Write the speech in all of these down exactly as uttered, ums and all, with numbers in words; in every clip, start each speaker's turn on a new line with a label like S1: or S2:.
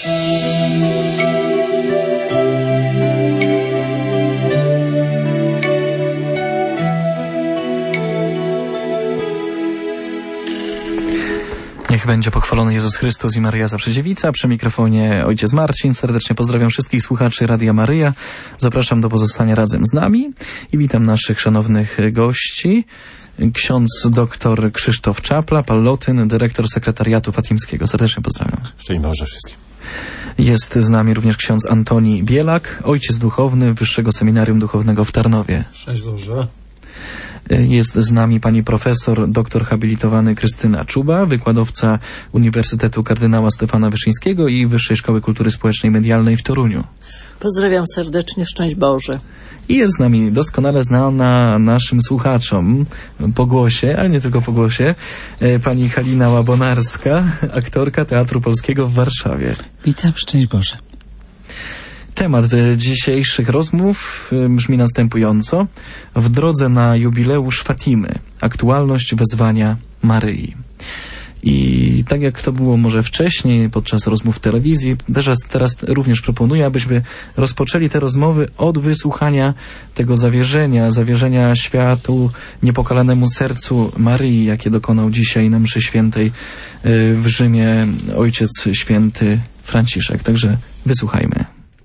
S1: Niech będzie pochwalony Jezus Chrystus i Maryja Zawsze Dziewica. Przy mikrofonie ojciec Marcin. Serdecznie pozdrawiam wszystkich słuchaczy Radia Maryja. Zapraszam do pozostania razem z nami i witam naszych szanownych gości. Ksiądz doktor Krzysztof Czapla, Pallotyn, dyrektor sekretariatu fatimskiego. Serdecznie pozdrawiam.
S2: Szczęść Boże wszystkim.
S1: Jest z nami również ksiądz Antoni Bielak, ojciec duchowny Wyższego Seminarium Duchownego w Tarnowie.
S3: Szczęść Boże.
S1: Jest z nami pani profesor, doktor habilitowany Krystyna Czuba, wykładowca Uniwersytetu Kardynała Stefana Wyszyńskiego i Wyższej Szkoły Kultury Społecznej i Medialnej w Toruniu.
S4: Pozdrawiam serdecznie, szczęść Boże.
S1: I jest z nami doskonale znana naszym słuchaczom po głosie, ale nie tylko po głosie, pani Halina Łabonarska, aktorka Teatru Polskiego w Warszawie.
S5: Witam, szczęść Boże.
S1: Temat dzisiejszych rozmów brzmi następująco. W drodze na jubileusz Fatimy. Aktualność wezwania Maryi. I tak jak to było może wcześniej, podczas rozmów w telewizji, teraz, teraz również proponuję, abyśmy rozpoczęli te rozmowy od wysłuchania tego zawierzenia, zawierzenia światu niepokalanemu sercu Maryi, jakie dokonał dzisiaj na mszy świętej w Rzymie Ojciec Święty Franciszek. Także wysłuchajmy.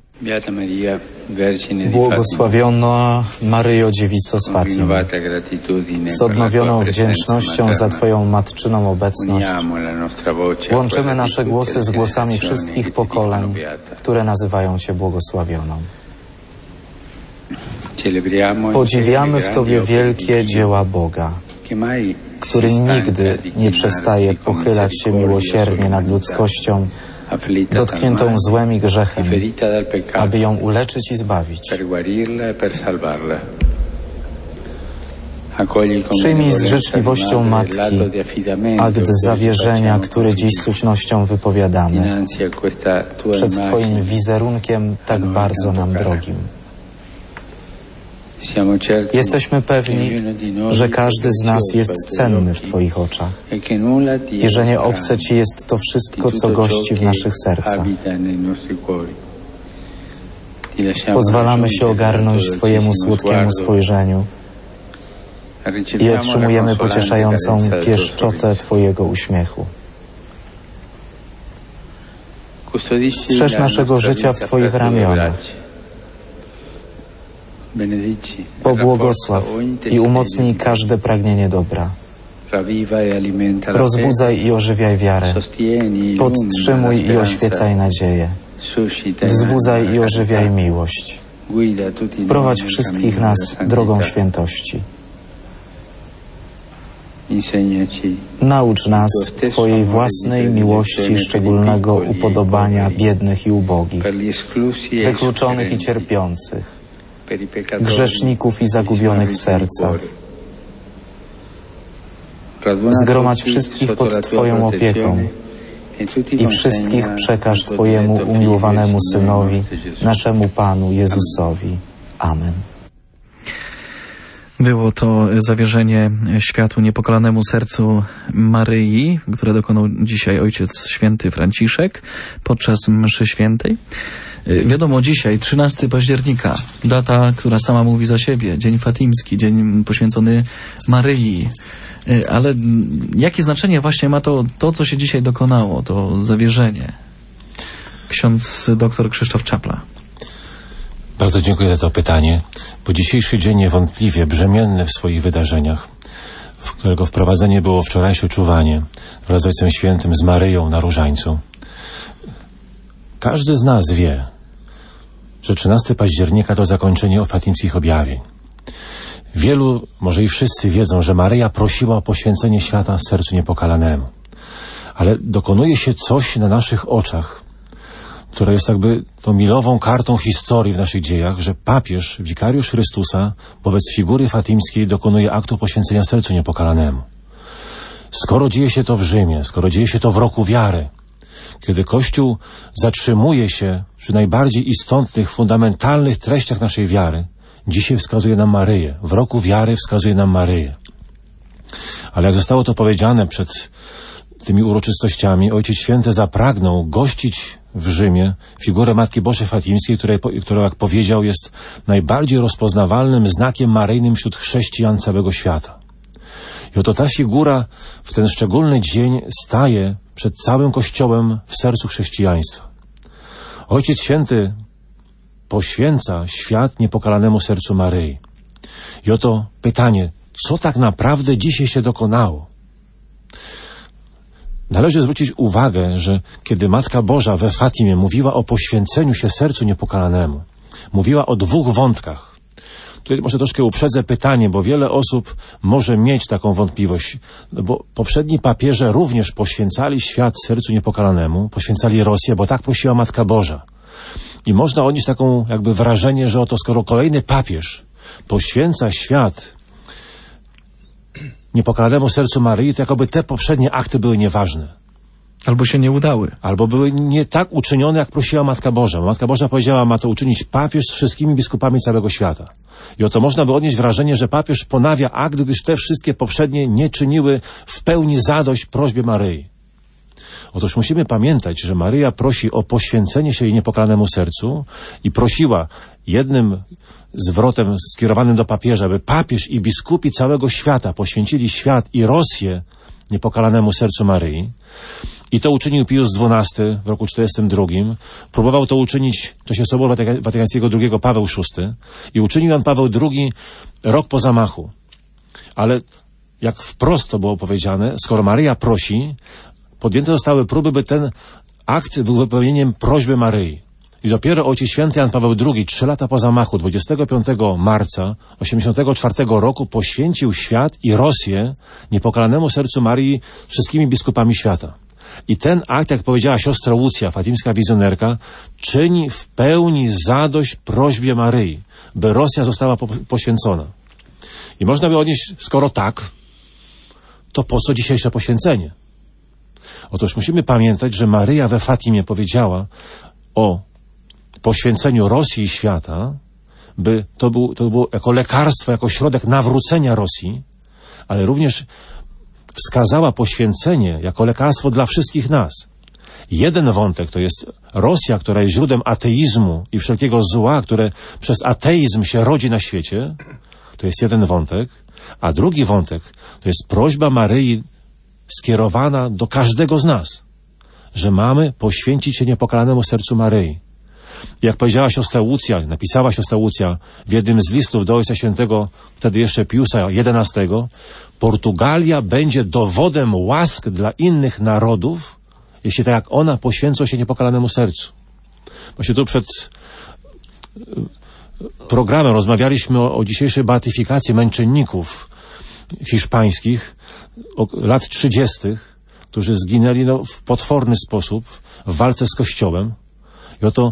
S6: Błogosławiona Maryjo, Dziewico z Fatim, z odnowioną wdzięcznością za Twoją matczyną obecność łączymy nasze głosy z głosami wszystkich pokoleń, które nazywają Cię błogosławioną. Podziwiamy w Tobie wielkie dzieła Boga, który nigdy nie przestaje pochylać się miłosiernie nad ludzkością, dotkniętą złem i grzechem, aby ją uleczyć i zbawić. Przyjmij z życzliwością Matki akt zawierzenia, który dziś z ufnością wypowiadamy, przed Twoim wizerunkiem tak bardzo nam drogim. Jesteśmy pewni, że każdy z nas jest cenny w Twoich oczach i że nie obce Ci jest to wszystko, co gości w naszych sercach. Pozwalamy się ogarnąć Twojemu słodkiemu spojrzeniu i otrzymujemy pocieszającą pieszczotę Twojego uśmiechu. Strzeż naszego życia w Twoich ramionach. Pobłogosław i umocnij każde pragnienie dobra. Rozbudzaj i ożywiaj wiarę. Podtrzymuj i oświecaj nadzieję. Wzbudzaj i ożywiaj miłość. Prowadź wszystkich nas drogą świętości. Naucz nas Twojej własnej miłości, szczególnego upodobania biednych i ubogich, wykluczonych i cierpiących, grzeszników i zagubionych w sercach. Zgromadź wszystkich pod Twoją opieką i wszystkich przekaż Twojemu umiłowanemu Synowi, naszemu Panu Jezusowi. Amen.
S1: Było to zawierzenie światu niepokalanemu sercu Maryi, które dokonał dzisiaj Ojciec Święty Franciszek podczas mszy świętej. Wiadomo, dzisiaj, trzynastego października, data, która sama mówi za siebie, dzień fatimski, dzień poświęcony Maryi. Ale jakie znaczenie właśnie ma to, to co się dzisiaj dokonało, to zawierzenie? Ksiądz doktor Krzysztof Czapla.
S2: Bardzo dziękuję za to pytanie, bo dzisiejszy dzień niewątpliwie brzemienny w swoich wydarzeniach, w którego wprowadzenie było wczorajsze czuwanie wraz z Ojcem Świętym, z Maryją na Różańcu. Każdy z nas wie, że trzynastego października to zakończenie fatimskich objawień. Wielu, może i wszyscy wiedzą, że Maryja prosiła o poświęcenie świata sercu niepokalanemu. Ale dokonuje się coś na naszych oczach, które jest jakby tą milową kartą historii w naszych dziejach, że papież, wikariusz Chrystusa, wobec figury fatimskiej dokonuje aktu poświęcenia sercu niepokalanemu. Skoro dzieje się to w Rzymie, skoro dzieje się to w roku wiary, kiedy Kościół zatrzymuje się przy najbardziej istotnych, fundamentalnych treściach naszej wiary, dzisiaj wskazuje nam Maryję. W roku wiary wskazuje nam Maryję. Ale jak zostało to powiedziane przed tymi uroczystościami, Ojciec Święty zapragnął gościć w Rzymie figurę Matki Bożej Fatimskiej, której, która, jak powiedział, jest najbardziej rozpoznawalnym znakiem maryjnym wśród chrześcijan całego świata. I oto ta figura w ten szczególny dzień staje przed całym Kościołem w sercu chrześcijaństwa. Ojciec Święty poświęca świat niepokalanemu sercu Maryi. I oto pytanie, co tak naprawdę dzisiaj się dokonało? Należy zwrócić uwagę, że kiedy Matka Boża we Fatimie mówiła o poświęceniu się sercu niepokalanemu, mówiła o dwóch wątkach. Tutaj może troszkę uprzedzę pytanie, bo wiele osób może mieć taką wątpliwość, bo poprzedni papieże również poświęcali świat sercu niepokalanemu, poświęcali Rosję, bo tak prosiła Matka Boża. I można odnieść taką jakby wrażenie, że oto skoro kolejny papież poświęca świat niepokalanemu sercu Maryi, to jakoby te poprzednie akty były nieważne.
S1: Albo się nie udały.
S2: Albo były nie tak uczynione, jak prosiła Matka Boża. Matka Boża powiedziała, ma to uczynić papież z wszystkimi biskupami całego świata. I oto można by odnieść wrażenie, że papież ponawia akt, gdyż te wszystkie poprzednie nie czyniły w pełni zadość prośbie Maryi. Otóż musimy pamiętać, że Maryja prosi o poświęcenie się jej niepokalanemu sercu i prosiła jednym zwrotem skierowanym do papieża, aby papież i biskupi całego świata poświęcili świat i Rosję niepokalanemu sercu Maryi. I to uczynił Pius dwunasty w roku czterdziestym drugim. Próbował to uczynić w czasie Soboru Watyka- Watykańskiego drugiego Paweł szósty i uczynił Jan Paweł drugi rok po zamachu. Ale jak wprost to było powiedziane, skoro Maryja prosi, podjęte zostały próby, by ten akt był wypełnieniem prośby Maryi. I dopiero Ojciec Święty Jan Paweł drugi, trzy lata po zamachu, dwudziestego piątego marca osiemdziesiątego czwartego roku poświęcił świat i Rosję niepokalanemu sercu Maryi wszystkimi biskupami świata. I ten akt, jak powiedziała siostra Łucja, fatimska wizjonerka, czyni w pełni zadość prośbie Maryi, by Rosja została po- poświęcona. I można by odnieść, skoro tak, to po co dzisiejsze poświęcenie? Otóż musimy pamiętać, że Maryja we Fatimie powiedziała o poświęceniu Rosji i świata, by to, był, to było jako lekarstwo, jako środek nawrócenia Rosji, ale również wskazała poświęcenie jako lekarstwo dla wszystkich nas. Jeden wątek to jest Rosja, która jest źródłem ateizmu i wszelkiego zła, które przez ateizm się rodzi na świecie. To jest jeden wątek. A drugi wątek to jest prośba Maryi skierowana do każdego z nas, że mamy poświęcić się niepokalanemu sercu Maryi. Jak powiedziała siostra Łucja, napisała siostra Łucja w jednym z listów do Ojca Świętego, wtedy jeszcze Piusa jedenastego, Portugalia będzie dowodem łask dla innych narodów, jeśli tak jak ona poświęca się niepokalanemu sercu. Właśnie tu przed programem rozmawialiśmy o, o dzisiejszej beatyfikacji męczenników hiszpańskich o, lat trzydziestych, którzy zginęli no, w potworny sposób w walce z Kościołem. I oto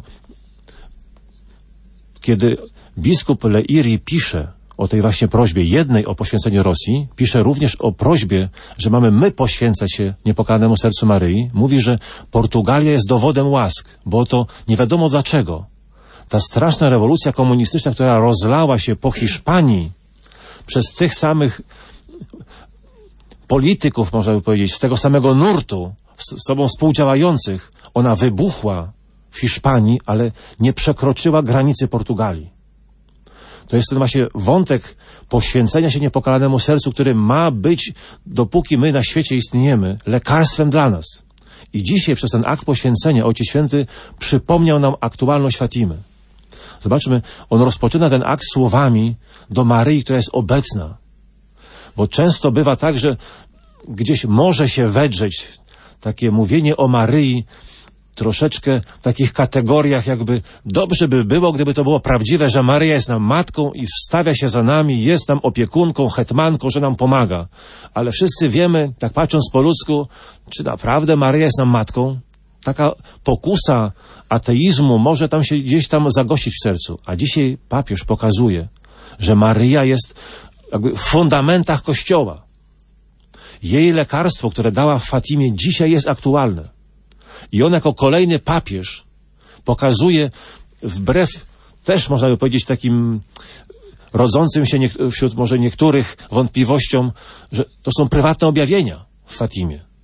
S2: kiedy biskup Leiri pisze o tej właśnie prośbie, jednej o poświęcenie Rosji, pisze również o prośbie, że mamy my poświęcać się niepokalanemu sercu Maryi. Mówi, że Portugalia jest dowodem łask, bo to nie wiadomo dlaczego. Ta straszna rewolucja komunistyczna, która rozlała się po Hiszpanii przez tych samych polityków, można by powiedzieć, z tego samego nurtu, z sobą współdziałających, ona wybuchła w Hiszpanii, ale nie przekroczyła granicy Portugalii. To jest ten właśnie wątek poświęcenia się niepokalanemu sercu, który ma być, dopóki my na świecie istniejemy, lekarstwem dla nas. I dzisiaj przez ten akt poświęcenia Ojciec Święty przypomniał nam aktualność Fatimy. Zobaczmy, on rozpoczyna ten akt słowami do Maryi, która jest obecna. Bo często bywa tak, że gdzieś może się wedrzeć takie mówienie o Maryi troszeczkę w takich kategoriach, jakby dobrze by było, gdyby to było prawdziwe, że Maryja jest nam matką i wstawia się za nami, jest nam opiekunką, hetmanką, że nam pomaga. Ale wszyscy wiemy, tak patrząc po ludzku, czy naprawdę Maryja jest nam matką? Taka pokusa ateizmu może tam się gdzieś tam zagościć w sercu. A dzisiaj papież pokazuje, że Maryja jest jakby w fundamentach Kościoła. Jej lekarstwo, które dała w Fatimie, dzisiaj jest aktualne. I on jako kolejny papież pokazuje, wbrew też można by powiedzieć takim rodzącym się niek- wśród może niektórych wątpliwościom, że to są prywatne objawienia w Fatimie.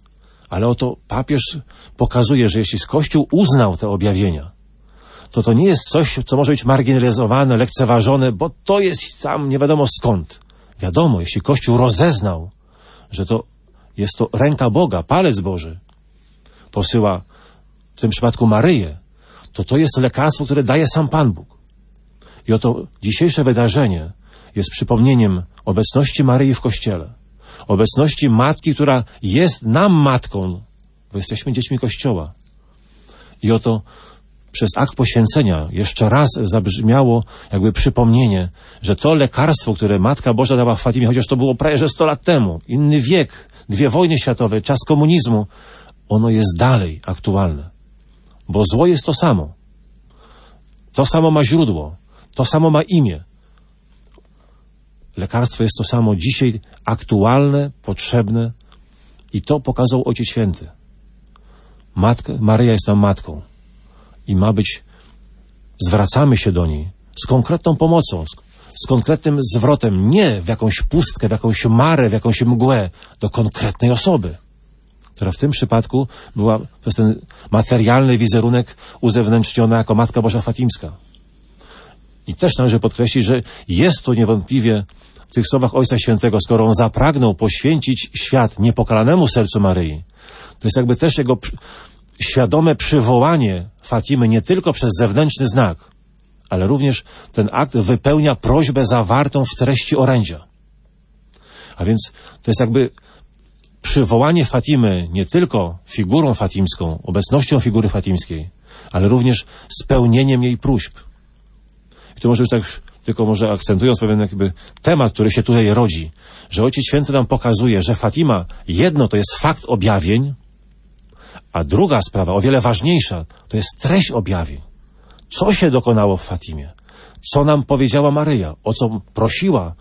S2: Ale oto papież pokazuje, że jeśli Kościół uznał te objawienia, to to nie jest coś, co może być marginalizowane, lekceważone, bo to jest tam nie wiadomo skąd. Wiadomo, jeśli Kościół rozeznał, że to jest to ręka Boga, palec Boży, posyła w tym przypadku Maryję, to to jest lekarstwo, które daje sam Pan Bóg. I oto dzisiejsze wydarzenie jest przypomnieniem obecności Maryi w Kościele. Obecności Matki, która jest nam Matką, bo jesteśmy dziećmi Kościoła. I oto przez akt poświęcenia jeszcze raz zabrzmiało jakby przypomnienie, że to lekarstwo, które Matka Boża dała w Fatimie, chociaż to było prawie że sto lat temu, inny wiek, dwie wojny światowe, czas komunizmu, ono jest dalej aktualne. Bo zło jest to samo. To samo ma źródło. To samo ma imię. Lekarstwo jest to samo dzisiaj aktualne, potrzebne i to pokazał Ojciec Święty. Matka, Maryja jest nam Matką i ma być, zwracamy się do niej z konkretną pomocą, z, z konkretnym zwrotem, nie w jakąś pustkę, w jakąś marę, w jakąś mgłę, do konkretnej osoby, która w tym przypadku była przez ten materialny wizerunek uzewnętrzniona jako Matka Boża Fatimska. I też należy podkreślić, że jest to niewątpliwie w tych słowach Ojca Świętego, skoro on zapragnął poświęcić świat niepokalanemu sercu Maryi, to jest jakby też jego przy, świadome przywołanie Fatimy nie tylko przez zewnętrzny znak, ale również ten akt wypełnia prośbę zawartą w treści orędzia. A więc to jest jakby przywołanie Fatimy nie tylko figurą fatimską, obecnością figury fatimskiej, ale również spełnieniem jej próśb. I tu może już tak tylko może akcentując pewien jakby temat, który się tutaj rodzi, że Ojciec Święty nam pokazuje, że Fatima jedno to jest fakt objawień, a druga sprawa, o wiele ważniejsza, to jest treść objawień. Co się dokonało w Fatimie? Co nam powiedziała Maryja? O co prosiła?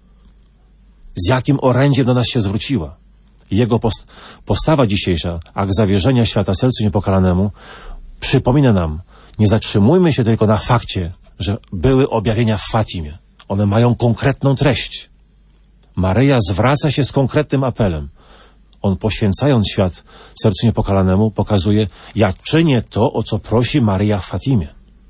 S2: Z jakim orędziem do nas się zwróciła? Jego post- postawa dzisiejsza, akt zawierzenia świata sercu niepokalanemu, przypomina nam, nie zatrzymujmy się tylko na fakcie, że były objawienia w Fatimie. One mają konkretną treść. Maryja zwraca się z konkretnym apelem. On, poświęcając świat sercu niepokalanemu, pokazuje, ja czynię to, o co prosi Maryja w Fatimie.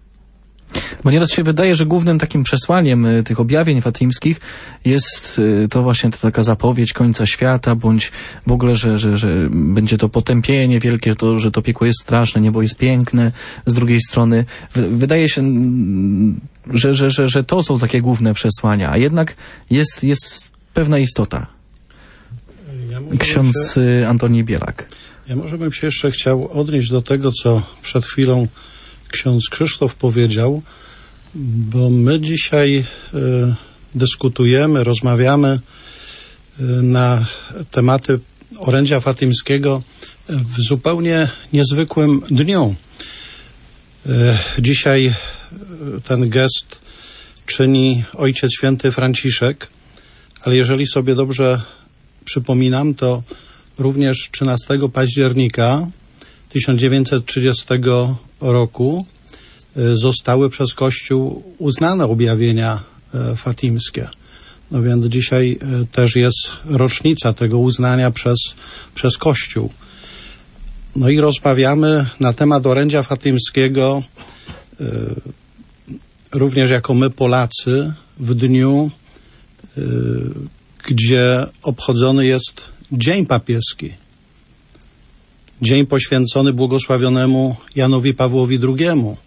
S1: Bo nieraz się wydaje, że głównym takim przesłaniem tych objawień fatimskich jest to właśnie ta taka zapowiedź końca świata, bądź w ogóle, że, że, że będzie to potępienie wielkie, to, że to piekło jest straszne, niebo jest piękne. Z drugiej strony wydaje się, że, że, że, że to są takie główne przesłania, a jednak jest, jest pewna istota. Ja Ksiądz się, Antoni Bielak.
S3: Ja może bym się jeszcze chciał odnieść do tego, co przed chwilą ksiądz Krzysztof powiedział, bo my dzisiaj y, dyskutujemy, rozmawiamy y, na tematy orędzia fatymskiego w zupełnie niezwykłym dniu. Y, dzisiaj ten gest czyni Ojciec Święty Franciszek, ale jeżeli sobie dobrze przypominam, to również trzynastego października tysiąc dziewięćset trzydziestego roku zostały przez Kościół uznane objawienia fatimskie. No więc dzisiaj też jest rocznica tego uznania przez, przez Kościół. No i rozmawiamy na temat orędzia fatymskiego również jako my Polacy w dniu, gdzie obchodzony jest Dzień Papieski. Dzień poświęcony błogosławionemu Janowi Pawłowi drugiemu.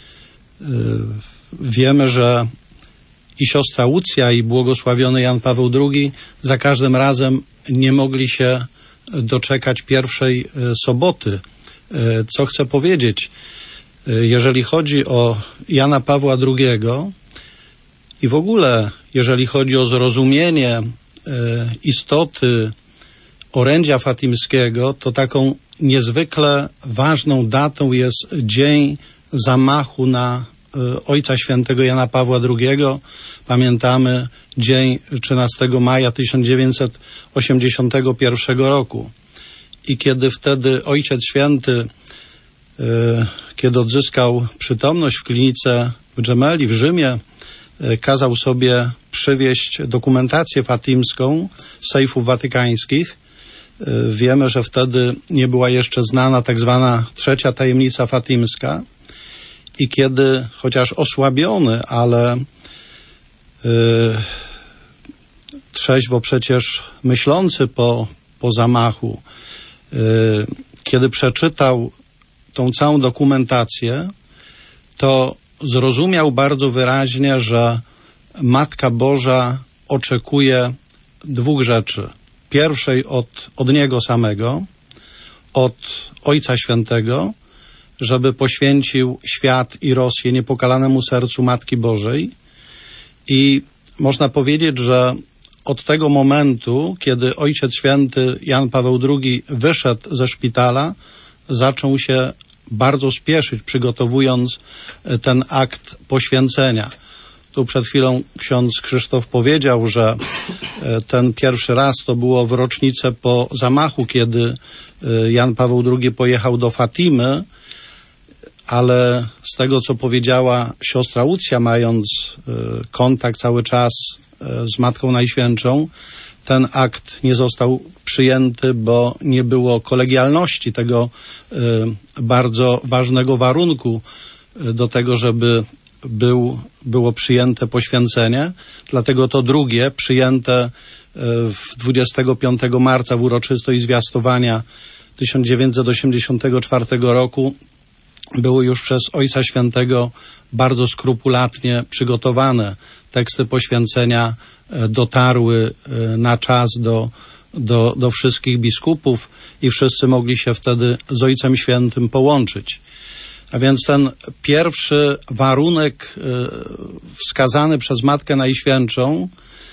S3: Wiemy, że i siostra Łucja, i błogosławiony Jan Paweł drugi za każdym razem nie mogli się doczekać pierwszej soboty. Co chcę powiedzieć? Jeżeli chodzi o Jana Pawła drugiego i w ogóle jeżeli chodzi o zrozumienie istoty orędzia fatimskiego, to taką niezwykle ważną datą jest dzień zamachu na Ojca Świętego Jana Pawła drugiego. Pamiętamy dzień trzynastego maja tysiąc dziewięćset osiemdziesiątego pierwszego roku. I kiedy wtedy Ojciec Święty, kiedy odzyskał przytomność w klinice w Gemelli w Rzymie, kazał sobie przywieźć dokumentację fatimską z sejfów watykańskich, Wiemy, że wtedy nie była jeszcze znana tak zwana trzecia tajemnica fatimska i kiedy, chociaż osłabiony, ale yy, trzeźwo przecież myślący po, po zamachu, yy, kiedy przeczytał tą całą dokumentację, to zrozumiał bardzo wyraźnie, że Matka Boża oczekuje dwóch rzeczy. Pierwszej od, od Niego samego, od Ojca Świętego, żeby poświęcił świat i Rosję niepokalanemu sercu Matki Bożej. I można powiedzieć, że od tego momentu, kiedy Ojciec Święty Jan Paweł drugi wyszedł ze szpitala, zaczął się bardzo spieszyć, przygotowując ten akt poświęcenia. Tu przed chwilą ksiądz Krzysztof powiedział, że ten pierwszy raz to było w rocznicę po zamachu, kiedy Jan Paweł drugi pojechał do Fatimy, ale z tego, co powiedziała siostra Łucja, mając kontakt cały czas z Matką Najświętszą, ten akt nie został przyjęty, bo nie było kolegialności tego bardzo ważnego warunku do tego, żeby był, było przyjęte poświęcenie. Dlatego to drugie, przyjęte dwudziestego piątego marca w uroczystość zwiastowania tysiąc dziewięćset osiemdziesiątego czwartego roku, było już przez Ojca Świętego bardzo skrupulatnie przygotowane. Teksty poświęcenia dotarły na czas do, do, do wszystkich biskupów i wszyscy mogli się wtedy z Ojcem Świętym połączyć. A więc ten pierwszy warunek wskazany przez Matkę Najświętszą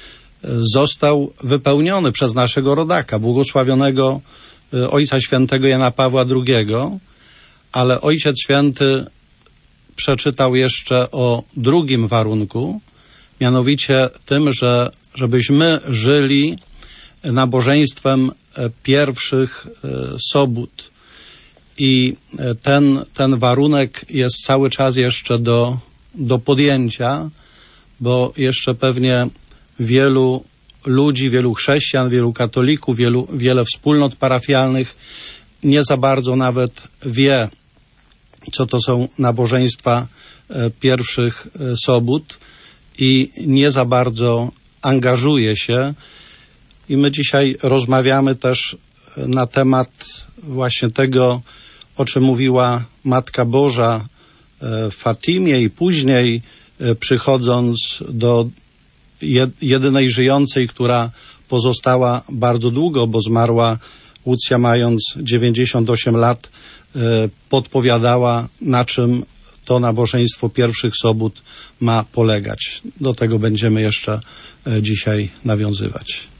S3: został wypełniony przez naszego rodaka, błogosławionego Ojca Świętego Jana Pawła drugiego, ale Ojciec Święty przeczytał jeszcze o drugim warunku, mianowicie tym, że żebyśmy żyli nabożeństwem pierwszych sobót. I ten, ten warunek jest cały czas jeszcze do, do podjęcia, bo jeszcze pewnie wielu ludzi, wielu chrześcijan, wielu katolików, wielu, wiele wspólnot parafialnych nie za bardzo nawet wie, co to są nabożeństwa pierwszych sobót i nie za bardzo angażuje się. I my dzisiaj rozmawiamy też na temat właśnie tego, o czym mówiła Matka Boża w Fatimie i później przychodząc do jedynej żyjącej, która pozostała bardzo długo, bo zmarła Łucja mając dziewięćdziesiąt osiem lat, podpowiadała, na czym to nabożeństwo pierwszych sobót ma polegać. Do tego będziemy jeszcze dzisiaj nawiązywać.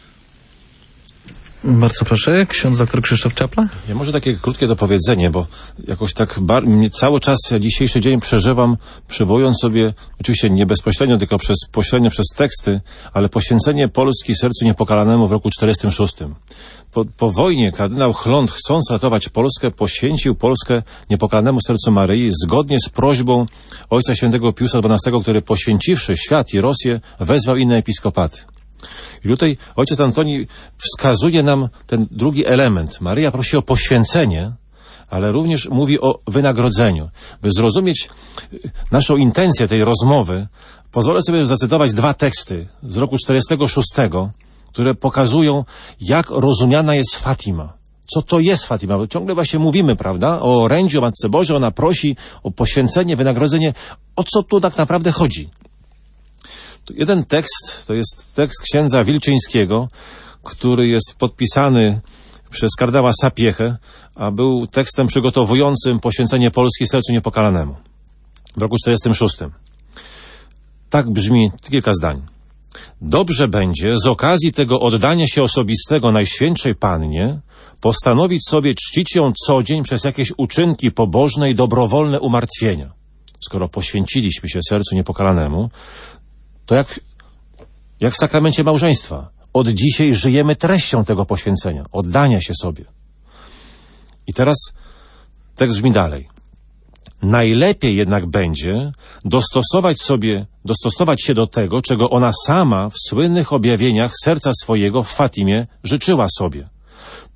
S1: Bardzo proszę, ksiądz doktor Krzysztof Czapla.
S2: Ja może takie krótkie dopowiedzenie, bo jakoś tak bar- cały czas dzisiejszy dzień przeżywam, przywołując sobie, oczywiście nie bezpośrednio, tylko przez pośrednio przez teksty, ale poświęcenie Polski sercu niepokalanemu w roku czterdziestym szóstym. Po, po wojnie kardynał Chląd, chcąc ratować Polskę, poświęcił Polskę niepokalanemu sercu Maryi zgodnie z prośbą Ojca Świętego Piusa dwunastego, który poświęciwszy świat i Rosję, wezwał inne episkopaty. I tutaj ojciec Antoni wskazuje nam ten drugi element. Maryja prosi o poświęcenie, ale również mówi o wynagrodzeniu. By zrozumieć naszą intencję tej rozmowy, pozwolę sobie zacytować dwa teksty z roku czterdziestego szóstego, które pokazują, jak rozumiana jest Fatima. Co to jest Fatima? Bo ciągle właśnie mówimy, prawda, o orędziu, o Matce Bożej, ona prosi o poświęcenie, wynagrodzenie. O co tu tak naprawdę chodzi? Jeden tekst, to jest tekst księdza Wilczyńskiego, który jest podpisany przez kardynała Sapiechę, a był tekstem przygotowującym poświęcenie Polski sercu niepokalanemu w roku czterdziestym szóstym. Tak brzmi kilka zdań. Dobrze będzie z okazji tego oddania się osobistego Najświętszej Pannie postanowić sobie czcić ją co dzień przez jakieś uczynki pobożne i dobrowolne umartwienia. Skoro poświęciliśmy się sercu niepokalanemu, to jak, jak w sakramencie małżeństwa. Od dzisiaj żyjemy treścią tego poświęcenia, oddania się sobie. I teraz tekst brzmi dalej. Najlepiej jednak będzie dostosować sobie, dostosować się do tego, czego ona sama w słynnych objawieniach serca swojego w Fatimie życzyła sobie.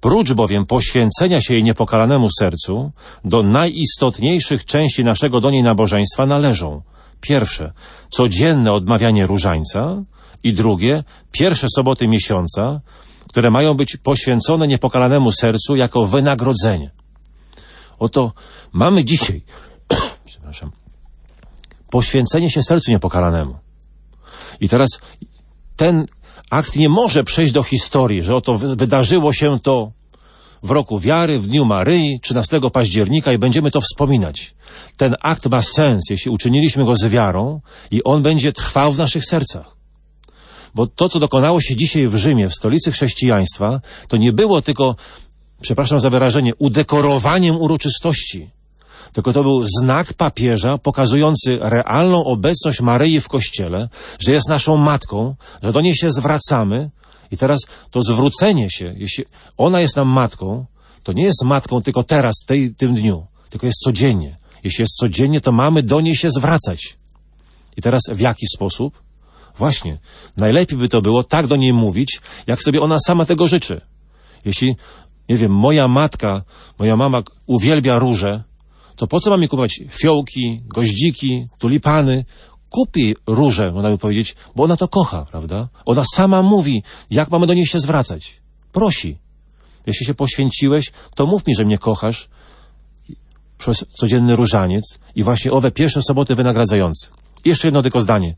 S2: Prócz bowiem poświęcenia się jej niepokalanemu sercu, do najistotniejszych części naszego do niej nabożeństwa należą: pierwsze, codzienne odmawianie różańca, i drugie, pierwsze soboty miesiąca, które mają być poświęcone niepokalanemu sercu jako wynagrodzenie. Oto mamy dzisiaj przepraszam, poświęcenie się sercu niepokalanemu. I teraz ten akt nie może przejść do historii, że oto wydarzyło się to w roku wiary, w dniu Maryi, trzynastego października, i będziemy to wspominać. Ten akt ma sens, jeśli uczyniliśmy go z wiarą, i on będzie trwał w naszych sercach. Bo to, co dokonało się dzisiaj w Rzymie, w stolicy chrześcijaństwa, to nie było tylko, przepraszam za wyrażenie, udekorowaniem uroczystości, tylko to był znak papieża pokazujący realną obecność Maryi w Kościele, że jest naszą matką, że do niej się zwracamy. I teraz to zwrócenie się, jeśli ona jest nam matką, to nie jest matką tylko teraz, tej, tym dniu, tylko jest codziennie. Jeśli jest codziennie, to mamy do niej się zwracać. I teraz w jaki sposób? Właśnie, najlepiej by to było tak do niej mówić, jak sobie ona sama tego życzy. Jeśli, nie wiem, moja matka, moja mama uwielbia róże, to po co mam jej kupować fiołki, goździki, tulipany? Kupi róże, można by powiedzieć, bo ona to kocha, prawda? Ona sama mówi, jak mamy do niej się zwracać. Prosi. Jeśli się poświęciłeś, to mów mi, że mnie kochasz przez codzienny różaniec i właśnie owe pierwsze soboty wynagradzające. Jeszcze jedno tylko zdanie.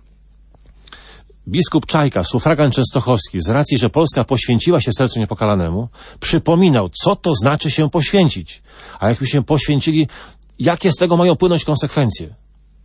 S2: Biskup Czajka, sufragan częstochowski, z racji, że Polska poświęciła się sercu niepokalanemu, przypominał, co to znaczy się poświęcić. A jakby się poświęcili, jakie z tego mają płynąć konsekwencje?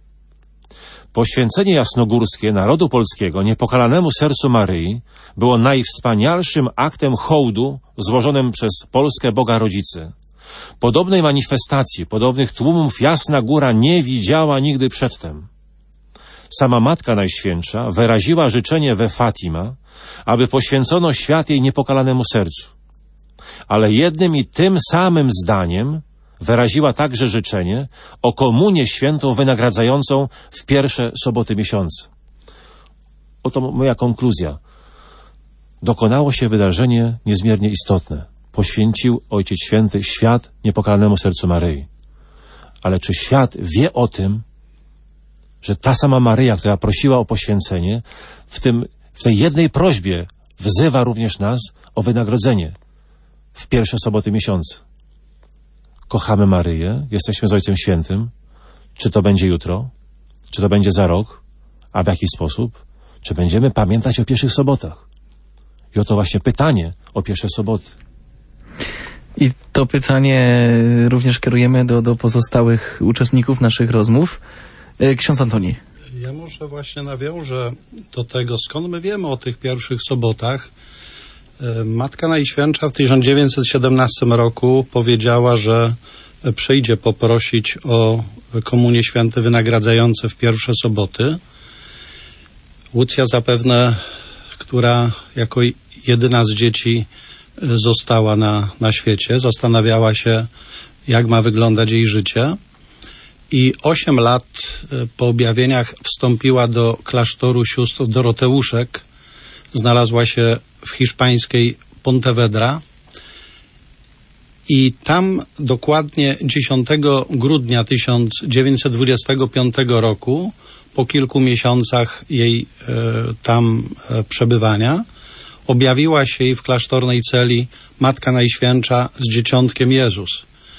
S2: Poświęcenie jasnogórskie narodu polskiego niepokalanemu sercu Maryi było najwspanialszym aktem hołdu złożonym przez Polskę Boga Rodzicy. Podobnej manifestacji, podobnych tłumów Jasna Góra nie widziała nigdy przedtem. Sama Matka Najświętsza wyraziła życzenie we Fatima, aby poświęcono świat jej niepokalanemu sercu. Ale jednym i tym samym zdaniem wyraziła także życzenie o komunię świętą wynagradzającą w pierwsze soboty miesiąca. Oto moja konkluzja. Dokonało się wydarzenie niezmiernie istotne. Poświęcił Ojciec Święty świat niepokalanemu sercu Maryi. Ale czy świat wie o tym, że ta sama Maryja, która prosiła o poświęcenie, w tym, w tej jednej prośbie wzywa również nas o wynagrodzenie w pierwsze soboty miesiąca? Kochamy Maryję, jesteśmy z Ojcem Świętym. Czy to będzie jutro? Czy to będzie za rok? A w jaki sposób? Czy będziemy pamiętać o pierwszych sobotach? I oto właśnie pytanie o pierwsze soboty.
S1: I to pytanie również kierujemy do, do pozostałych uczestników naszych rozmów. Ksiądz Antoni.
S3: Ja może właśnie nawiążę do tego, skąd my wiemy o tych pierwszych sobotach. Matka Najświętsza w tysiąc dziewięćset siedemnastym roku powiedziała, że przyjdzie poprosić o komunię święte wynagradzające w pierwsze soboty. Łucja zapewne, która jako jedyna z dzieci została na, na świecie, zastanawiała się, jak ma wyglądać jej życie. I osiem lat po objawieniach wstąpiła do klasztoru sióstr Doroteuszek. Znalazła się w hiszpańskiej Pontevedra. I tam dokładnie dziesiątego grudnia tysiąc dziewięćset dwudziestego piątego roku, po kilku miesiącach jej e, tam e, przebywania, objawiła się jej w klasztornej celi Matka Najświętsza z Dzieciątkiem Jezus.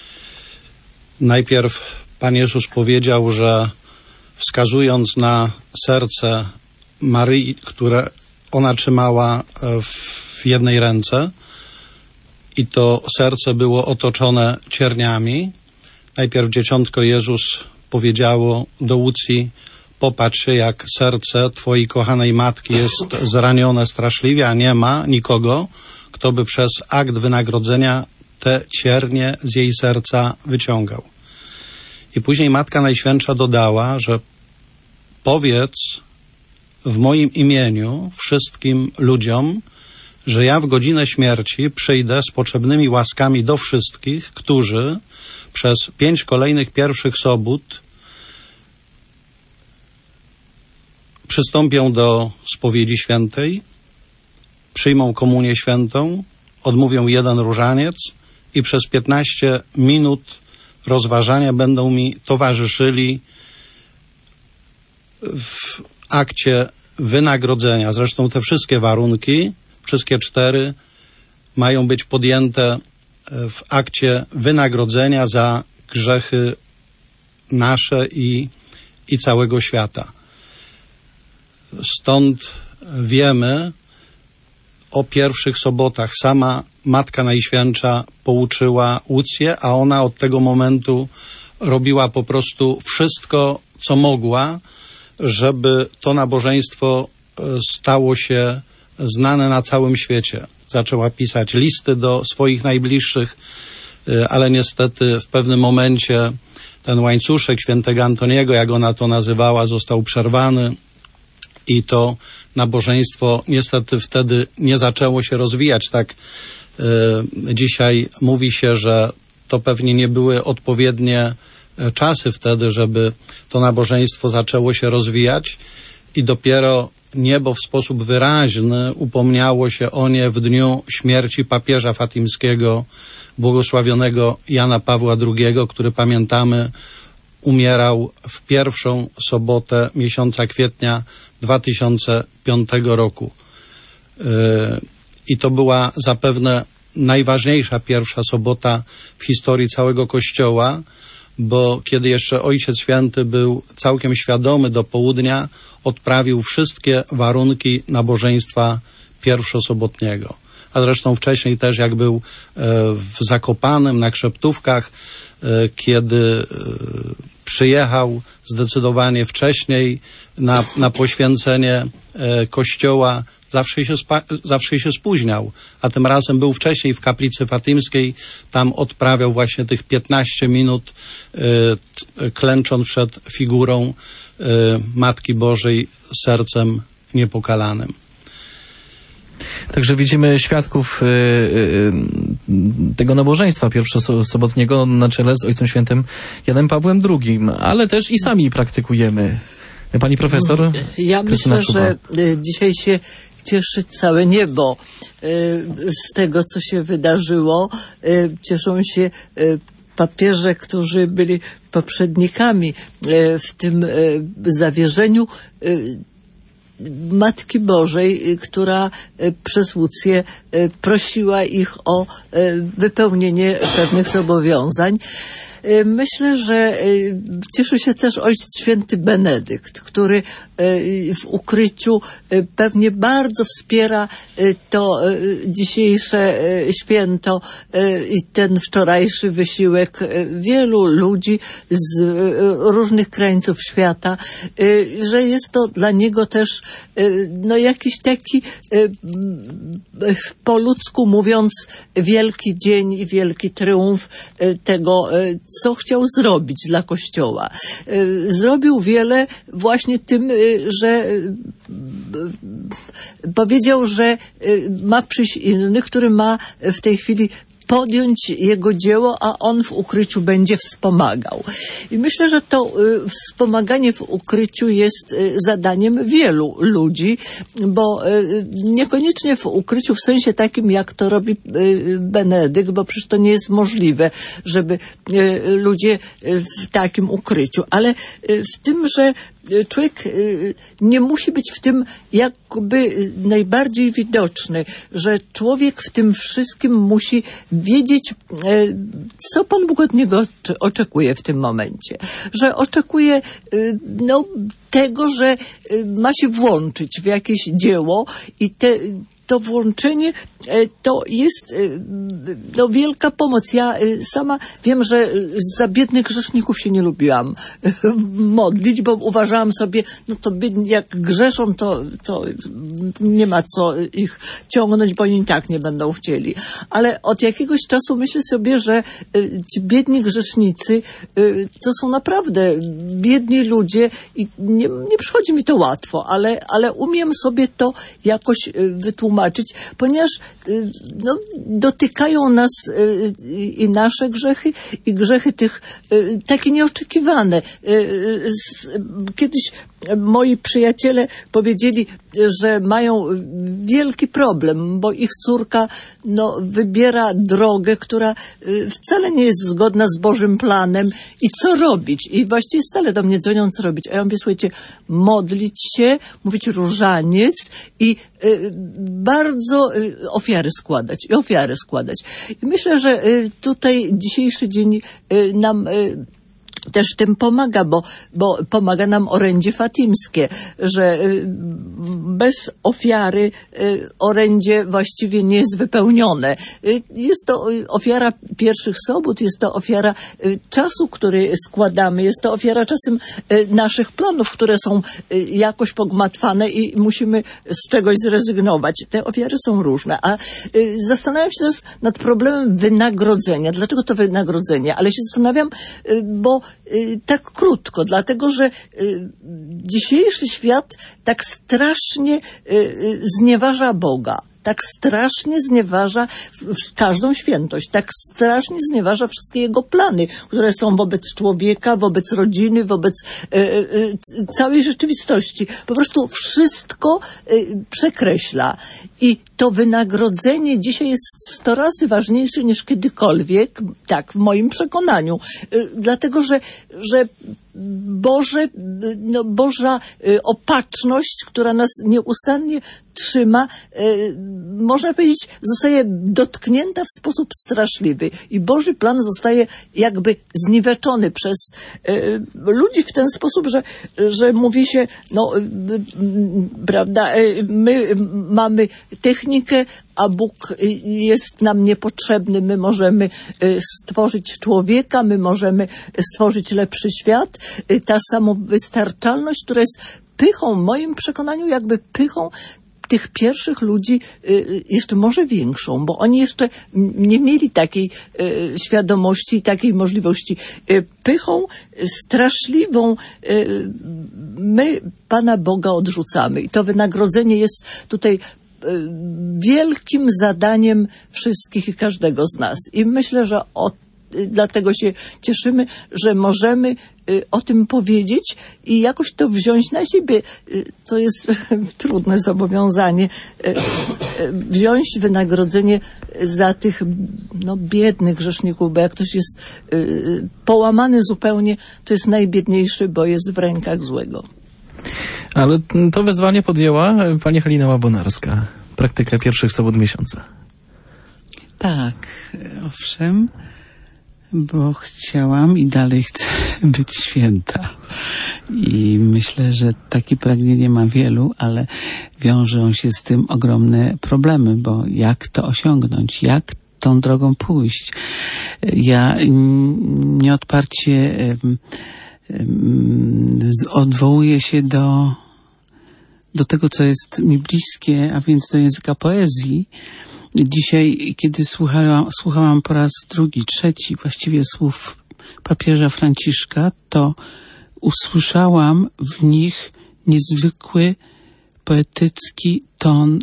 S3: Najpierw Pan Jezus powiedział, że wskazując na serce Maryi, które ona trzymała w jednej ręce, i to serce było otoczone cierniami, najpierw Dzieciątko Jezus powiedziało do Łucji: popatrz się, jak serce twojej kochanej matki jest zranione straszliwie, a nie ma nikogo, kto by przez akt wynagrodzenia te ciernie z jej serca wyciągał. I później Matka Najświętsza dodała, że powiedz w moim imieniu wszystkim ludziom, że ja w godzinę śmierci przyjdę z potrzebnymi łaskami do wszystkich, którzy przez pięć kolejnych pierwszych sobót przystąpią do spowiedzi świętej, przyjmą komunię świętą, odmówią jeden różaniec i przez piętnaście minut rozważania będą mi towarzyszyli w akcie wynagrodzenia. Zresztą te wszystkie warunki, wszystkie cztery, mają być podjęte w akcie wynagrodzenia za grzechy nasze i, i całego świata. Stąd wiemy o pierwszych sobotach. Sama Matka Najświętsza pouczyła Łucję, a ona od tego momentu robiła po prostu wszystko, co mogła, żeby to nabożeństwo stało się znane na całym świecie. Zaczęła pisać listy do swoich najbliższych, ale niestety w pewnym momencie ten łańcuszek świętego Antoniego, jak ona to nazywała, został przerwany i to nabożeństwo niestety wtedy nie zaczęło się rozwijać. Tak y, dzisiaj mówi się, że to pewnie nie były odpowiednie czasy wtedy, żeby to nabożeństwo zaczęło się rozwijać i dopiero niebo w sposób wyraźny upomniało się o nie w dniu śmierci papieża fatimskiego, błogosławionego Jana Pawła drugiego, który, pamiętamy, umierał w pierwszą sobotę miesiąca kwietnia dwa tysiące piątego roku. Yy, I to była zapewne najważniejsza pierwsza sobota w historii całego Kościoła, bo kiedy jeszcze Ojciec Święty był całkiem świadomy do południa, odprawił wszystkie warunki nabożeństwa pierwszosobotniego. A zresztą wcześniej też, jak był w Zakopanem, na Krzeptówkach, kiedy przyjechał zdecydowanie wcześniej na, na poświęcenie kościoła, zawsze się, spa, zawsze się spóźniał, a tym razem był wcześniej w kaplicy fatymskiej, tam odprawiał właśnie tych piętnaście minut, y, klęcząc przed figurą y, Matki Bożej z sercem niepokalanym.
S1: Także widzimy świadków y, y, tego nabożeństwa pierwszosobotniego na czele z Ojcem Świętym Janem Pawłem drugim, ale też i sami praktykujemy. Pani profesor?
S4: Ja
S1: Krystyna
S4: myślę,
S1: Czuba.
S4: że y, dzisiaj się cieszy całe niebo y, z tego, co się wydarzyło. Y, cieszą się y, papieże, którzy byli poprzednikami y, w tym y, zawierzeniu y, Matki Bożej, która przez Łucję prosiła ich o wypełnienie pewnych zobowiązań. Myślę, że cieszy się też Ojciec Święty Benedykt, który w ukryciu pewnie bardzo wspiera to dzisiejsze święto i ten wczorajszy wysiłek wielu ludzi z różnych krańców świata, że jest to dla niego też no jakiś taki po ludzku mówiąc wielki dzień i wielki triumf tego, co chciał zrobić dla Kościoła. Zrobił wiele właśnie tym, że powiedział, że ma przyjść inny, który ma w tej chwili podjąć jego dzieło, a on w ukryciu będzie wspomagał. I myślę, że to y, wspomaganie w ukryciu jest y, zadaniem wielu ludzi, bo y, niekoniecznie w ukryciu w sensie takim, jak to robi y, Benedykt, bo przecież to nie jest możliwe, żeby y, ludzie y, w takim ukryciu, ale y, w tym, że człowiek nie musi być w tym jakby najbardziej widoczny, że człowiek w tym wszystkim musi wiedzieć, co Pan Bóg od niego oczekuje w tym momencie. Że oczekuje no, tego, że ma się włączyć w jakieś dzieło i te to włączenie to jest no, wielka pomoc. Ja sama wiem, że za biednych grzeszników się nie lubiłam modlić, bo uważałam sobie, no to jak grzeszą, to, to nie ma co ich ciągnąć, bo oni i tak nie będą chcieli. Ale od jakiegoś czasu myślę sobie, że ci biedni grzesznicy to są naprawdę biedni ludzie i nie, nie przychodzi mi to łatwo, ale, ale umiem sobie to jakoś wytłumaczyć, ponieważ no, dotykają nas i nasze grzechy, i grzechy tych takie nieoczekiwane. Kiedyś moi przyjaciele powiedzieli, że mają wielki problem, bo ich córka no, wybiera drogę, która wcale nie jest zgodna z Bożym planem i co robić? I właściwie stale do mnie dzwonią, co robić. A ja mówię, słuchajcie, modlić się, mówić różaniec i y, bardzo y, ofiary składać. I ofiary składać. I myślę, że y, tutaj dzisiejszy dzień y, nam y, też w tym pomaga, bo, bo pomaga nam orędzie fatimskie, że bez ofiary orędzie właściwie nie jest wypełnione. Jest to ofiara pierwszych sobót, jest to ofiara czasu, który składamy, jest to ofiara czasem naszych planów, które są jakoś pogmatwane i musimy z czegoś zrezygnować. Te ofiary są różne, a zastanawiam się teraz nad problemem wynagrodzenia. Dlaczego to wynagrodzenie? Ale się zastanawiam, bo tak krótko, dlatego że dzisiejszy świat tak strasznie znieważa Boga. Tak strasznie znieważa każdą świętość, tak strasznie znieważa wszystkie jego plany, które są wobec człowieka, wobec rodziny, wobec e, e, całej rzeczywistości. Po prostu wszystko e, przekreśla. I to wynagrodzenie dzisiaj jest sto razy ważniejsze niż kiedykolwiek, tak w moim przekonaniu. E, dlatego, że, że Boże, no, Boża y, opatrzność, która nas nieustannie trzyma, y, można powiedzieć, zostaje dotknięta w sposób straszliwy. I Boży plan zostaje jakby zniweczony przez y, ludzi w ten sposób, że, że mówi się, no, y, y, prawda, y, my mamy technikę, a Bóg jest nam niepotrzebny. My możemy stworzyć człowieka, my możemy stworzyć lepszy świat. Ta samowystarczalność, która jest pychą, w moim przekonaniu jakby pychą tych pierwszych ludzi jeszcze może większą, bo oni jeszcze nie mieli takiej świadomości i takiej możliwości. Pychą straszliwą my Pana Boga odrzucamy i to wynagrodzenie jest tutaj wielkim zadaniem wszystkich i każdego z nas. I myślę, że o, dlatego się cieszymy, że możemy o tym powiedzieć i jakoś to wziąć na siebie. To jest trudne zobowiązanie. Wziąć wynagrodzenie za tych no, biednych grzeszników, bo jak ktoś jest połamany zupełnie, to jest najbiedniejszy, bo jest w rękach złego.
S1: Ale to wezwanie podjęła pani Halina Łabonarska, praktyka pierwszych sobot miesiąca.
S5: Tak, owszem, bo chciałam i dalej chcę być święta. I myślę, że takie pragnienie ma wielu, ale wiążą się z tym ogromne problemy, bo jak to osiągnąć, jak tą drogą pójść. Ja nieodparcie odwołuję się do, do tego, co jest mi bliskie, a więc do języka poezji. Dzisiaj, kiedy słuchałam, słuchałam po raz drugi, trzeci właściwie słów papieża Franciszka, to usłyszałam w nich niezwykły, poetycki ton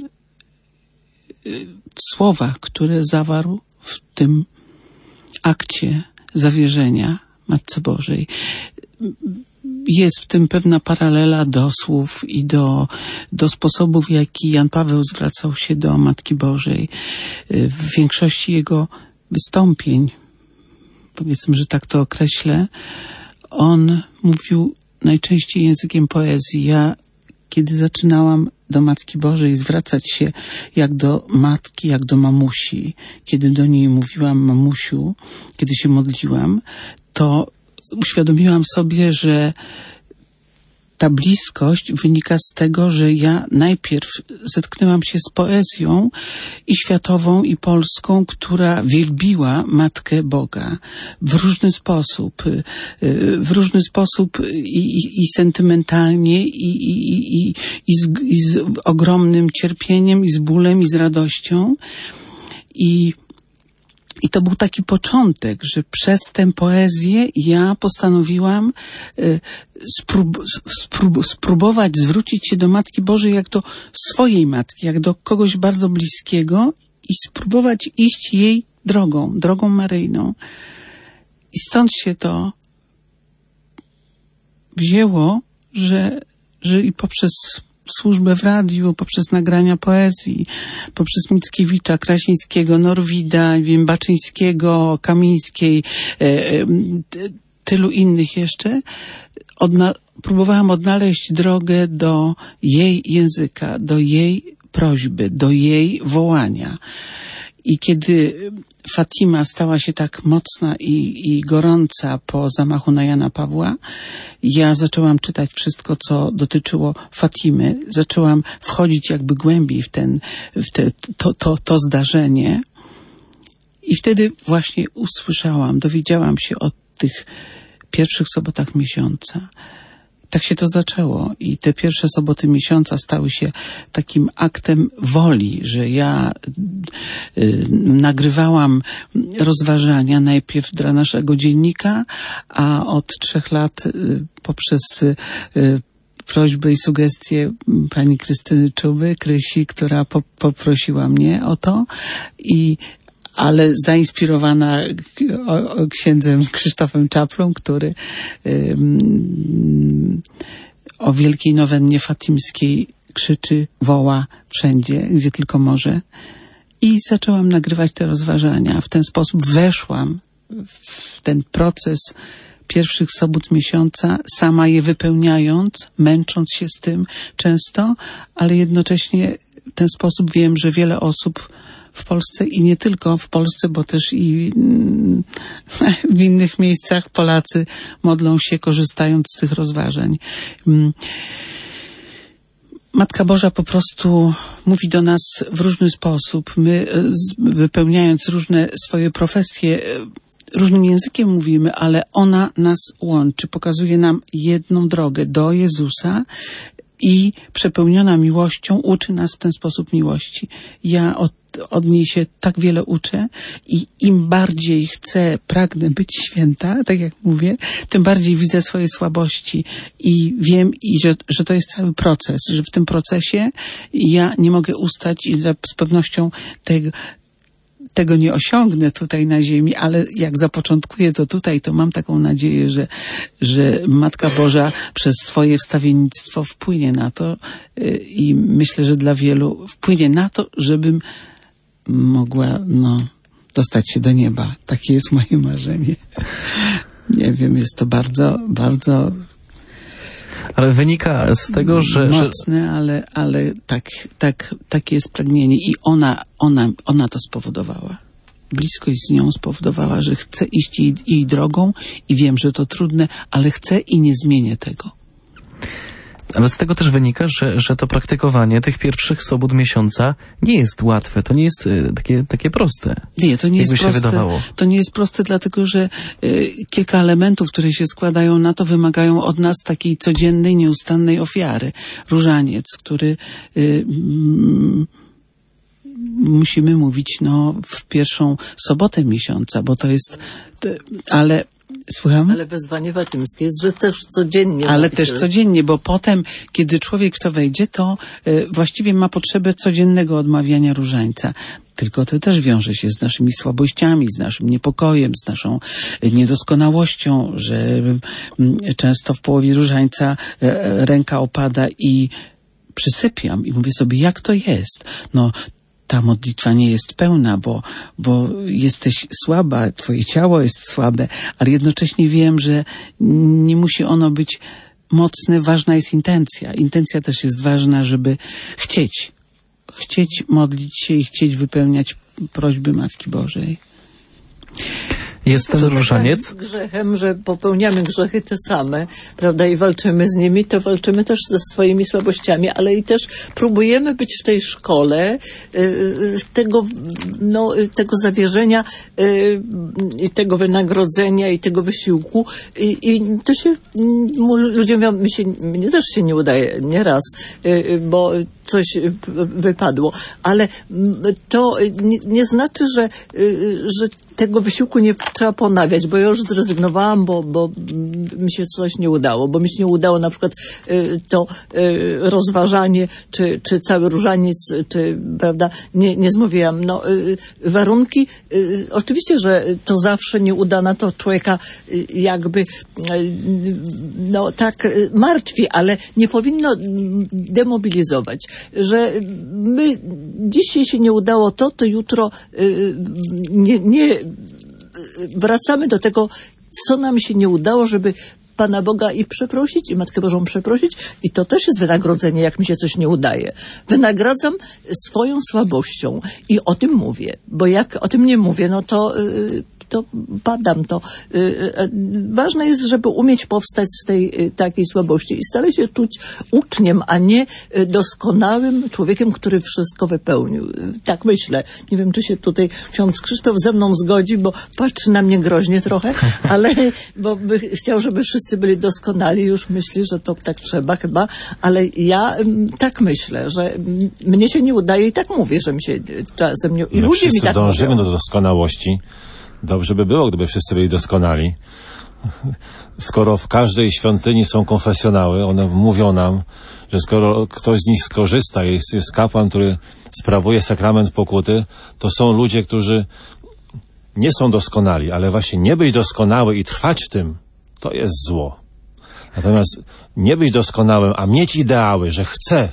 S5: w słowach, które zawarł w tym akcie zawierzenia Matce Bożej. Jest w tym pewna paralela do słów i do, do sposobów, w jaki Jan Paweł zwracał się do Matki Bożej. W większości jego wystąpień, powiedzmy, że tak to określę, on mówił najczęściej językiem poezji. Ja, kiedy zaczynałam do Matki Bożej zwracać się jak do matki, jak do mamusi, kiedy do niej mówiłam mamusiu, kiedy się modliłam, to uświadomiłam sobie, że ta bliskość wynika z tego, że ja najpierw zetknęłam się z poezją i światową, i polską, która wielbiła Matkę Boga w różny sposób, w różny sposób i, i, i sentymentalnie, i, i, i, i, z, i z ogromnym cierpieniem, i z bólem, i z radością. I I to był taki początek, że przez tę poezję ja postanowiłam y, sprób, sprób, spróbować zwrócić się do Matki Bożej jak do swojej matki, jak do kogoś bardzo bliskiego i spróbować iść jej drogą, drogą maryjną. I stąd się to wzięło, że że i poprzez służbę w radiu, poprzez nagrania poezji, poprzez Mickiewicza, Krasińskiego, Norwida, wiem, Baczyńskiego, Kamińskiej, e, e, tylu innych jeszcze, odna- próbowałam odnaleźć drogę do jej języka, do jej prośby, do jej wołania. I kiedy Fatima stała się tak mocna i, i gorąca po zamachu na Jana Pawła, ja zaczęłam czytać wszystko, co dotyczyło Fatimy. Zaczęłam wchodzić jakby głębiej w, ten, w te, to, to, to zdarzenie. I wtedy właśnie usłyszałam, dowiedziałam się o tych pierwszych sobotach miesiąca. Tak się to zaczęło i te pierwsze soboty miesiąca stały się takim aktem woli, że ja y, nagrywałam rozważania najpierw dla naszego dziennika, a od trzech lat y, poprzez y, prośbę i sugestie pani Krystyny Czuby, Krysi, która po, poprosiła mnie o to i ale zainspirowana o, o księdzem Krzysztofem Czaplą, który ym, o wielkiej nowennie fatimskiej krzyczy, woła wszędzie, gdzie tylko może. I zaczęłam nagrywać te rozważania. W ten sposób weszłam w ten proces pierwszych sobót miesiąca, sama je wypełniając, męcząc się z tym często, ale jednocześnie w ten sposób wiem, że wiele osób w Polsce i nie tylko w Polsce, bo też i w innych miejscach Polacy modlą się, korzystając z tych rozważań. Matka Boża po prostu mówi do nas w różny sposób. My, wypełniając różne swoje profesje, różnym językiem mówimy, ale ona nas łączy, pokazuje nam jedną drogę do Jezusa i przepełniona miłością uczy nas w ten sposób miłości. Ja od, od niej się tak wiele uczę i im bardziej chcę, pragnę być święta, tak jak mówię, tym bardziej widzę swoje słabości i wiem, i że, że to jest cały proces, że w tym procesie ja nie mogę ustać i z pewnością tego, tego nie osiągnę tutaj na ziemi, ale jak zapoczątkuję to tutaj, to mam taką nadzieję, że, że Matka Boża przez swoje wstawiennictwo wpłynie na to yy, i myślę, że dla wielu wpłynie na to, żebym mogła, no, dostać się do nieba. Takie jest moje marzenie. Nie wiem, jest to bardzo, bardzo...
S1: Ale wynika z tego, że...
S5: Mocne, że... ale, ale tak, tak, takie jest pragnienie. I ona, ona, ona to spowodowała. Bliskość z nią spowodowała, że chcę iść jej, jej drogą i wiem, że to trudne, ale chcę i nie zmienię tego.
S1: Ale z tego też wynika, że, że to praktykowanie tych pierwszych sobot miesiąca nie jest łatwe. To nie jest y, takie, takie proste.
S5: Nie, to nie jest proste.
S1: Wydawało.
S5: To nie jest proste, dlatego że y, kilka elementów, które się składają na to, wymagają od nas takiej codziennej, nieustannej ofiary. Różaniec, który y, y, musimy mówić no, w pierwszą sobotę miesiąca, bo to jest... Y, ale... Słucham?
S4: Ale wezwanie fatymskie jest, że też codziennie.
S5: Ale też się. codziennie, bo potem, kiedy człowiek w to wejdzie, to y, właściwie ma potrzebę codziennego odmawiania różańca. Tylko to też wiąże się z naszymi słabościami, z naszym niepokojem, z naszą niedoskonałością, że y, często w połowie różańca y, ręka opada i przysypiam i mówię sobie, jak to jest? No, ta modlitwa nie jest pełna, bo, bo jesteś słaba, twoje ciało jest słabe, ale jednocześnie wiem, że nie musi ono być mocne, ważna jest intencja. Intencja też jest ważna, żeby chcieć. Chcieć modlić się i chcieć wypełniać prośby Matki Bożej.
S1: Jest ten różaniec.
S4: Z grzechem, że popełniamy grzechy te same, prawda, i walczymy z nimi, to walczymy też ze swoimi słabościami, ale i też próbujemy być w tej szkole y, tego, no, tego zawierzenia y, i tego wynagrodzenia i tego wysiłku i, i to się y, ludzie mówią, mi się, mnie też się nie udaje nieraz, y, bo coś wypadło, ale to nie, nie znaczy, że, że tego wysiłku nie trzeba ponawiać, bo ja już zrezygnowałam, bo, bo mi się coś nie udało, bo mi się nie udało na przykład y, to y, rozważanie, czy, czy cały różaniec, czy, prawda, nie, nie zmówiłam. No, y, warunki, y, oczywiście, że to zawsze nieudana, to człowieka y, jakby y, no tak y, martwi, ale nie powinno demobilizować, że my dzisiaj się nie udało to, to jutro y, nie, nie wracamy do tego, co nam się nie udało, żeby Pana Boga i przeprosić, i Matkę Bożą przeprosić, i to też jest wynagrodzenie, jak mi się coś nie udaje. Wynagradzam swoją słabością i o tym mówię, bo jak o tym nie mówię, no to yy, to badam to. Ważne jest, żeby umieć powstać z tej takiej słabości i starać się czuć uczniem, a nie doskonałym człowiekiem, który wszystko wypełnił. Tak myślę. Nie wiem, czy się tutaj ksiądz Krzysztof ze mną zgodzi, bo patrzy na mnie groźnie trochę, ale bo by chciał, żeby wszyscy byli doskonali. Już myśli, że to tak trzeba chyba, ale ja tak myślę, że mnie się nie udaje i tak mówię, że mi się czasem nie... I
S2: My
S4: ludzie mi tak
S2: dążymy
S4: mówią.
S2: do doskonałości. Dobrze by było, gdyby wszyscy byli doskonali. Skoro w każdej świątyni są konfesjonały, one mówią nam, że skoro ktoś z nich skorzysta, jest, jest kapłan, który sprawuje sakrament pokuty, to są ludzie, którzy nie są doskonali, ale właśnie nie być doskonały i trwać w tym, to jest zło. Natomiast nie być doskonałym, a mieć ideały, że chcę,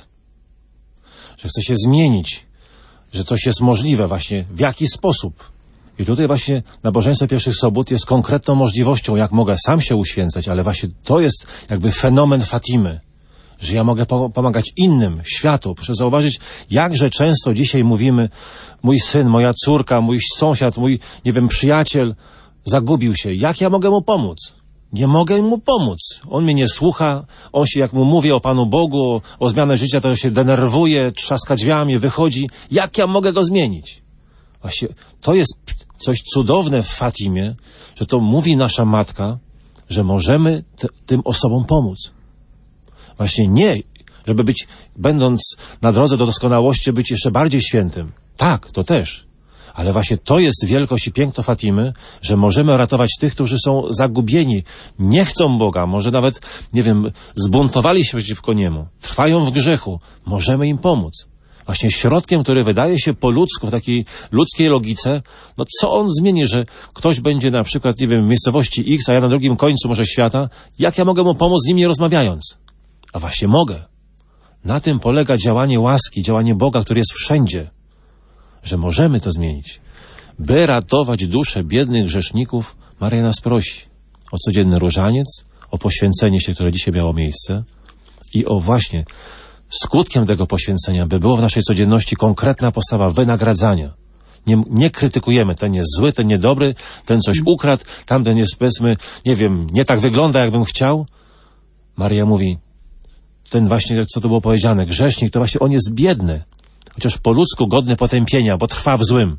S2: że chce się zmienić, że coś jest możliwe właśnie, w jaki sposób. I tutaj właśnie nabożeństwo pierwszych sobót jest konkretną możliwością, jak mogę sam się uświęcać, ale właśnie to jest jakby fenomen Fatimy, że ja mogę po- pomagać innym, światu. Proszę zauważyć, jakże często dzisiaj mówimy, mój syn, moja córka, mój sąsiad, mój, nie wiem, przyjaciel zagubił się. Jak ja mogę mu pomóc? Nie mogę mu pomóc. On mnie nie słucha, on się, jak mu mówię o Panu Bogu, o, o zmianę życia, to się denerwuje, trzaska drzwiami, wychodzi. Jak ja mogę go zmienić? Właśnie to jest coś cudowne w Fatimie, że to mówi nasza Matka, że możemy te, tym osobom pomóc. Właśnie nie, żeby być, będąc na drodze do doskonałości, być jeszcze bardziej świętym. Tak, to też. Ale właśnie to jest wielkość i piękno Fatimy, że możemy ratować tych, którzy są zagubieni, nie chcą Boga, może nawet, nie wiem, zbuntowali się przeciwko Niemu, trwają w grzechu. Możemy im pomóc. Właśnie środkiem, który wydaje się po ludzku, w takiej ludzkiej logice, no co on zmieni, że ktoś będzie na przykład, nie wiem, w miejscowości X, a ja na drugim końcu może świata, jak ja mogę mu pomóc z nim nie rozmawiając? A właśnie mogę. Na tym polega działanie łaski, działanie Boga, który jest wszędzie. Że możemy to zmienić. By ratować dusze biednych grzeszników, Maryja nas prosi o codzienny różaniec, o poświęcenie się, które dzisiaj miało miejsce i o właśnie skutkiem tego poświęcenia, by było w naszej codzienności konkretna postawa wynagradzania. Nie, nie krytykujemy, ten jest zły, ten niedobry, ten coś ukradł, tamten jest, powiedzmy, nie wiem, nie tak wygląda, jakbym chciał. Maryja mówi, ten właśnie, co to było powiedziane, grzesznik, to właśnie on jest biedny, chociaż po ludzku godny potępienia, bo trwa w złym.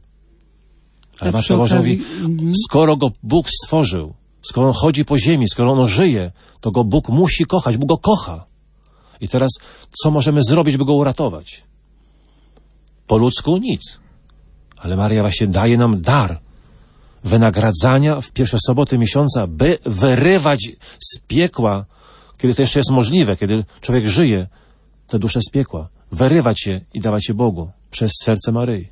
S2: Ale Matka Boża mówi, skoro go Bóg stworzył, skoro on chodzi po ziemi, skoro on żyje, to go Bóg musi kochać, Bóg go kocha. I teraz, co możemy zrobić, by go uratować? Po ludzku nic. Ale Maryja właśnie daje nam dar wynagradzania w pierwsze soboty miesiąca, by wyrywać z piekła, kiedy to jeszcze jest możliwe, kiedy człowiek żyje, tę duszę z piekła. Wyrywać je i dawać je Bogu przez serce Maryi.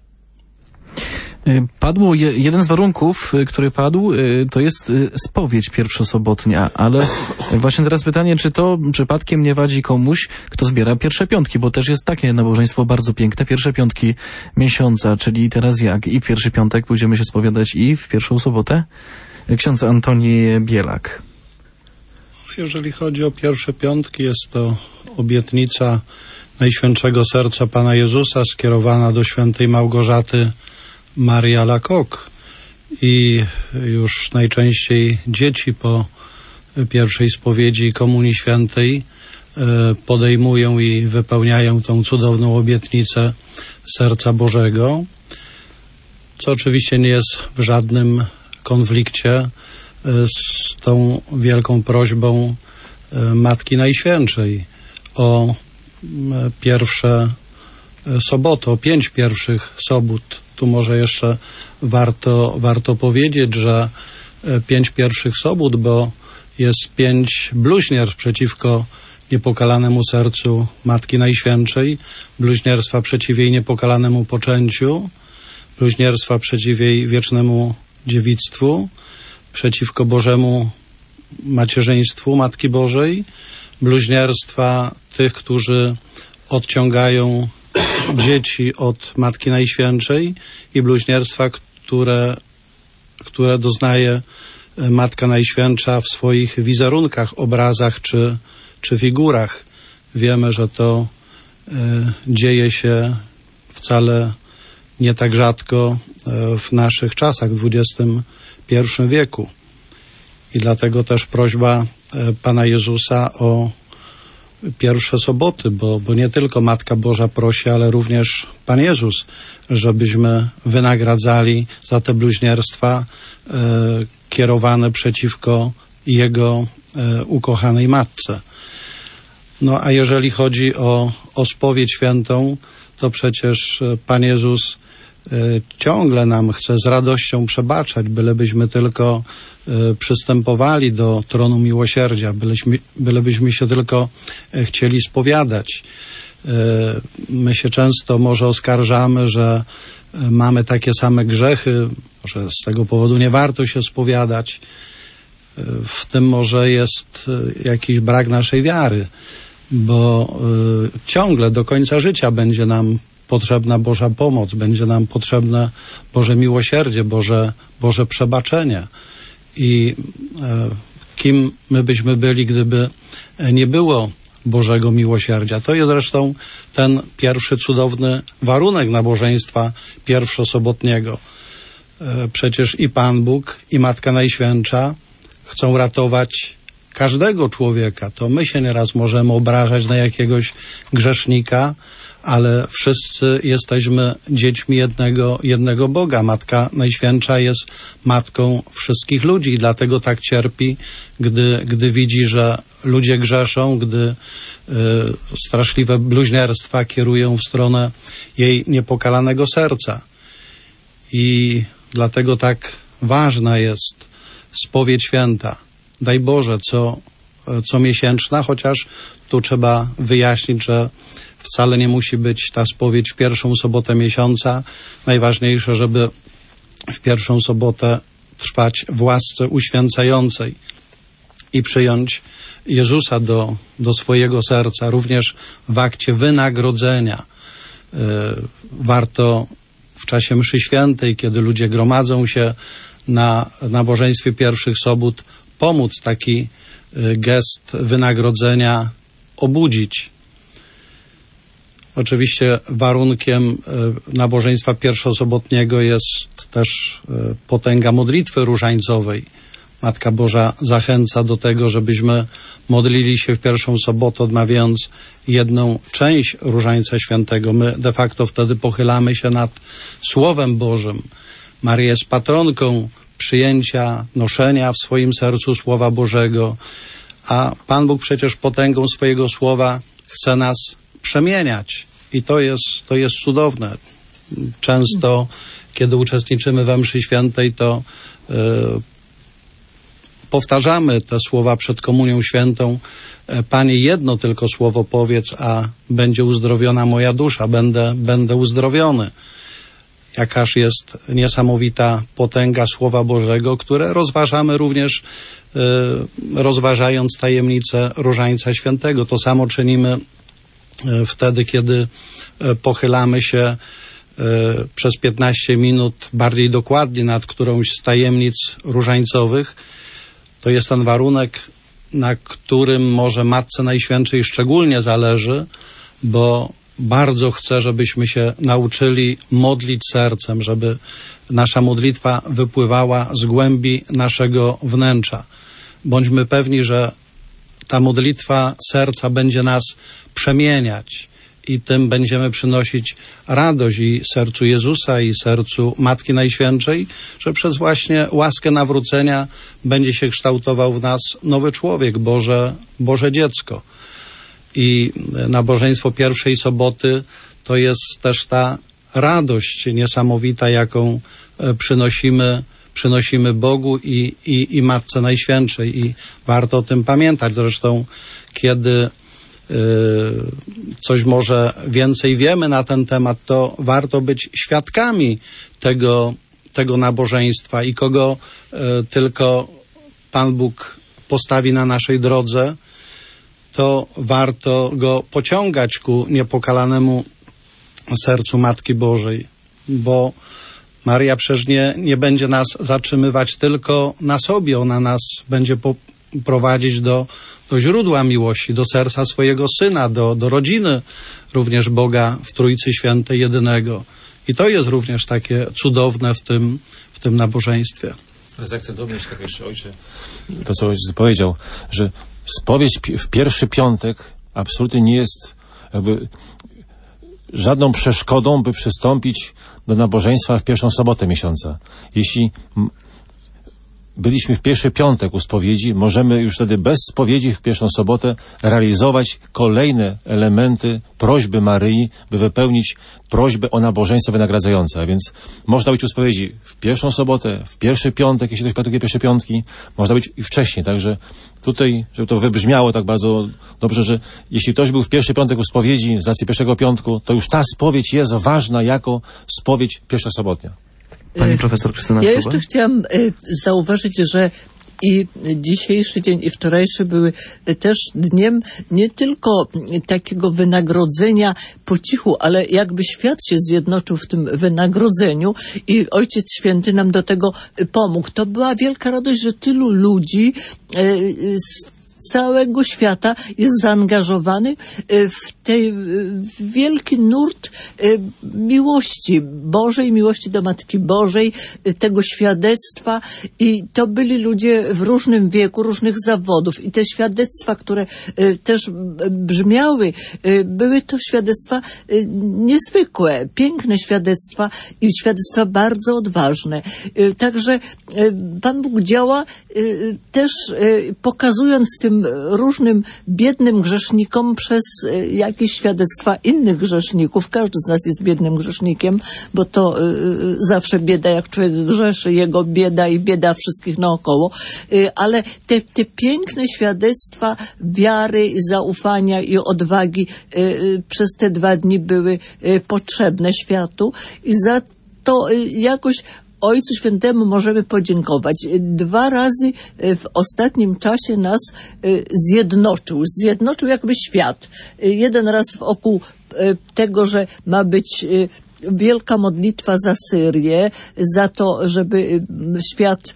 S1: Padło, je, jeden z warunków, który padł, to jest spowiedź pierwszosobotnia, ale właśnie teraz pytanie, czy to przypadkiem nie wadzi komuś, kto zbiera pierwsze piątki, bo też jest takie nabożeństwo bardzo piękne, pierwsze piątki miesiąca, czyli teraz jak? I w pierwszy piątek pójdziemy się spowiadać i w pierwszą sobotę? Ksiądz Antoni Bielak.
S3: Jeżeli chodzi o pierwsze piątki, jest to obietnica Najświętszego Serca Pana Jezusa skierowana do świętej Małgorzaty Marii Alacoque i już najczęściej dzieci po pierwszej spowiedzi i Komunii Świętej podejmują i wypełniają tą cudowną obietnicę Serca Bożego, co oczywiście nie jest w żadnym konflikcie z tą wielką prośbą Matki Najświętszej o pierwsze soboty, o pięć pierwszych sobót Tu może jeszcze warto, warto powiedzieć, że pięć pierwszych sobót, bo jest pięć bluźnierstw przeciwko niepokalanemu sercu Matki Najświętszej, bluźnierstwa przeciw jej niepokalanemu poczęciu, bluźnierstwa przeciw jej wiecznemu dziewictwu, przeciwko Bożemu macierzyństwu Matki Bożej, bluźnierstwa tych, którzy odciągają dzieci od Matki Najświętszej i bluźnierstwa, które, które doznaje Matka Najświętsza w swoich wizerunkach, obrazach czy, czy figurach. Wiemy, że to y, dzieje się wcale nie tak rzadko y, w naszych czasach, w dwudziestym pierwszym wieku. I dlatego też prośba y, Pana Jezusa o pierwsze soboty, bo, bo nie tylko Matka Boża prosi, ale również Pan Jezus, żebyśmy wynagradzali za te bluźnierstwa y, kierowane przeciwko Jego e, ukochanej Matce. No a jeżeli chodzi o, o spowiedź świętą, to przecież Pan Jezus e, ciągle nam chce z radością przebaczać, bylebyśmy tylko e, przystępowali do tronu miłosierdzia, byleśmy, bylebyśmy się tylko e, chcieli spowiadać. E, my się często może oskarżamy, że mamy takie same grzechy, może z tego powodu nie warto się spowiadać. W tym może jest jakiś brak naszej wiary, bo ciągle do końca życia będzie nam potrzebna Boża pomoc, będzie nam potrzebne Boże miłosierdzie, Boże, Boże przebaczenie. I kim my byśmy byli, gdyby nie było Bożego miłosierdzia. To jest zresztą ten pierwszy cudowny warunek nabożeństwa pierwszosobotniego. Przecież i Pan Bóg, i Matka Najświętsza chcą ratować każdego człowieka. To my się nieraz możemy obrażać na jakiegoś grzesznika, ale wszyscy jesteśmy dziećmi jednego, jednego Boga. Matka Najświętsza jest matką wszystkich ludzi i dlatego tak cierpi, gdy, gdy widzi, że ludzie grzeszą, gdy y, straszliwe bluźnierstwa kierują w stronę jej niepokalanego serca. I dlatego tak ważna jest spowiedź święta. Daj Boże, co, co miesięczna, chociaż tu trzeba wyjaśnić, że wcale nie musi być ta spowiedź w pierwszą sobotę miesiąca. Najważniejsze, żeby w pierwszą sobotę trwać w łasce uświęcającej i przyjąć Jezusa do, do swojego serca, również w akcie wynagrodzenia. Yy, warto w czasie mszy świętej, kiedy ludzie gromadzą się na nabożeństwie pierwszych sobót, pomóc taki yy, gest wynagrodzenia obudzić. Oczywiście warunkiem y, nabożeństwa pierwszosobotniego jest też y, potęga modlitwy różańcowej. Matka Boża zachęca do tego, żebyśmy modlili się w pierwszą sobotę, odmawiając jedną część Różańca Świętego. My de facto wtedy pochylamy się nad Słowem Bożym. Maria jest patronką przyjęcia, noszenia w swoim sercu Słowa Bożego, a Pan Bóg przecież potęgą swojego Słowa chce nas przemieniać. I to jest, to jest cudowne. Często, kiedy uczestniczymy we mszy świętej, to yy, powtarzamy te słowa przed komunią świętą. Panie, jedno tylko słowo powiedz, a będzie uzdrowiona moja dusza. Będę, będę uzdrowiony. Jakaż jest niesamowita potęga Słowa Bożego, które rozważamy również yy, rozważając tajemnicę Różańca Świętego. To samo czynimy wtedy, kiedy pochylamy się przez piętnaście minut bardziej dokładnie nad którąś z tajemnic różańcowych. To jest ten warunek, na którym może Matce Najświętszej szczególnie zależy, bo bardzo chce, żebyśmy się nauczyli modlić sercem, żeby nasza modlitwa wypływała z głębi naszego wnętrza. Bądźmy pewni, że ta modlitwa serca będzie nas przemieniać i tym będziemy przynosić radość i sercu Jezusa, i sercu Matki Najświętszej, że przez właśnie łaskę nawrócenia będzie się kształtował w nas nowy człowiek, Boże, Boże dziecko. I nabożeństwo pierwszej soboty to jest też ta radość niesamowita, jaką przynosimy, przynosimy Bogu i, i, i Matce Najświętszej. I warto o tym pamiętać. Zresztą, kiedy y, coś może więcej wiemy na ten temat, to warto być świadkami tego, tego nabożeństwa i kogo y, tylko Pan Bóg postawi na naszej drodze, to warto go pociągać ku niepokalanemu sercu Matki Bożej, bo Maryja przecież nie, nie będzie nas zatrzymywać tylko na sobie, ona nas będzie po, prowadzić do, do źródła miłości, do serca swojego Syna, do, do rodziny również Boga w Trójcy Świętej jedynego. I to jest również takie cudowne w tym, w tym nabożeństwie.
S2: Zaakcentuję się tak jeszcze, ojcze, to co ojciec powiedział, że spowiedź w pierwszy piątek absolutnie nie jest jakby żadną przeszkodą, by przystąpić do nabożeństwa w pierwszą sobotę miesiąca. Jeśli byliśmy w pierwszy piątek u spowiedzi, możemy już wtedy bez spowiedzi w pierwszą sobotę realizować kolejne elementy prośby Maryi, by wypełnić prośbę o nabożeństwo wynagradzające. A więc można być u spowiedzi w pierwszą sobotę, w pierwszy piątek, jeśli ktoś praktykuje pierwsze piątki, można być i wcześniej. Także tutaj, żeby to wybrzmiało tak bardzo dobrze, że jeśli ktoś był w pierwszy piątek u spowiedzi z racji pierwszego piątku, to już ta spowiedź jest ważna jako spowiedź pierwszosobotnia.
S1: Pani profesor Krystyna
S4: Ja
S1: Czuba?
S4: jeszcze chciałam y, zauważyć, że i dzisiejszy dzień, i wczorajszy były też dniem nie tylko takiego wynagrodzenia po cichu, ale jakby świat się zjednoczył w tym wynagrodzeniu i Ojciec Święty nam do tego pomógł. To była wielka radość, że tylu ludzi y, z całego świata jest zaangażowany w ten wielki nurt miłości Bożej, miłości do Matki Bożej, tego świadectwa i to byli ludzie w różnym wieku, różnych zawodów i te świadectwa, które też brzmiały, były to świadectwa niezwykłe, piękne świadectwa i świadectwa bardzo odważne. Także Pan Bóg działa też pokazując tym różnym biednym grzesznikom przez jakieś świadectwa innych grzeszników. Każdy z nas jest biednym grzesznikiem, bo to y, zawsze bieda, jak człowiek grzeszy, jego bieda i bieda wszystkich naokoło. Y, ale te, te piękne świadectwa wiary, zaufania i odwagi y, y, przez te dwa dni były y, potrzebne światu i za to y, jakoś Ojcu Świętemu możemy podziękować. Dwa razy w ostatnim czasie nas zjednoczył. Zjednoczył jakby świat. Jeden raz wokół tego, że ma być wielka modlitwa za Syrię, za to, żeby świat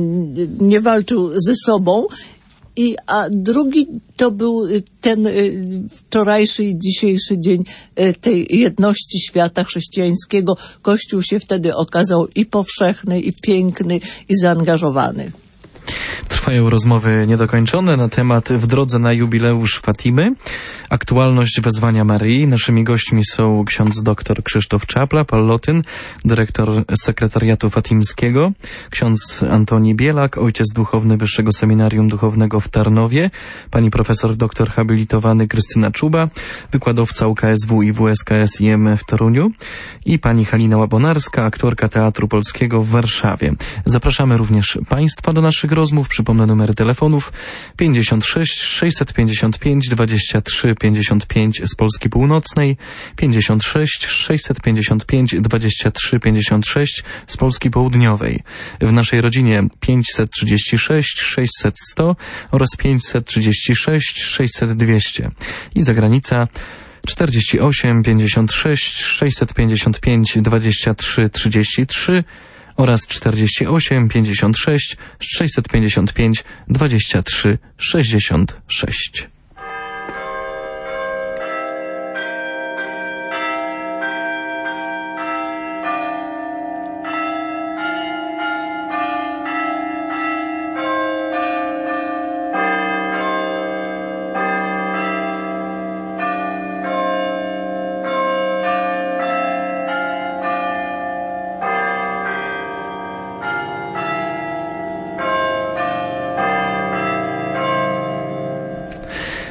S4: nie walczył ze sobą. I, a drugi to był ten wczorajszy i dzisiejszy dzień tej jedności świata chrześcijańskiego. Kościół się wtedy okazał i powszechny, i piękny, i zaangażowany.
S1: Trwają rozmowy niedokończone na temat W drodze na jubileusz Fatimy. Aktualność wezwania Maryi. Naszymi gośćmi są ksiądz dr Krzysztof Czapla, Pallotyn, dyrektor sekretariatu fatimskiego, ksiądz Antoni Bielak, ojciec duchowny Wyższego Seminarium Duchownego w Tarnowie, pani profesor doktor habilitowany Krystyna Czuba, wykładowca U K S W i W S K S I M w Toruniu i pani Halina Łabonarska, aktorka Teatru Polskiego w Warszawie. Zapraszamy również państwa do naszych rozmów. Przypomnę numery telefonów pięćdziesiąt sześć sześćset pięćdziesiąt pięć dwadzieścia trzy pięćdziesiąt pięć z Polski Północnej, pięćdziesiąt sześć sześćset pięćdziesiąt pięć dwadzieścia trzy pięćdziesiąt sześć z Polski Południowej. W naszej rodzinie pięćset trzydzieści sześć sześćset sto oraz pięćset trzydzieści sześć sześćset dwieście. I zagranica czterdzieści osiem pięćdziesiąt sześć sześćset pięćdziesiąt pięć dwadzieścia trzy trzydzieści trzy oraz czterdzieści osiem pięćdziesiąt sześć sześćset pięćdziesiąt pięć dwadzieścia trzy sześćdziesiąt sześć.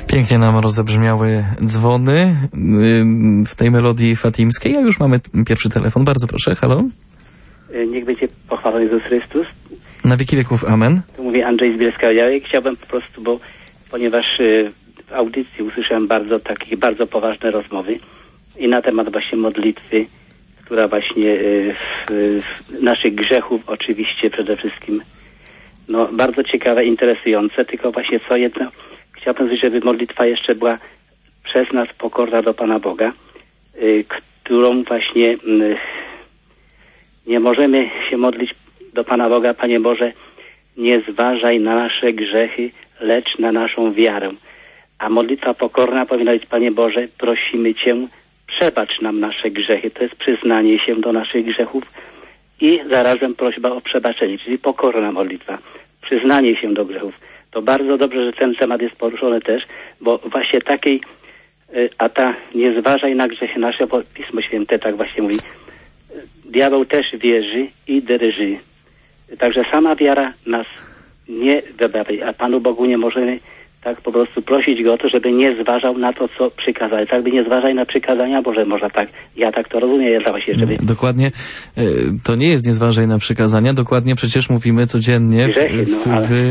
S1: Pięknie nam rozebrzmiały dzwony w tej melodii fatimskiej, a już mamy pierwszy telefon. Bardzo proszę, halo.
S7: Niech będzie pochwalony Jezus Chrystus.
S1: Na wieki wieków, amen.
S7: Tu mówi Andrzej z Bielska-Białej. Chciałbym po prostu, bo ponieważ w audycji usłyszałem bardzo takie, bardzo poważne rozmowy i na temat właśnie modlitwy, która właśnie w, w naszych grzechów oczywiście przede wszystkim, no bardzo ciekawe, interesujące, tylko właśnie co jedno, chciałbym, żeby modlitwa jeszcze była przez nas pokorna do Pana Boga, y, którą właśnie y, nie możemy się modlić do Pana Boga, Panie Boże, nie zważaj na nasze grzechy, lecz na naszą wiarę. A modlitwa pokorna powinna być, Panie Boże, prosimy Cię, przebacz nam nasze grzechy. To jest przyznanie się do naszych grzechów i zarazem prośba o przebaczenie, czyli pokorna modlitwa, przyznanie się do grzechów. To bardzo dobrze, że ten temat jest poruszony też, bo właśnie takiej, a ta nie zważaj na grzechy nasze, bo Pismo Święte tak właśnie mówi, diabeł też wierzy i drży. Także sama wiara nas nie wybawi, a Panu Bogu nie możemy tak po prostu prosić Go o to, żeby nie zważał na to, co przykazał. Tak by nie zważaj na przykazania Boże, można tak, ja tak to rozumiem, ja właśnie, żeby...
S1: Dokładnie, to nie jest nie zważaj na przykazania, dokładnie przecież mówimy codziennie w,
S7: Grzechy, no, ale...
S1: w,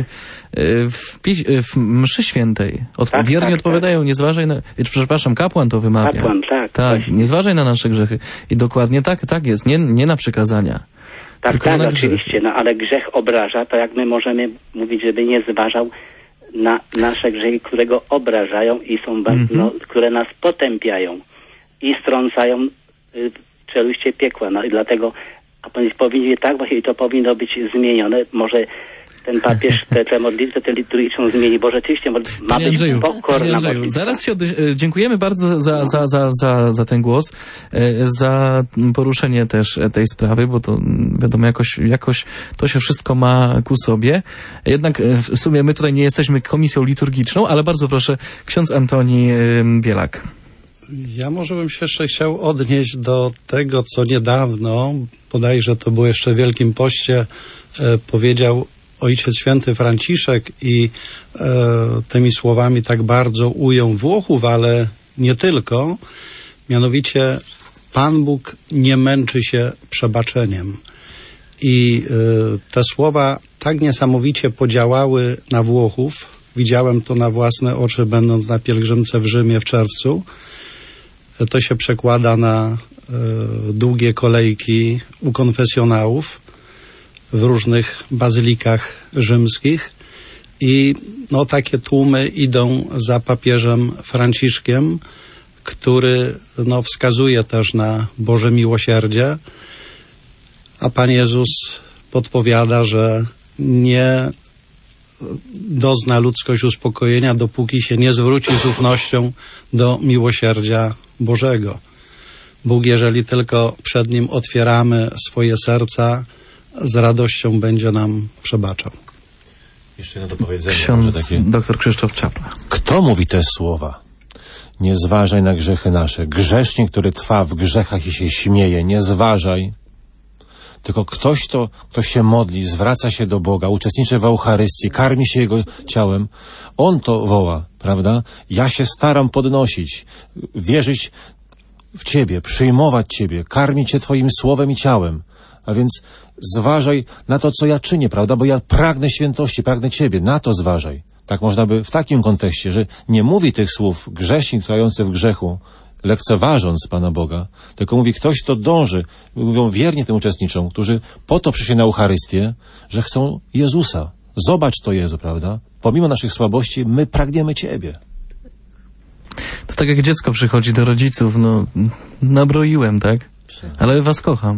S1: w, w, w mszy świętej. Od,
S7: tak,
S1: wiernie
S7: tak,
S1: odpowiadają,
S7: tak.
S1: nie zważaj na... Przepraszam, kapłan to wymawia.
S7: Kapłan, tak.
S1: Tak,
S7: właśnie.
S1: nie zważaj na nasze grzechy. I dokładnie tak, tak jest, nie, nie na przykazania.
S7: Tak, tak, oczywiście, no ale grzech obraża, to jak my możemy mówić, żeby nie zważał na nasze grzechy, które go obrażają i są, mm-hmm. no, które nas potępiają i strącają y, w czeluście piekła. No i dlatego a powinien tak właśnie to powinno być zmienione. Może ten papież te, te modlitwy, te liturgiczną zmieni, bo rzeczywiście ma
S1: Panie
S7: być
S1: Andrzeju,
S7: pokorna
S1: Andrzeju,
S7: modlitwa.
S1: zaraz się ode... dziękujemy bardzo za, za, za, za, za ten głos, za poruszenie też tej sprawy, bo to wiadomo, jakoś, jakoś to się wszystko ma ku sobie. Jednak w sumie my tutaj nie jesteśmy komisją liturgiczną, ale bardzo proszę, ksiądz Antoni Bielak.
S3: Ja może bym się jeszcze chciał odnieść do tego, co niedawno, bodajże to było jeszcze w Wielkim Poście, e, powiedział Ojciec Święty Franciszek i e, tymi słowami tak bardzo ujął Włochów, ale nie tylko. Mianowicie Pan Bóg nie męczy się przebaczeniem. I e, te słowa tak niesamowicie podziałały na Włochów. Widziałem to na własne oczy, będąc na pielgrzymce w Rzymie w czerwcu. To się przekłada na e, długie kolejki u konfesjonałów w różnych bazylikach rzymskich i no, takie tłumy idą za papieżem Franciszkiem, który no, wskazuje też na Boże miłosierdzie, a Pan Jezus podpowiada, że nie dozna ludzkość uspokojenia, dopóki się nie zwróci z ufnością do miłosierdzia Bożego. Bóg, jeżeli tylko przed Nim otwieramy swoje serca, z radością będzie nam przebaczał.
S2: Jeszcze jedno do powiedzenia.
S1: Ksiądz
S2: takie...
S1: doktor Krzysztof Czapla.
S2: Kto mówi te słowa? Nie zważaj na grzechy nasze. Grzesznik, który trwa w grzechach i się śmieje, nie zważaj. Tylko ktoś, to, kto się modli, zwraca się do Boga, uczestniczy w Eucharystii, karmi się Jego ciałem, on to woła, prawda? Ja się staram podnosić, wierzyć w Ciebie, przyjmować Ciebie, karmić Cię Twoim słowem i ciałem. A więc zważaj na to, co ja czynię, prawda? Bo ja pragnę świętości, pragnę Ciebie, na to zważaj. Tak można by w takim kontekście, że nie mówi tych słów grzesznik trwający w grzechu, lekceważąc Pana Boga, tylko mówi ktoś, kto dąży, mówią wiernie tym uczestniczom, którzy po to przyszli na Eucharystię, że chcą Jezusa. Zobacz to Jezu, prawda? Pomimo naszych słabości, my pragniemy Ciebie.
S1: To tak jak dziecko przychodzi do rodziców, no nabroiłem, tak? Ale was kocham.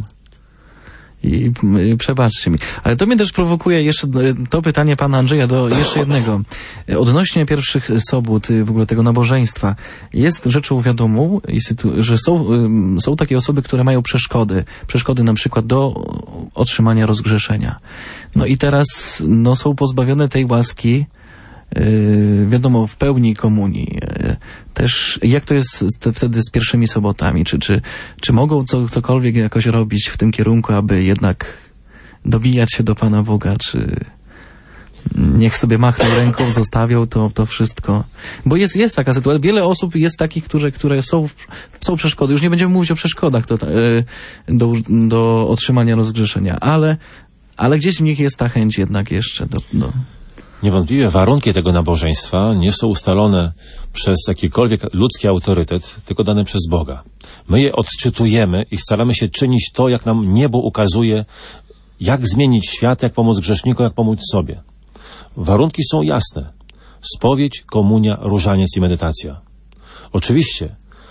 S1: I, i przebaczcie mi. Ale to mnie też prowokuje jeszcze to pytanie pana Andrzeja do jeszcze jednego. Odnośnie pierwszych sobót, w ogóle tego nabożeństwa. Jest rzeczą wiadomą, że są, są takie osoby, które mają przeszkody. Przeszkody na przykład do otrzymania rozgrzeszenia. No i teraz no, są pozbawione tej łaski, Yy, wiadomo, w pełni komunii. Yy, też jak to jest z, wtedy z pierwszymi sobotami? Czy, czy, czy mogą co, cokolwiek jakoś robić w tym kierunku, aby jednak dobijać się do Pana Boga? Czy niech sobie machnął ręką, zostawiał to, to wszystko. Bo jest, jest taka sytuacja. Wiele osób jest takich, które, które są, są przeszkody. Już nie będziemy mówić o przeszkodach do, do, do otrzymania rozgrzeszenia, ale, ale gdzieś w nich jest ta chęć jednak jeszcze do... do...
S2: Niewątpliwie warunki tego nabożeństwa nie są ustalone przez jakikolwiek ludzki autorytet, tylko dane przez Boga. My je odczytujemy i staramy się czynić to, jak nam niebo ukazuje, jak zmienić świat, jak pomóc grzesznikom, jak pomóc sobie. Warunki są jasne. Spowiedź, komunia, różaniec i medytacja. Oczywiście,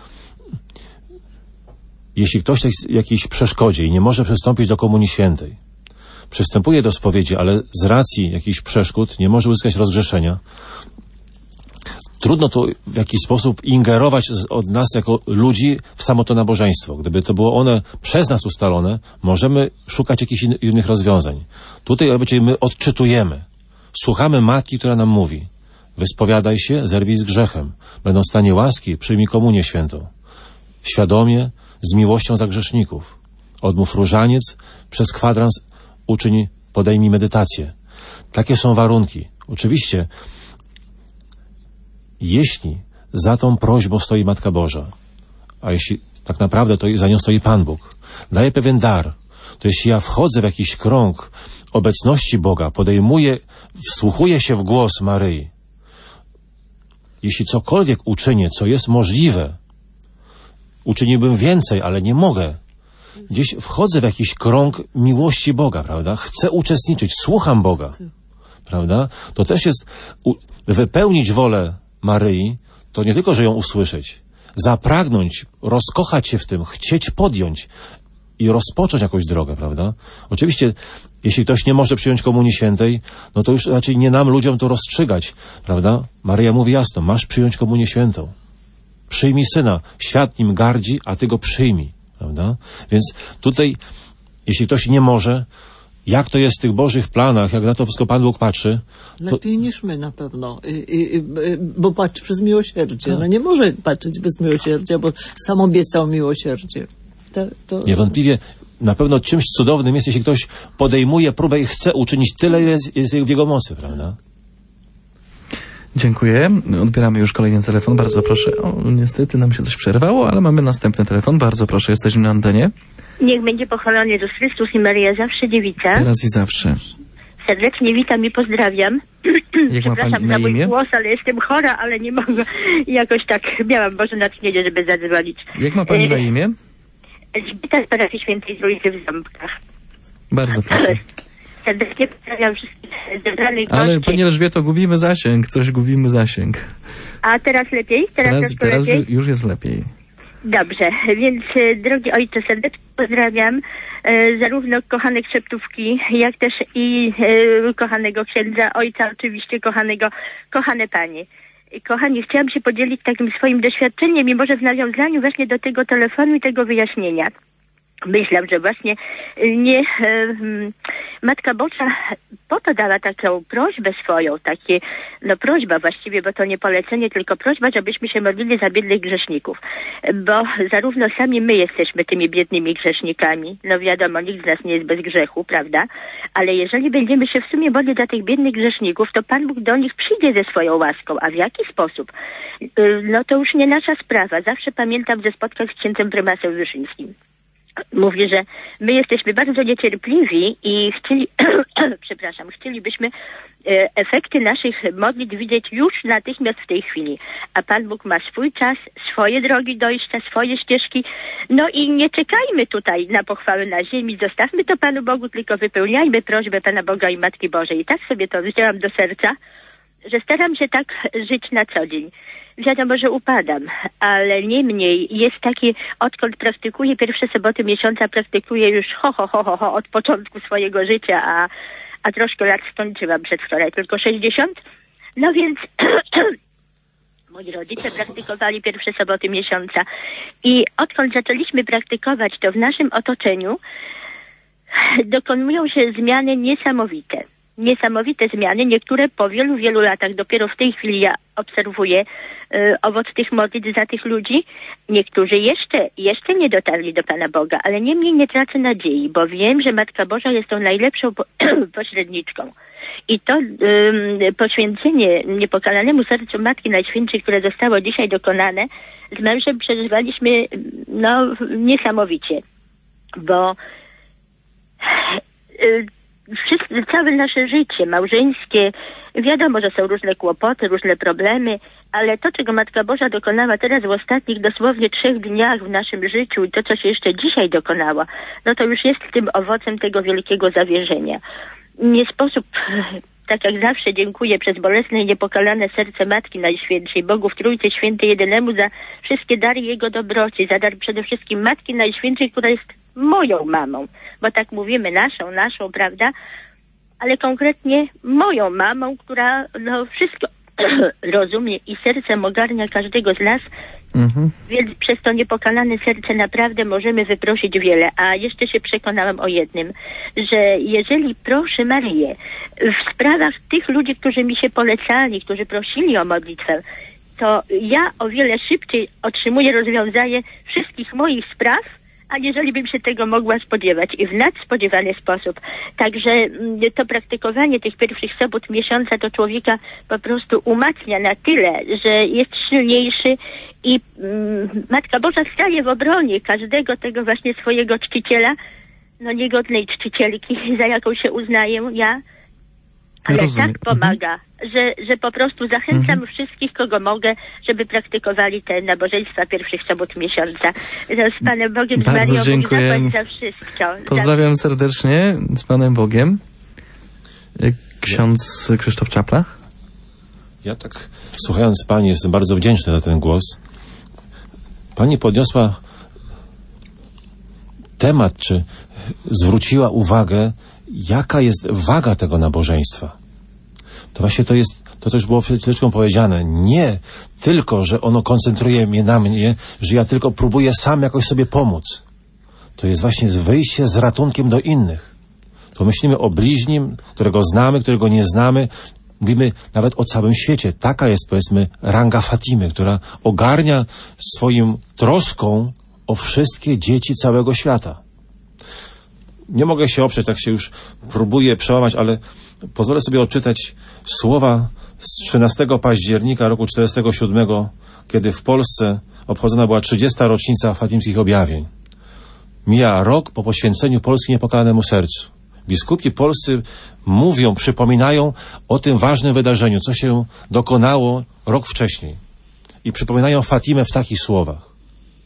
S2: jeśli ktoś jest w jakiejś przeszkodzie i nie może przystąpić do komunii świętej, przystępuje do spowiedzi, ale z racji jakichś przeszkód nie może uzyskać rozgrzeszenia, trudno tu w jakiś sposób ingerować z, od nas jako ludzi w samo to nabożeństwo. Gdyby to było one przez nas ustalone, możemy szukać jakichś in, innych rozwiązań. Tutaj oczywiście my odczytujemy. Słuchamy matki, która nam mówi: wyspowiadaj się, zerwij z grzechem. Będą w stanie łaski, przyjmij komunię świętą. Świadomie, z miłością za grzeszników. Odmów różaniec, przez kwadrans uczyń, podejmij medytację. Takie są warunki. Oczywiście, jeśli za tą prośbą stoi Matka Boża, a jeśli tak naprawdę to za nią stoi Pan Bóg, daje pewien dar, to jeśli ja wchodzę w jakiś krąg obecności Boga, podejmuję, wsłuchuję się w głos Maryi, jeśli cokolwiek uczynię, co jest możliwe, uczyniłbym więcej, ale nie mogę. Gdzieś wchodzę w jakiś krąg miłości Boga, prawda? Chcę uczestniczyć, słucham Boga, prawda? To też jest u- wypełnić wolę Maryi, to nie tylko, że ją usłyszeć, zapragnąć, rozkochać się w tym, chcieć podjąć i rozpocząć jakąś drogę, prawda? Oczywiście, jeśli ktoś nie może przyjąć Komunii Świętej, no to już raczej nie nam, ludziom, to rozstrzygać, prawda? Maryja mówi jasno: masz przyjąć Komunię Świętą. Przyjmij Syna. Świat nim gardzi, a ty go przyjmij, prawda? Więc tutaj, jeśli ktoś nie może, jak to jest w tych Bożych planach, jak na to wszystko Pan Bóg patrzy... To...
S4: Lepiej niż my na pewno, I, i, bo patrzy przez miłosierdzie. Tak. No nie może patrzeć bez miłosierdzia, bo sam obiecał miłosierdzie. To, to...
S2: Niewątpliwie na pewno czymś cudownym jest, jeśli ktoś podejmuje próbę i chce uczynić tyle, ile jest, jest w jego mocy, prawda?
S1: Dziękuję. Odbieramy już kolejny telefon. Bardzo proszę. O, niestety nam się coś przerwało, ale mamy następny telefon. Bardzo proszę, jesteśmy na antenie.
S8: Niech będzie pochwalony Jezus Chrystus i Maryja zawsze dziewica.
S1: Teraz i zawsze.
S8: Serdecznie witam i pozdrawiam.
S1: Jak ma
S8: Przepraszam
S1: pani na
S8: za mój
S1: imię?
S8: głos, ale jestem chora, ale nie mogę. Jakoś tak miałam Boże natchnienie, żeby zadzwonić.
S1: Jak ma pani na imię?
S8: Elżbieta z parafii Świętej Trójcy w Ząbkach.
S1: Bardzo proszę.
S8: Serdecznie pozdrawiam wszystkich zebranych
S1: Ale
S8: gości.
S1: pani Elżbieto, gubimy zasięg. Coś gubimy zasięg.
S8: A teraz lepiej? Teraz,
S1: Teraz,
S8: jest
S1: teraz
S8: lepiej?
S1: już jest lepiej.
S8: Dobrze, więc e, drogi ojcze, serdecznie pozdrawiam e, zarówno kochane krzeptówki, jak też i e, kochanego księdza, ojca oczywiście, kochanego, kochane panie. Kochani, chciałam się podzielić takim swoim doświadczeniem i może w nawiązaniu właśnie do tego telefonu i tego wyjaśnienia. Myślę, że właśnie nie e, Matka Boża po to dała taką prośbę swoją, takie, no prośba właściwie, bo to nie polecenie, tylko prośba, żebyśmy się modlili za biednych grzeszników. Bo zarówno sami my jesteśmy tymi biednymi grzesznikami, no wiadomo, nikt z nas nie jest bez grzechu, prawda? Ale jeżeli będziemy się w sumie modlić za tych biednych grzeszników, to Pan Bóg do nich przyjdzie ze swoją łaską. A w jaki sposób? No to już nie nasza sprawa. Zawsze pamiętam ze spotkań z księdzem prymasem Wyszyńskim. Mówi, że my jesteśmy bardzo niecierpliwi i chcieli, przepraszam, chcielibyśmy e, efekty naszych modlitw widzieć już natychmiast w tej chwili. A Pan Bóg ma swój czas, swoje drogi dojścia, swoje ścieżki. No i nie czekajmy tutaj na pochwały na ziemi, zostawmy to Panu Bogu, tylko wypełniajmy prośbę Pana Boga i Matki Bożej. I tak sobie to wzięłam do serca, że staram się tak żyć na co dzień. Wiadomo, że upadam, ale niemniej jest takie, odkąd praktykuję pierwsze soboty miesiąca, praktykuję już ho, ho, ho, ho, ho od początku swojego życia, a, a troszkę lat skończyłam przedwczoraj, tylko sześćdziesiąt. No więc moi rodzice praktykowali pierwsze soboty miesiąca i odkąd zaczęliśmy praktykować to w naszym otoczeniu, dokonują się zmiany niesamowite. Niesamowite zmiany, niektóre po wielu, wielu latach, dopiero w tej chwili ja obserwuję y, owoc tych modlitw za tych ludzi. Niektórzy jeszcze, jeszcze nie dotarli do Pana Boga, ale niemniej nie tracę nadziei, bo wiem, że Matka Boża jest tą najlepszą po- pośredniczką. I to ym, poświęcenie niepokalanemu sercu Matki Najświętszej, które zostało dzisiaj dokonane, z mężem przeżywaliśmy no niesamowicie, bo y, Wszystko, całe nasze życie małżeńskie, wiadomo, że są różne kłopoty, różne problemy, ale to, czego Matka Boża dokonała teraz w ostatnich dosłownie trzech dniach w naszym życiu i to, co się jeszcze dzisiaj dokonała, no to już jest tym owocem tego wielkiego zawierzenia. Nie sposób, tak jak zawsze, dziękuję przez bolesne i niepokalane serce Matki Najświętszej, Bogu w Trójcy Świętej Jedynemu za wszystkie dary Jego dobroci, za dar przede wszystkim Matki Najświętszej, która jest moją mamą, bo tak mówimy naszą, naszą, prawda? Ale konkretnie moją mamą, która no wszystko rozumie i sercem ogarnia każdego z nas, mhm. Więc przez to niepokalane serce naprawdę możemy wyprosić wiele. A jeszcze się przekonałam o jednym, że jeżeli proszę Maryję w sprawach tych ludzi, którzy mi się polecali, którzy prosili o modlitwę, to ja o wiele szybciej otrzymuję rozwiązanie wszystkich moich spraw, aniżeli bym się tego mogła spodziewać i w nadspodziewany sposób. Także to praktykowanie tych pierwszych sobot miesiąca to człowieka po prostu umacnia na tyle, że jest silniejszy i mm, Matka Boża staje w obronie każdego tego właśnie swojego czciciela, no niegodnej czcicielki, za jaką się uznaję ja, ale Rozumiem. tak pomaga, mhm. że, że po prostu zachęcam mhm. wszystkich, kogo mogę, żeby praktykowali te nabożeństwa pierwszych sobot miesiąca. Z Panem Bogiem, z Marią, dziękuję za wszystko.
S1: Pozdrawiam za... serdecznie, z Panem Bogiem. Ksiądz Krzysztof Czaplach.
S2: Ja tak, słuchając Pani, jestem bardzo wdzięczny za ten głos. Pani podniosła temat, czy zwróciła uwagę, jaka jest waga tego nabożeństwa. To właśnie to jest, to też było przed chwileczką powiedziane. Nie tylko, że ono koncentruje mnie na mnie, że ja tylko próbuję sam jakoś sobie pomóc. To jest właśnie wyjście z ratunkiem do innych. To myślimy o bliźnim, którego znamy, którego nie znamy. Mówimy nawet o całym świecie. Taka jest, powiedzmy, ranga Fatimy, która ogarnia swoim troską o wszystkie dzieci całego świata. Nie mogę się oprzeć, tak się już próbuję przełamać, ale pozwolę sobie odczytać słowa z trzynastego października roku czterdziestego siódmego, kiedy w Polsce obchodzona była trzydziesta rocznica fatimskich objawień. Mija rok po poświęceniu Polski niepokalanemu sercu. Biskupi polscy mówią, przypominają o tym ważnym wydarzeniu, co się dokonało rok wcześniej. I przypominają Fatimę w takich słowach.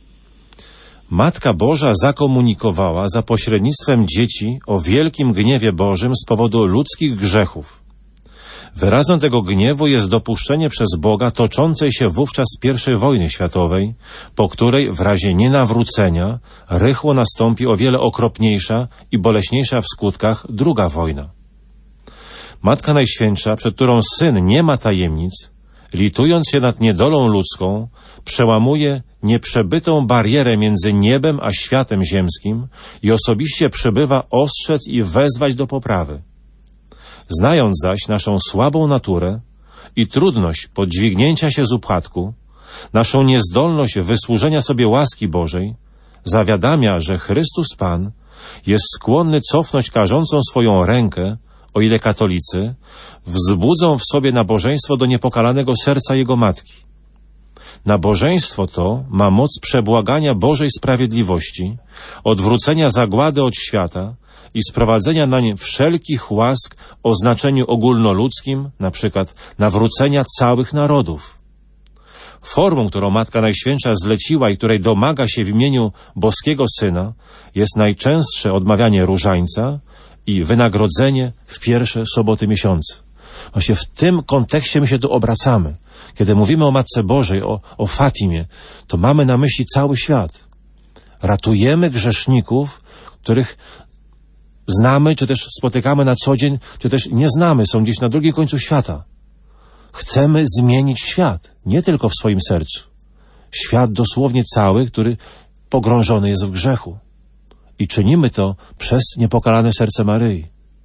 S2: Matka Boża zakomunikowała za pośrednictwem dzieci o wielkim gniewie Bożym z powodu ludzkich grzechów. Wyrazem tego gniewu jest dopuszczenie przez Boga toczącej się wówczas pierwszej wojny światowej, po której w razie nienawrócenia rychło nastąpi o wiele okropniejsza i boleśniejsza w skutkach druga wojna. Matka Najświętsza, przed którą Syn nie ma tajemnic, litując się nad niedolą ludzką, przełamuje nieprzebytą barierę między niebem a światem ziemskim i osobiście przybywa ostrzec i wezwać do poprawy. Znając zaś naszą słabą naturę i trudność podźwignięcia się z upadku, naszą niezdolność wysłużenia sobie łaski Bożej, zawiadamia, że Chrystus Pan jest skłonny cofnąć karzącą swoją rękę, o ile katolicy wzbudzą w sobie nabożeństwo do niepokalanego serca Jego Matki. Nabożeństwo to ma moc przebłagania Bożej sprawiedliwości, odwrócenia zagłady od świata i sprowadzenia na nie wszelkich łask o znaczeniu ogólnoludzkim, na przykład nawrócenia całych narodów. Formą, którą Matka Najświętsza zleciła i której domaga się w imieniu boskiego Syna, jest najczęstsze odmawianie różańca i wynagrodzenie w pierwsze soboty miesiąca. Właśnie w tym kontekście my się tu obracamy. Kiedy mówimy o Matce Bożej, o, o Fatimie, to mamy na myśli cały świat. Ratujemy grzeszników, których znamy, czy też spotykamy na co dzień, czy też nie znamy, są gdzieś na drugim końcu świata. Chcemy zmienić świat, nie tylko w swoim sercu. Świat dosłownie cały, który pogrążony jest w grzechu. I czynimy to przez niepokalane serce Maryi.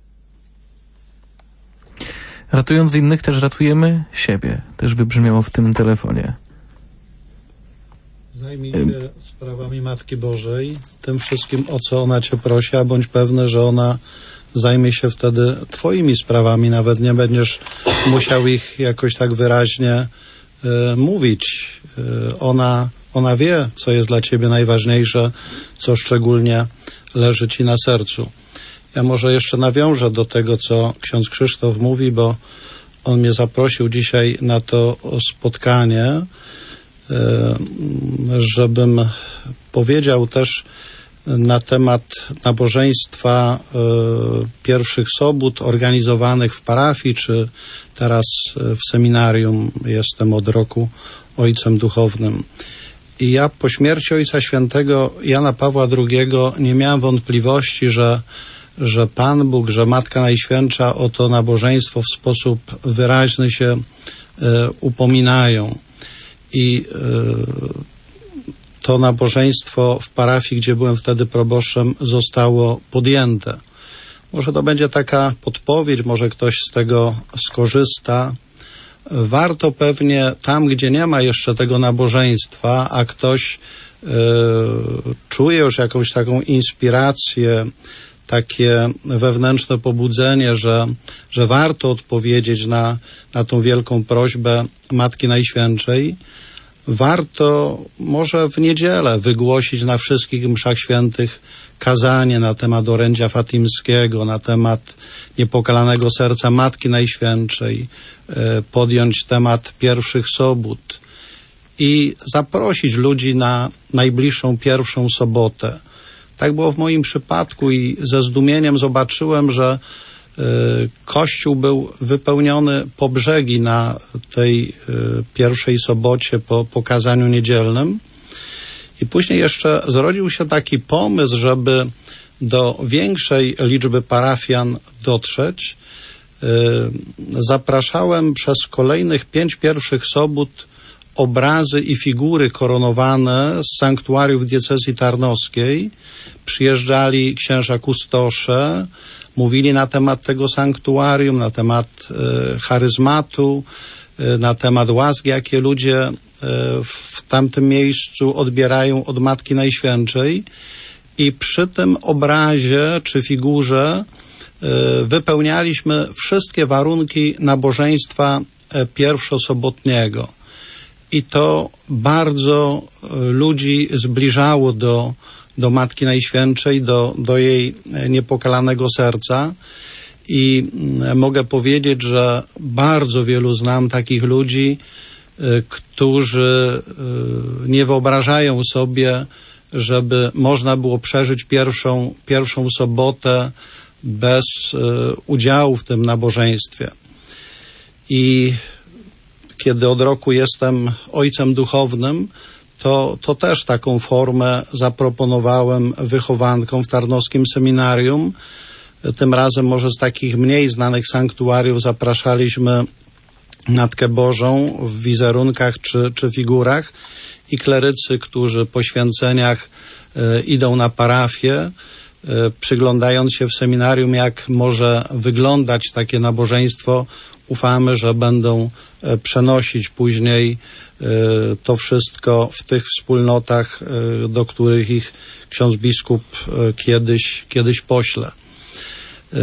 S1: Ratując innych, też ratujemy siebie. Też wybrzmiało w tym telefonie.
S3: Zajmij się sprawami Matki Bożej, tym wszystkim, o co ona cię prosi, a bądź pewny, że ona zajmie się wtedy twoimi sprawami. Nawet nie będziesz musiał ich jakoś tak wyraźnie e, mówić. E, ona, ona wie, co jest dla ciebie najważniejsze, co szczególnie leży ci na sercu. Ja może jeszcze nawiążę do tego, co ksiądz Krzysztof mówi, bo on mnie zaprosił dzisiaj na to spotkanie, żebym powiedział też na temat nabożeństwa pierwszych sobót organizowanych w parafii, czy teraz w seminarium jestem od roku ojcem duchownym. I ja po śmierci Ojca Świętego Jana Pawła drugiego nie miałem wątpliwości, że że Pan Bóg, że Matka Najświętsza o to nabożeństwo w sposób wyraźny się e, upominają. I e, to nabożeństwo w parafii, gdzie byłem wtedy proboszczem, zostało podjęte. Może to będzie taka podpowiedź, może ktoś z tego skorzysta. Warto pewnie tam, gdzie nie ma jeszcze tego nabożeństwa, a ktoś e, czuje już jakąś taką inspirację, takie wewnętrzne pobudzenie, że, że warto odpowiedzieć na, na tą wielką prośbę Matki Najświętszej. Warto może w niedzielę wygłosić na wszystkich mszach świętych kazanie na temat orędzia fatimskiego, na temat niepokalanego serca Matki Najświętszej, podjąć temat pierwszych sobót i zaprosić ludzi na najbliższą pierwszą sobotę. Tak było w moim przypadku i ze zdumieniem zobaczyłem, że y, kościół był wypełniony po brzegi na tej y, pierwszej sobocie po, po kazaniu niedzielnym. I później jeszcze zrodził się taki pomysł, żeby do większej liczby parafian dotrzeć. Y, zapraszałem przez kolejnych pięć pierwszych sobót obrazy i figury koronowane z sanktuariów diecezji tarnowskiej. Przyjeżdżali księża kustosze, mówili na temat tego sanktuarium, na temat e, charyzmatu, e, na temat łaski, jakie ludzie e, w tamtym miejscu odbierają od Matki Najświętszej. I przy tym obrazie czy figurze e, wypełnialiśmy wszystkie warunki nabożeństwa e, pierwszosobotniego. I to bardzo ludzi zbliżało do, do Matki Najświętszej, do, do jej niepokalanego serca. I mogę powiedzieć, że bardzo wielu znam takich ludzi, którzy nie wyobrażają sobie, żeby można było przeżyć pierwszą, pierwszą sobotę bez udziału w tym nabożeństwie. I kiedy od roku jestem ojcem duchownym, to, to też taką formę zaproponowałem wychowankom w Tarnowskim Seminarium. Tym razem może z takich mniej znanych sanktuariów zapraszaliśmy Matkę Bożą w wizerunkach czy, czy figurach i klerycy, którzy po święceniach e, idą na parafię, e, przyglądając się w seminarium, jak może wyglądać takie nabożeństwo, ufamy, że będą e, przenosić później e, to wszystko w tych wspólnotach, e, do których ich ksiądz biskup e, kiedyś, kiedyś pośle. E,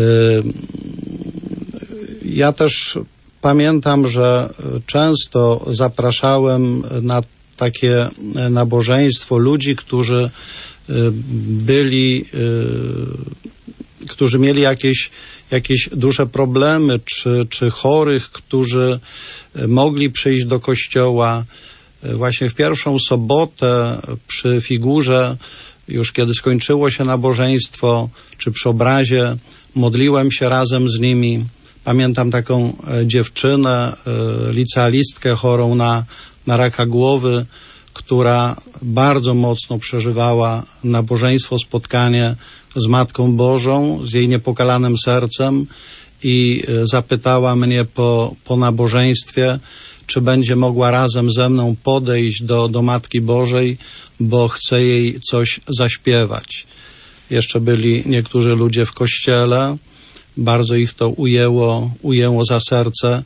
S3: ja też pamiętam, że często zapraszałem na takie nabożeństwo ludzi, którzy byli, którzy mieli jakieś, jakieś duże problemy, czy, czy chorych, którzy mogli przyjść do kościoła. Właśnie w pierwszą sobotę przy figurze, już kiedy skończyło się nabożeństwo, czy przy obrazie, modliłem się razem z nimi. Pamiętam taką dziewczynę, licealistkę chorą na, na raka głowy, która bardzo mocno przeżywała nabożeństwo, spotkanie z Matką Bożą, z jej niepokalanym sercem i zapytała mnie po, po nabożeństwie, czy będzie mogła razem ze mną podejść do, do Matki Bożej, bo chce jej coś zaśpiewać. Jeszcze byli niektórzy ludzie w kościele, bardzo ich to ujęło, ujęło za serce.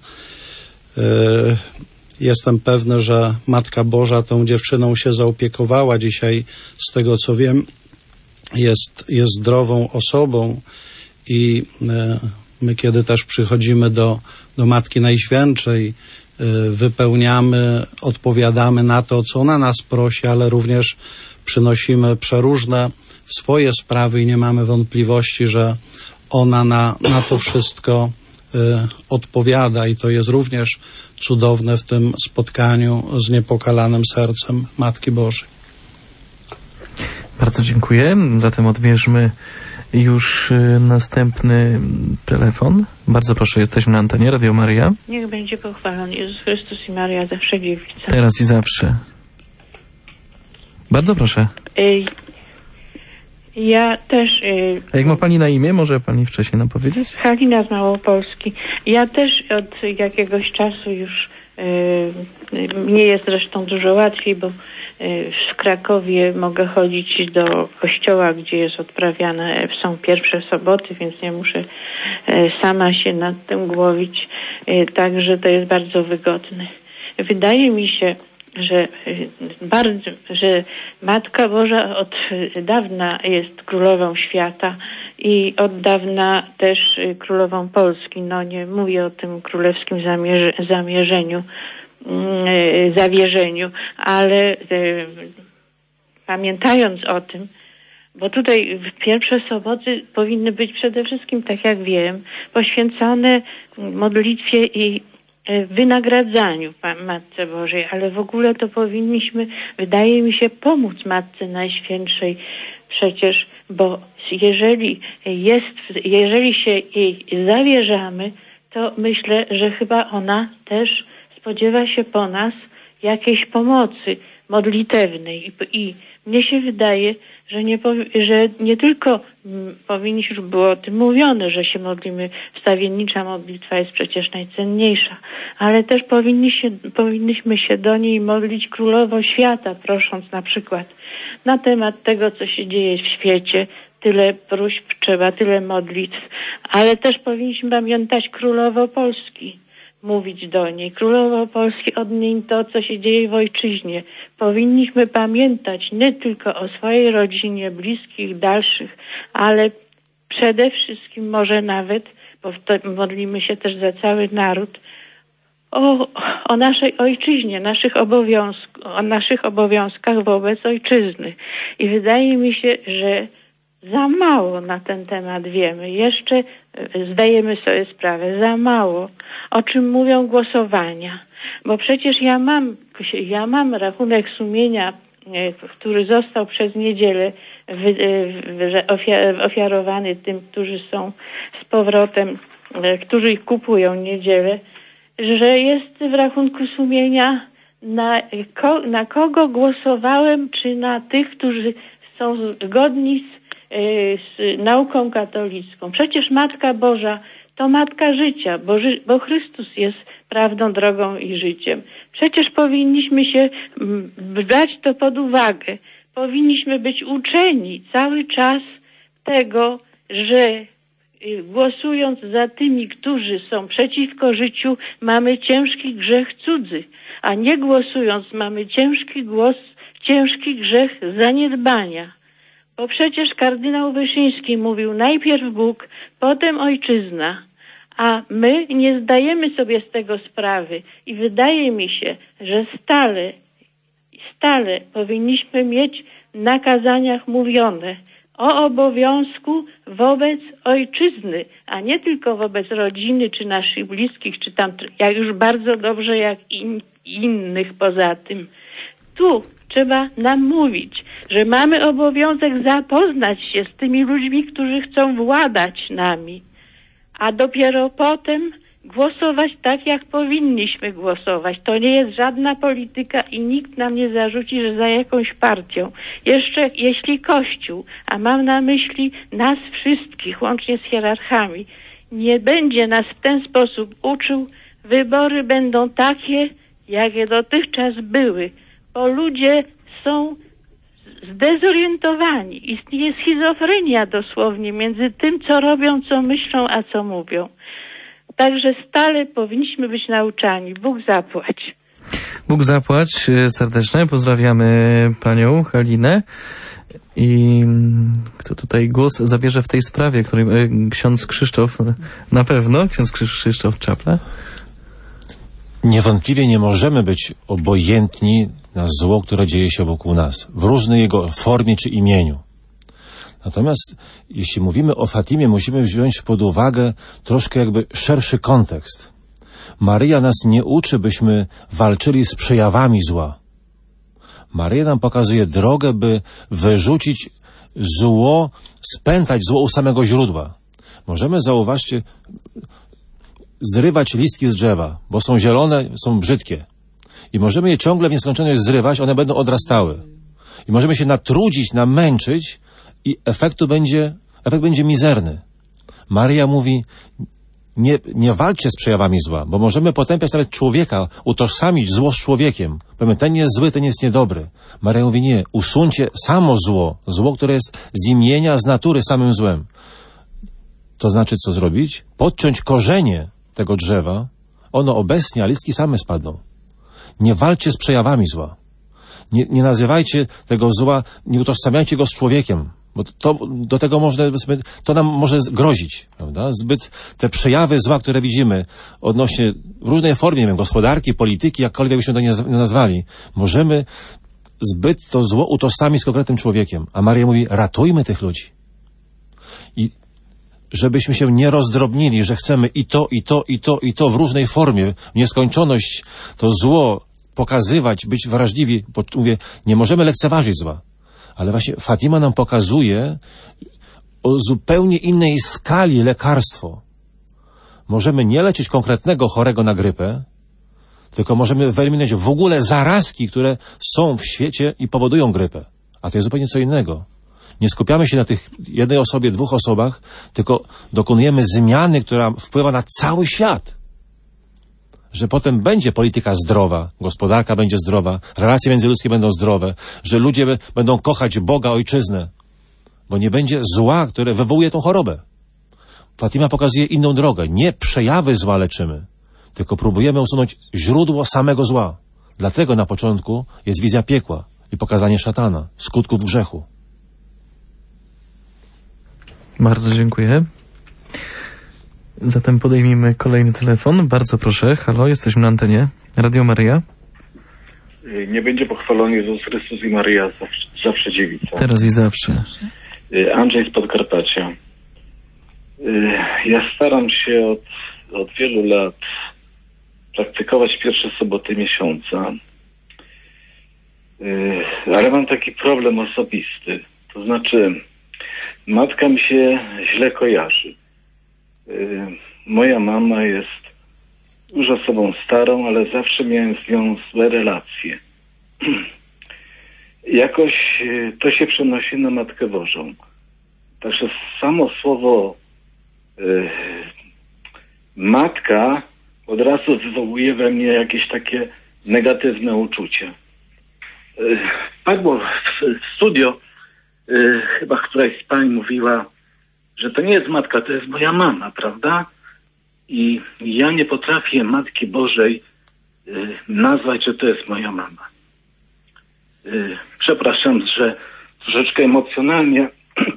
S3: Jestem pewny, że Matka Boża tą dziewczyną się zaopiekowała. Dzisiaj, z tego co wiem, jest, jest zdrową osobą I my, kiedy też przychodzimy do, do Matki Najświętszej, wypełniamy, odpowiadamy na to, co ona nas prosi, ale również przynosimy przeróżne swoje sprawy i nie mamy wątpliwości, że ona na, na to wszystko y, odpowiada i to jest również cudowne w tym spotkaniu z niepokalanym sercem Matki Bożej.
S1: Bardzo dziękuję. Zatem odbierzmy już y, następny telefon. Bardzo proszę, jesteśmy na antenie Radio Maryja.
S9: Niech będzie pochwalony Jezus Chrystus i Maria, zawsze dziewica.
S1: Teraz i zawsze. Bardzo proszę.
S9: Y, ja też... Y,
S1: A jak ma pani na imię? Może pani wcześniej nam powiedzieć?
S9: Halina z Małopolski. Ja też od jakiegoś czasu już y, mnie jest zresztą dużo łatwiej, bo w Krakowie mogę chodzić do kościoła, gdzie jest odprawiane, są pierwsze soboty, więc nie muszę sama się nad tym głowić, także to jest bardzo wygodne. Wydaje mi się, że bardzo, że Matka Boża od dawna jest królową świata i od dawna też królową Polski. No nie mówię o tym królewskim zamierze, zamierzeniu, zawierzeniu, ale e, pamiętając o tym, bo tutaj pierwsze soboty powinny być przede wszystkim, tak jak wiem, poświęcone modlitwie i e, wynagradzaniu Matce Bożej, ale w ogóle to powinniśmy, wydaje mi się, pomóc Matce Najświętszej przecież, bo jeżeli jest, jeżeli się jej zawierzamy, to myślę, że chyba ona też spodziewa się po nas jakiejś pomocy modlitewnej i, i mnie się wydaje, że nie, że nie tylko m, powinniśmy, było o tym mówione, że się modlimy, wstawiennicza modlitwa jest przecież najcenniejsza, ale też powinniśmy, powinniśmy się do niej modlić królowo świata, prosząc na przykład na temat tego, co się dzieje w świecie. Tyle próśb trzeba, tyle modlitw, ale też powinniśmy pamiętać królowo Polski. Mówić do niej. Królowo Polski, odmień to, co się dzieje w ojczyźnie. Powinniśmy pamiętać nie tylko o swojej rodzinie, bliskich, dalszych, ale przede wszystkim może nawet, bo modlimy się też za cały naród, o, o naszej ojczyźnie, naszych obowiązk, o naszych obowiązkach wobec ojczyzny. I wydaje mi się, że za mało na ten temat wiemy. Jeszcze zdajemy sobie sprawę, za mało. O czym mówią głosowania. Bo przecież ja mam, ja mam rachunek sumienia, który został przez niedzielę ofiarowany tym, którzy są z powrotem, którzy kupują niedzielę, że jest w rachunku sumienia na, na kogo głosowałem, czy na tych, którzy są zgodni z z nauką katolicką. Przecież Matka Boża to Matka życia, bo, ży, bo Chrystus jest prawdą, drogą i życiem. Przecież powinniśmy się brać to pod uwagę. Powinniśmy być uczeni cały czas tego, że głosując za tymi, którzy są przeciwko życiu, mamy ciężki grzech cudzy, a nie głosując mamy ciężki głos, ciężki grzech zaniedbania. Bo przecież kardynał Wyszyński mówił najpierw Bóg, potem ojczyzna, a my nie zdajemy sobie z tego sprawy i wydaje mi się, że stale, stale powinniśmy mieć w nakazaniach mówione o obowiązku wobec ojczyzny, a nie tylko wobec rodziny, czy naszych bliskich, czy tam, jak już bardzo dobrze, jak in, innych poza tym. Tu trzeba nam mówić, że mamy obowiązek zapoznać się z tymi ludźmi, którzy chcą władać nami, a dopiero potem głosować tak, jak powinniśmy głosować. To nie jest żadna polityka i nikt nam nie zarzuci, że za jakąś partią. Jeszcze jeśli Kościół, a mam na myśli nas wszystkich, łącznie z hierarchami, nie będzie nas w ten sposób uczył, wybory będą takie, jakie dotychczas były, bo ludzie są zdezorientowani. Istnieje schizofrenia dosłownie między tym, co robią, co myślą, a co mówią. Także stale powinniśmy być nauczani. Bóg zapłać.
S1: Bóg zapłać serdeczne. Pozdrawiamy panią Halinę. I kto tutaj głos zabierze w tej sprawie, której e, ksiądz Krzysztof, na pewno, ksiądz Krzysztof Czapla?
S2: Niewątpliwie nie możemy być obojętni na zło, które dzieje się wokół nas, w różnej jego formie czy imieniu. Natomiast jeśli mówimy o Fatimie, musimy wziąć pod uwagę troszkę jakby szerszy kontekst. Maryja nas nie uczy, byśmy walczyli z przejawami zła. Maryja nam pokazuje drogę, by wyrzucić zło, spętać zło u samego źródła. Możemy, zauważcie, zrywać listki z drzewa, bo są zielone, są brzydkie. I możemy je ciągle w nieskończoność zrywać, one będą odrastały. I możemy się natrudzić, namęczyć i efektu będzie, efekt będzie mizerny. Maryja mówi, nie, nie walczcie z przejawami zła, bo możemy potępiać nawet człowieka, utożsamić zło z człowiekiem. Powiemy, ten jest zły, ten jest niedobry. Maryja mówi, nie, usuńcie samo zło, zło, które jest z imienia, z natury samym złem. To znaczy co zrobić? Podciąć korzenie tego drzewa, ono obecnie, a listki same spadną. Nie walczcie z przejawami zła. Nie, nie nazywajcie tego zła, nie utożsamiajcie go z człowiekiem, bo to, do tego można, to nam może grozić, prawda? Zbyt te przejawy zła, które widzimy odnośnie w różnej formie, nie wiem, gospodarki, polityki, jakkolwiek byśmy to nie nazwali, możemy zbyt to zło utożsamić z konkretnym człowiekiem. A Maria mówi, ratujmy tych ludzi. I żebyśmy się nie rozdrobnili, że chcemy i to, i to, i to, i to w różnej formie, w nieskończoność to zło pokazywać, być wrażliwi, bo mówię, nie możemy lekceważyć zła. Ale właśnie Fatima nam pokazuje o zupełnie innej skali lekarstwo. Możemy nie leczyć konkretnego chorego na grypę, tylko możemy wyeliminować w ogóle zarazki, które są w świecie i powodują grypę. A to jest zupełnie co innego. Nie skupiamy się na tych jednej osobie, dwóch osobach, tylko dokonujemy zmiany, która wpływa na cały świat. Że potem będzie polityka zdrowa, gospodarka będzie zdrowa, relacje międzyludzkie będą zdrowe, że ludzie będą kochać Boga, ojczyznę, bo nie będzie zła, które wywołuje tą chorobę. Fatima pokazuje inną drogę. Nie przejawy zła leczymy, tylko próbujemy usunąć źródło samego zła. Dlatego na początku jest wizja piekła i pokazanie szatana, skutków grzechu.
S1: Bardzo dziękuję. Zatem podejmijmy kolejny telefon. Bardzo proszę. Halo, jesteśmy na antenie. Radio Maryja.
S10: Nie będzie pochwalony Jezus Chrystus i Maryja zawsze, zawsze dziewica.
S1: Teraz i zawsze.
S10: Andrzej z Podkarpacia. Ja staram się od, od wielu lat praktykować pierwsze soboty miesiąca, ale mam taki problem osobisty. To znaczy, matka mi się źle kojarzy. Moja mama jest już osobą starą, ale zawsze miałem z nią złe relacje. Jakoś to się przenosi na Matkę Bożą. Także samo słowo y, matka od razu wywołuje we mnie jakieś takie negatywne uczucie. Y, padło w, w studio, y, chyba któraś z pań mówiła, że to nie jest matka, to jest moja mama, prawda? I ja nie potrafię Matki Bożej y, nazwać, że to jest moja mama. Y, przepraszam, że troszeczkę emocjonalnie,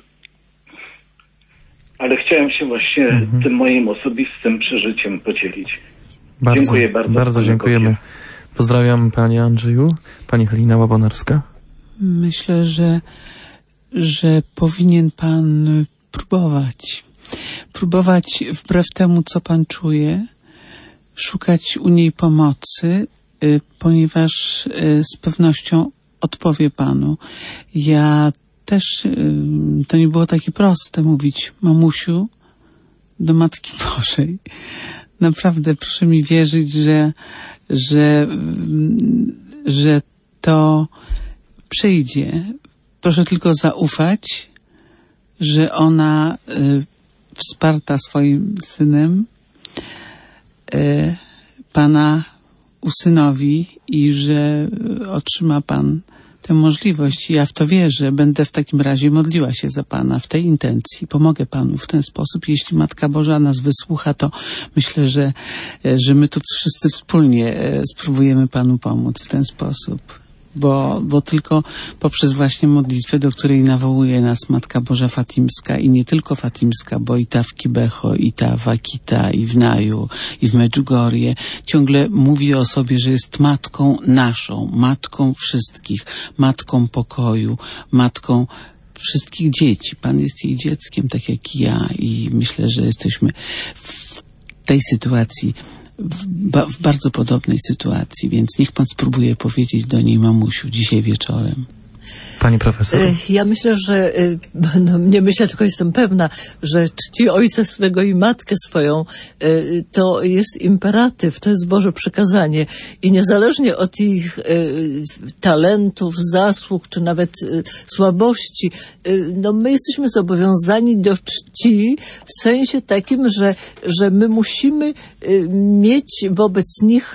S10: ale chciałem się właśnie mhm. tym moim osobistym przeżyciem podzielić.
S1: Bardzo,
S10: dziękuję bardzo.
S1: Bardzo dziękujemy. Pozdrawiam Panie Andrzeju. Pani Halina Łabonarska.
S5: Myślę, że, że powinien Pan próbować. Próbować wbrew temu, co Pan czuje, szukać u niej pomocy, y, ponieważ y, z pewnością odpowie Panu. Ja też, y, to nie było takie proste mówić, mamusiu, do Matki Bożej. Naprawdę, proszę mi wierzyć, że, że, że to przyjdzie. Proszę tylko zaufać, że ona y, wsparta swoim synem y, Pana usynowi i że otrzyma Pan tę możliwość. Ja w to wierzę. Będę w takim razie modliła się za Pana w tej intencji. Pomogę Panu w ten sposób. Jeśli Matka Boża nas wysłucha, to myślę, że, że my tu wszyscy wspólnie spróbujemy Panu pomóc w ten sposób. Bo, bo tylko poprzez właśnie modlitwę, do której nawołuje nas Matka Boża Fatimska i nie tylko Fatimska, bo i ta w Kibeho, i ta w Akita, i w Naju, i w Medjugorje, ciągle mówi o sobie, że jest matką naszą, matką wszystkich, matką pokoju, matką wszystkich dzieci. Pan jest jej dzieckiem, tak jak i ja, i myślę, że jesteśmy w tej sytuacji, w, ba, w bardzo podobnej sytuacji, więc niech pan spróbuje powiedzieć do niej: mamusiu, dzisiaj wieczorem.
S1: Pani profesor?
S4: Ja myślę, że, no nie myślę, tylko jestem pewna, że czci ojca swego i matkę swoją, to jest imperatyw, to jest Boże przekazanie. I niezależnie od ich talentów, zasług, czy nawet słabości, no my jesteśmy zobowiązani do czci w sensie takim, że, że my musimy mieć wobec nich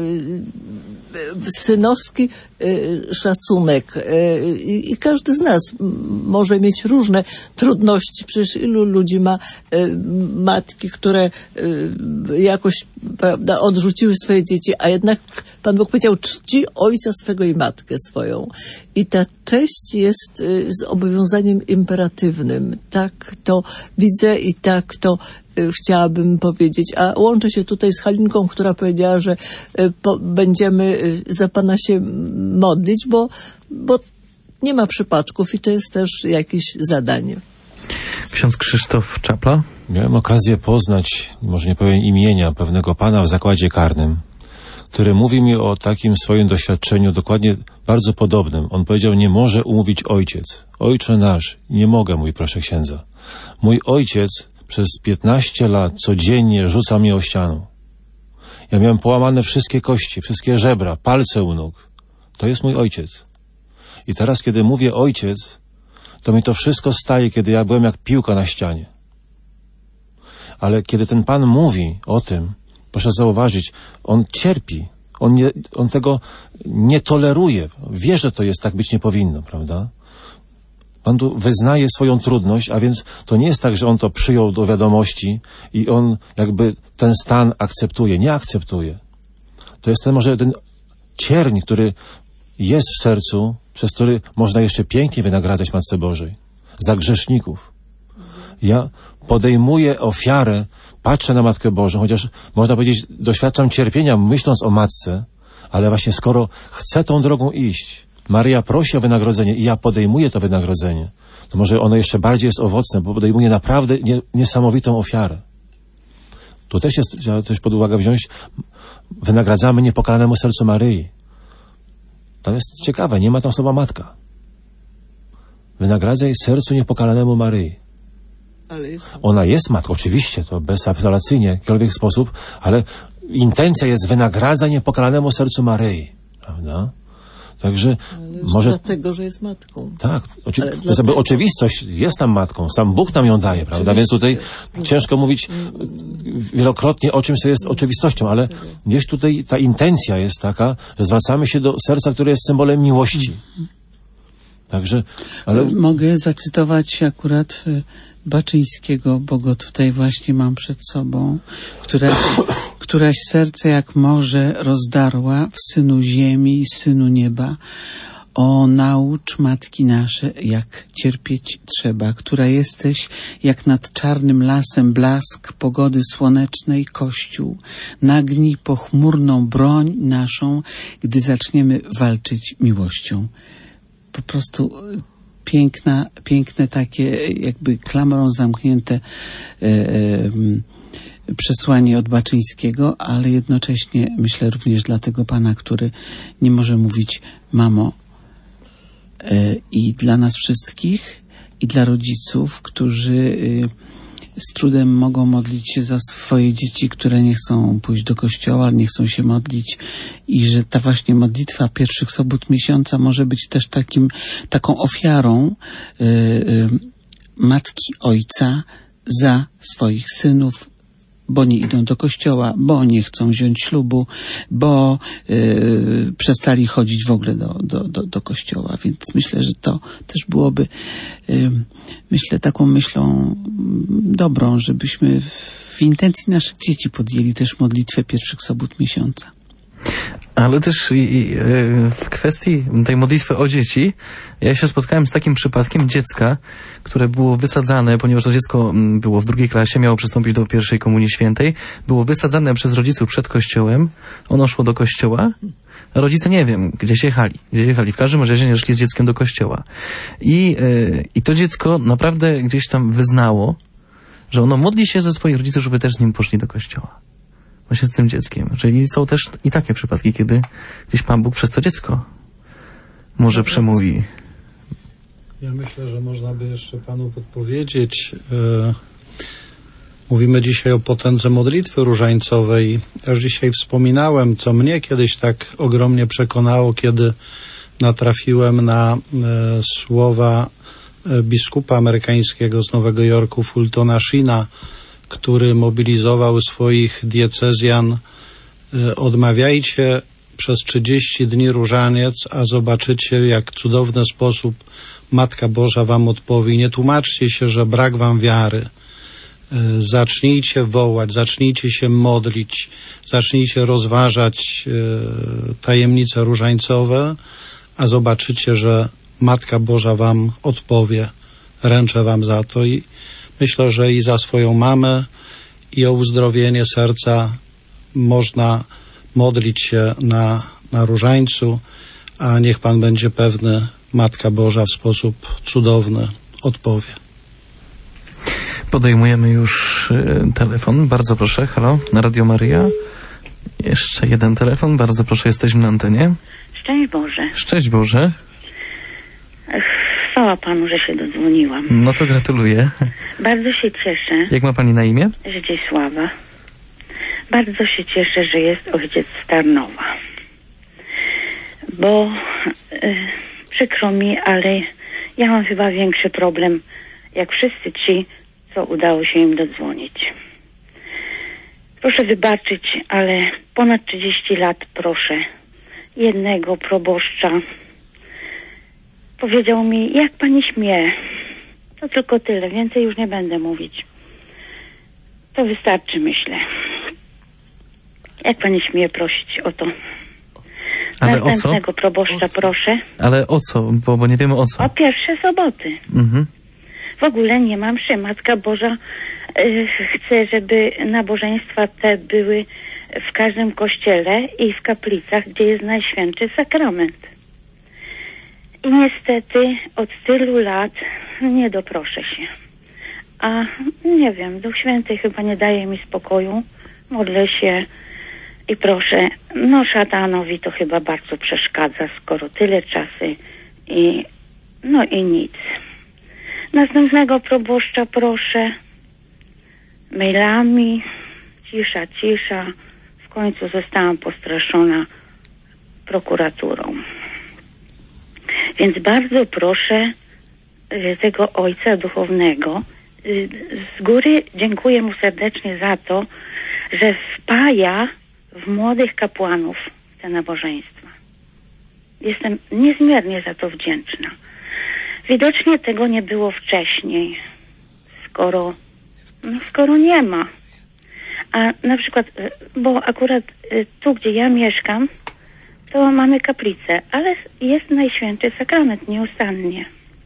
S4: synowski szacunek. I każdy z nas może mieć różne trudności. Przecież ilu ludzi ma matki, które jakoś, prawda, odrzuciły swoje dzieci, a jednak Pan Bóg powiedział: czci ojca swego i matkę swoją. I ta cześć jest zobowiązaniem imperatywnym. Tak to widzę i tak to chciałabym powiedzieć. A łączę się tutaj z Halinką, która powiedziała, że po, będziemy za Pana się modlić, bo, bo nie ma przypadków i to jest też jakieś zadanie.
S1: Ksiądz Krzysztof Czapla.
S2: Miałem okazję poznać, może nie powiem imienia, pewnego pana w zakładzie karnym, który mówi mi o takim swoim doświadczeniu dokładnie bardzo podobnym. On powiedział: nie może umówić ojciec. Ojcze nasz, nie mogę, mój proszę księdza. Mój ojciec przez piętnaście lat codziennie rzuca mnie o ścianę. Ja miałem połamane wszystkie kości, wszystkie żebra, palce u nóg. To jest mój ojciec. I teraz, kiedy mówię ojciec, to mi to wszystko staje, kiedy ja byłem jak piłka na ścianie. Ale kiedy ten pan mówi o tym, proszę zauważyć, on cierpi. On, nie, on tego nie toleruje. Wie, że to jest tak być nie powinno, prawda? Pan tu wyznaje swoją trudność, a więc to nie jest tak, że on to przyjął do wiadomości i on jakby ten stan akceptuje. Nie akceptuje. To jest ten może ten cierń, który jest w sercu, przez który można jeszcze pięknie wynagradzać Matce Bożej. Za grzeszników. Ja podejmuję ofiarę, patrzę na Matkę Bożą, chociaż można powiedzieć, doświadczam cierpienia myśląc o Matce, ale właśnie skoro chcę tą drogą iść, Maryja prosi o wynagrodzenie i ja podejmuję to wynagrodzenie, to może ono jeszcze bardziej jest owocne, bo podejmuję naprawdę nie, niesamowitą ofiarę. Tu też jest, trzeba coś pod uwagę wziąć, wynagradzamy niepokalanemu sercu Maryi. To jest ciekawe, nie ma tam słowa matka. Wynagradzaj sercu niepokalanemu Maryi.
S4: Ale jest...
S2: Ona jest matką, oczywiście, to bezapelacyjnie, w jakikolwiek sposób, ale intencja jest: wynagradza niepokalanemu sercu Maryi. Prawda? Także
S4: ale
S2: może...
S4: dlatego, że jest matką.
S2: Tak, oczy... to
S4: dlatego...
S2: sobie oczywistość jest tam matką, sam Bóg nam ją daje, prawda? Więc tutaj ciężko mówić wielokrotnie o czymś, co jest oczywistością, ale gdzieś tutaj ta intencja jest taka, że zwracamy się do serca, które jest symbolem miłości. Także, ale...
S5: Mogę zacytować akurat Baczyńskiego, bo go tutaj właśnie mam przed sobą, któraś, któraś serce jak morze rozdarła w Synu ziemi i Synu nieba. O, naucz, matki nasze, jak cierpieć trzeba, która jesteś jak nad czarnym lasem blask pogody słonecznej Kościół. Nagnij pochmurną broń naszą, gdy zaczniemy walczyć miłością. Po prostu piękna, piękne takie jakby klamrą zamknięte e, e, przesłanie od Baczyńskiego, ale jednocześnie myślę również dla tego pana, który nie może mówić mamo, e, i dla nas wszystkich, i dla rodziców, którzy e, z trudem mogą modlić się za swoje dzieci, które nie chcą pójść do kościoła, nie chcą się modlić, i że ta właśnie modlitwa pierwszych sobót miesiąca może być też takim, taką ofiarą y, y, matki, ojca za swoich synów, bo nie idą do kościoła, bo nie chcą wziąć ślubu, bo y, przestali chodzić w ogóle do, do, do, do kościoła. Więc myślę, że to też byłoby y, myślę taką myślą dobrą, żebyśmy w intencji naszych dzieci podjęli też modlitwę pierwszych sobót miesiąca.
S1: Ale też i, i, w kwestii tej modlitwy o dzieci, ja się spotkałem z takim przypadkiem dziecka, które było wysadzane, ponieważ to dziecko było w drugiej klasie, miało przystąpić do pierwszej komunii świętej, było wysadzane przez rodziców przed kościołem, ono szło do kościoła, a rodzice nie wiem, gdzie się jechali, gdzie jechali. W każdym razie nie szli z dzieckiem do kościoła. I, yy, i to dziecko naprawdę gdzieś tam wyznało, że ono modli się ze swoich rodziców, żeby też z nim poszli do kościoła. Właśnie z tym dzieckiem. Czyli są też i takie przypadki, kiedy gdzieś Pan Bóg przez to dziecko może no przemówi.
S3: Ja myślę, że można by jeszcze Panu podpowiedzieć. Yy, mówimy dzisiaj o potędze modlitwy różańcowej. Ja już dzisiaj wspominałem, co mnie kiedyś tak ogromnie przekonało, kiedy natrafiłem na yy, słowa yy, biskupa amerykańskiego z Nowego Jorku, Fultona Sheena, który mobilizował swoich diecezjan: odmawiajcie przez trzydzieści dni różaniec, a zobaczycie, jak cudowny sposób Matka Boża wam odpowie. Nie tłumaczcie się, że brak wam wiary. Zacznijcie wołać, zacznijcie się modlić, zacznijcie rozważać tajemnice różańcowe, a zobaczycie, że Matka Boża wam odpowie. Ręczę wam za to i myślę, że i za swoją mamę, i o uzdrowienie serca można modlić się na, na różańcu, a niech Pan będzie pewny, Matka Boża w sposób cudowny odpowie.
S1: Podejmujemy już y, telefon. Bardzo proszę. Halo, na Radio Maryja. Jeszcze jeden telefon. Bardzo proszę, jesteśmy na antenie.
S11: Szczęść Boże.
S1: Szczęść Boże.
S11: Chwała Panu, że się dodzwoniłam.
S1: No to gratuluję.
S11: Bardzo się cieszę.
S1: Jak ma Pani na imię?
S11: Zdzisława. Bardzo się cieszę, że jest ojciec z Tarnowa. Bo y, przykro mi, ale ja mam chyba większy problem, jak wszyscy ci, co udało się im dodzwonić. Proszę wybaczyć, ale ponad trzydzieści lat proszę jednego proboszcza. Powiedział mi, jak pani śmie. To tylko tyle, więcej już nie będę mówić. To wystarczy, myślę. Jak pani śmie prosić o to?
S1: Ale
S11: Następnego
S1: o co?
S11: proboszcza
S1: o co?
S11: proszę.
S1: Ale o co? Bo, bo nie wiemy o co.
S11: O pierwsze soboty.
S1: Mhm.
S11: W ogóle nie mam mszy. Matka Boża y, chce, żeby nabożeństwa te były w każdym kościele i w kaplicach, gdzie jest Najświętszy Sakrament. I niestety od tylu lat nie doproszę się. A nie wiem, Duch Święty chyba nie daje mi spokoju. Modlę się i proszę. No szatanowi to chyba bardzo przeszkadza, skoro tyle czasu i no i nic. Następnego proboszcza proszę. Mailami. Cisza, cisza. W końcu zostałam postraszona prokuraturą. Więc bardzo proszę tego ojca duchownego. Z góry dziękuję mu serdecznie za to, że wpaja w młodych kapłanów te nabożeństwa. Jestem niezmiernie za to wdzięczna. Widocznie tego nie było wcześniej, skoro, no skoro nie ma. A na przykład, bo akurat tu, gdzie ja mieszkam, to mamy kaplicę, ale jest Najświętszy Sakrament nieustannie.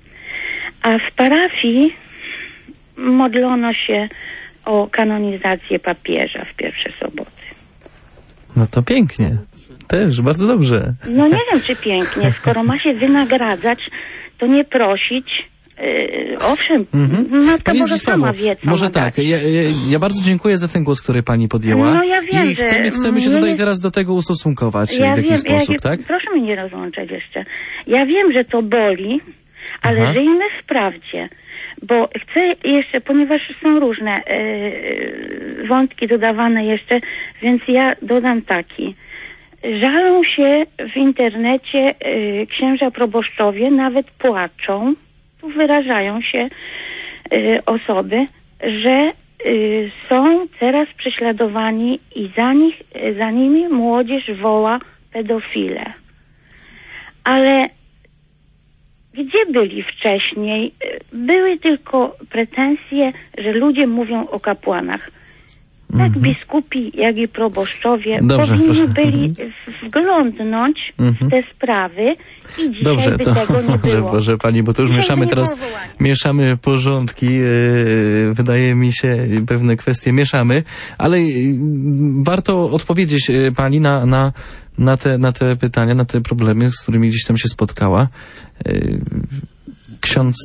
S11: A w parafii modlono się o kanonizację papieża w pierwsze soboty.
S1: No to pięknie. Też, bardzo dobrze.
S11: No nie wiem, czy pięknie. Skoro ma się wynagradzać, to nie prosić. Yy, owszem, mhm. Matka
S1: Pani
S11: Boża sama wie, co
S1: może
S11: ma
S1: tak.
S11: dać.
S1: Ja, ja, ja bardzo dziękuję za ten głos, który Pani podjęła.
S11: No ja wiem,
S1: I chcemy,
S11: że
S1: chcemy się
S11: nie
S1: tutaj
S11: jest...
S1: teraz do tego ustosunkować
S11: ja
S1: w jakiś
S11: wiem,
S1: sposób,
S11: ja,
S1: tak?
S11: Proszę mnie nie rozłączać jeszcze. Ja wiem, że to boli, ale
S1: Aha.
S11: żyjmy w prawdzie. Bo chcę jeszcze, ponieważ są różne yy, wątki dodawane jeszcze, więc ja dodam taki. Żalą się w internecie y, księża proboszczowie, nawet płaczą, tu wyrażają się y, osoby, że y, są teraz prześladowani i za nich, y, za nimi młodzież woła pedofile. Ale gdzie byli wcześniej? Były tylko pretensje, że ludzie mówią o kapłanach. Tak
S1: Mhm.
S11: biskupi, jak i proboszczowie
S1: Dobrze,
S11: powinni
S1: proszę.
S11: byli wglądnąć
S1: Mhm.
S11: w te sprawy i dzisiaj
S1: Dobrze,
S11: by
S1: to
S11: tego nie
S1: może,
S11: było.
S1: może pani, bo to już
S11: Dzisiaj
S1: mieszamy
S11: by nie
S1: teraz,
S11: było wołania.
S1: mieszamy porządki, yy, wydaje mi się, pewne kwestie mieszamy, ale yy, warto odpowiedzieć yy, pani na, na, na, te, na te pytania, na te problemy, z którymi gdzieś tam się spotkała. Yy, ksiądz,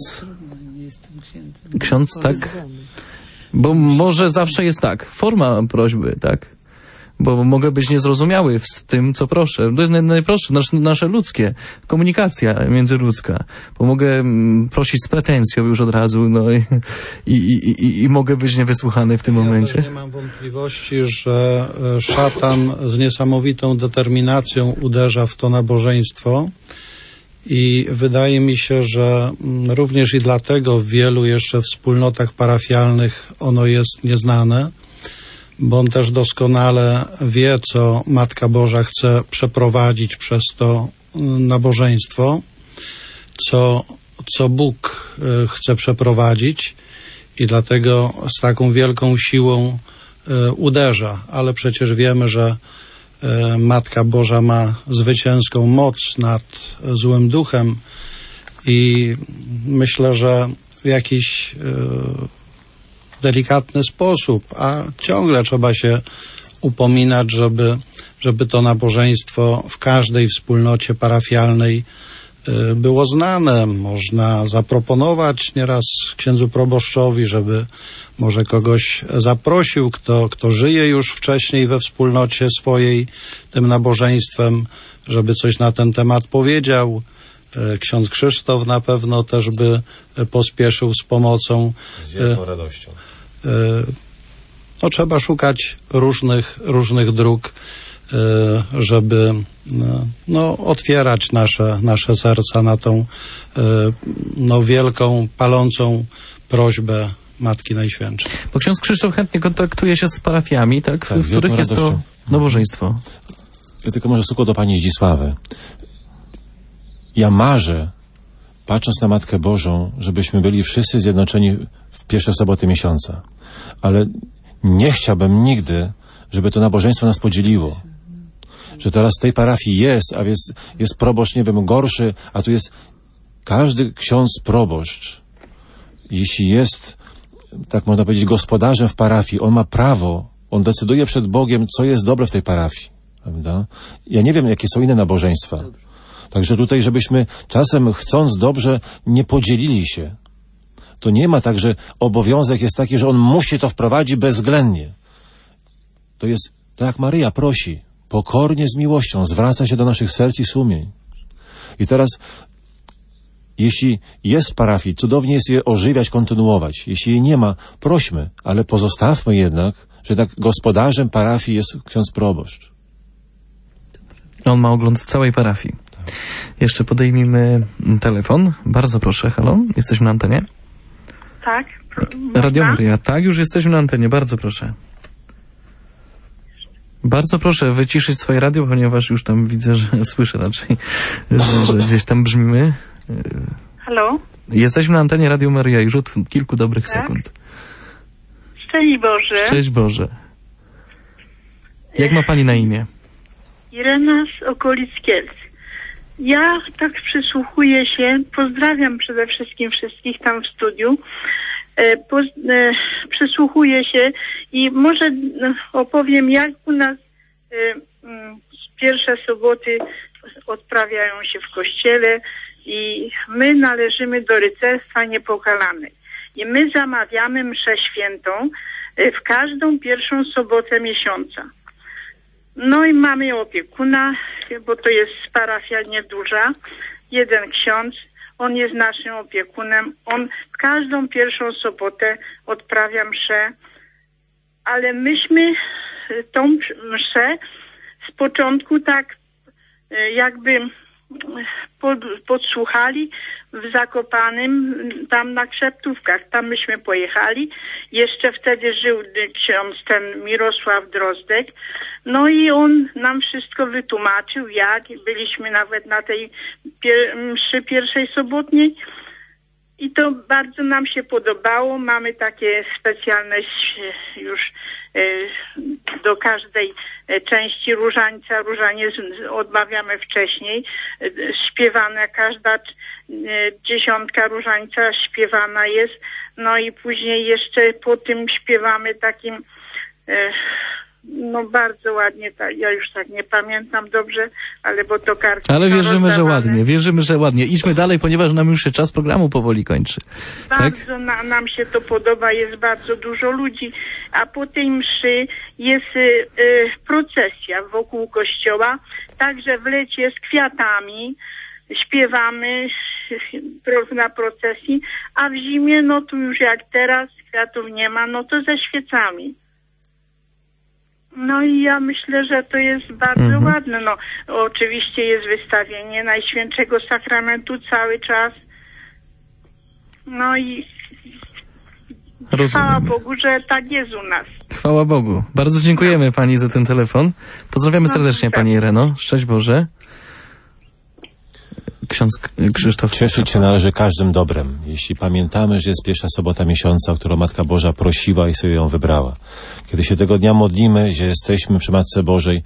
S1: ksiądz, tak? Bo może zawsze jest tak, forma prośby, tak? Bo mogę być niezrozumiały z tym, co proszę. To jest naj, najprostsze, nasze, nasze ludzkie, komunikacja międzyludzka. Bo mogę mm, prosić z pretensją już od razu, no i, i, i, i, i mogę być niewysłuchany w tym
S3: Ja
S1: momencie.
S3: też nie mam wątpliwości, że e, szatan z niesamowitą determinacją uderza w to nabożeństwo i wydaje mi się, że mm, również i dlatego w wielu jeszcze wspólnotach parafialnych ono jest nieznane, bo on też doskonale wie, co Matka Boża chce przeprowadzić przez to mm, nabożeństwo, co, co Bóg e, chce przeprowadzić i dlatego z taką wielką siłą e, uderza. Ale przecież wiemy, że e, Matka Boża ma zwycięską moc nad złym duchem i myślę, że w jakiś e, delikatny sposób, a ciągle trzeba się upominać, żeby, żeby to nabożeństwo w każdej wspólnocie parafialnej y, było znane. Można zaproponować nieraz księdzu proboszczowi, żeby może kogoś zaprosił, kto, kto żyje już wcześniej we wspólnocie swojej tym nabożeństwem, żeby coś na ten temat powiedział. Ksiądz Krzysztof na pewno też by pospieszył z pomocą.
S2: Z wielką radością.
S3: No, trzeba szukać różnych, różnych dróg, żeby no, otwierać nasze, nasze serca na tą no, wielką, palącą prośbę Matki Najświętszej.
S1: Bo ksiądz Krzysztof chętnie kontaktuje się z parafiami, tak?
S2: Tak,
S1: w których jest to
S2: radością.
S1: nabożeństwo.
S2: Ja tylko może tylko do pani Zdzisławy. Ja marzę, patrząc na Matkę Bożą, żebyśmy byli wszyscy zjednoczeni w pierwsze soboty miesiąca. Ale nie chciałbym nigdy, żeby to nabożeństwo nas podzieliło. Że teraz w tej parafii jest, a jest, jest proboszcz, nie wiem, gorszy, a tu jest każdy ksiądz proboszcz. Jeśli jest, tak można powiedzieć, gospodarzem w parafii, on ma prawo, on decyduje przed Bogiem, co jest dobre w tej parafii. Prawda? Ja nie wiem, jakie są inne nabożeństwa. Także tutaj, żebyśmy czasem, chcąc dobrze, nie podzielili się. To nie ma tak, że obowiązek jest taki, że on musi to wprowadzić bezwzględnie. To jest, tak jak Maryja prosi, pokornie z miłością, zwraca się do naszych serc i sumień. I teraz, jeśli jest w parafii, cudownie jest je ożywiać, kontynuować. Jeśli jej nie ma, prośmy, ale pozostawmy jednak, że tak gospodarzem parafii jest ksiądz proboszcz.
S1: On ma ogląd całej parafii. Tak. Jeszcze podejmijmy telefon. Bardzo proszę, halo, jesteśmy na antenie?
S12: Tak.
S1: Radio Maryja, tak, już jesteśmy na antenie, bardzo proszę. Bardzo proszę wyciszyć swoje radio, ponieważ już tam widzę, że słyszę raczej, że gdzieś tam brzmimy.
S12: Halo?
S1: Jesteśmy na antenie Radio Maryja już od kilku dobrych
S12: tak?
S1: sekund.
S12: Szczęść Boże.
S1: Szczęść Boże. Jak ma pani na imię?
S12: Irena z okolic Kielc. Ja tak przysłuchuję się, pozdrawiam przede wszystkim wszystkich tam w studiu, e, poz, e, przysłuchuję się i może e, opowiem, jak u nas e, m, pierwsze soboty odprawiają się w kościele i my należymy do rycerstwa niepokalanej. I my zamawiamy mszę świętą e, w każdą pierwszą sobotę miesiąca. No i mamy opiekuna, bo to jest parafia nieduża, jeden ksiądz, on jest naszym opiekunem, on w każdą pierwszą sobotę odprawia mszę, ale myśmy tą mszę z początku tak jakby pod, podsłuchali w Zakopanym, tam na Krzeptówkach, tam myśmy pojechali, jeszcze wtedy żył ksiądz ten Mirosław Drozdek, no i on nam wszystko wytłumaczył, jak, byliśmy nawet na tej pier- mszy pierwszej sobotniej i to bardzo nam się podobało, mamy takie specjalne już do każdej części różańca. Różaniec odmawiamy wcześniej. Śpiewana, każda dziesiątka różańca śpiewana jest. No i później jeszcze po tym śpiewamy takim, no bardzo ładnie, tak, ja już tak nie pamiętam dobrze, ale bo to karty
S1: Ale wierzymy,
S12: rozdawane.
S1: że ładnie, wierzymy, że ładnie. Idźmy dalej, ponieważ nam już się czas programu powoli kończy.
S12: Bardzo
S1: Tak?
S12: na, nam się to podoba, jest bardzo dużo ludzi, a po tej mszy jest y, y, procesja wokół kościoła, także w lecie z kwiatami śpiewamy na procesji, a w zimie, no tu już jak teraz kwiatów nie ma, no to ze świecami. No i ja myślę, że to jest bardzo
S1: Mhm.
S12: ładne. No, oczywiście jest wystawienie Najświętszego Sakramentu cały czas. No i
S1: Rozumiem.
S12: chwała Bogu, że tak jest u nas.
S1: Chwała Bogu. Bardzo dziękujemy pani za ten telefon. Pozdrawiamy
S12: No,
S1: serdecznie
S12: tak.
S1: pani Ireno. Szczęść Boże. Ksiądz Krzysztof.
S2: Cieszyć się należy każdym dobrem. Jeśli pamiętamy, że jest pierwsza sobota miesiąca, o którą Matka Boża prosiła i sobie ją wybrała. Kiedy się tego dnia modlimy, że jesteśmy przy Matce Bożej,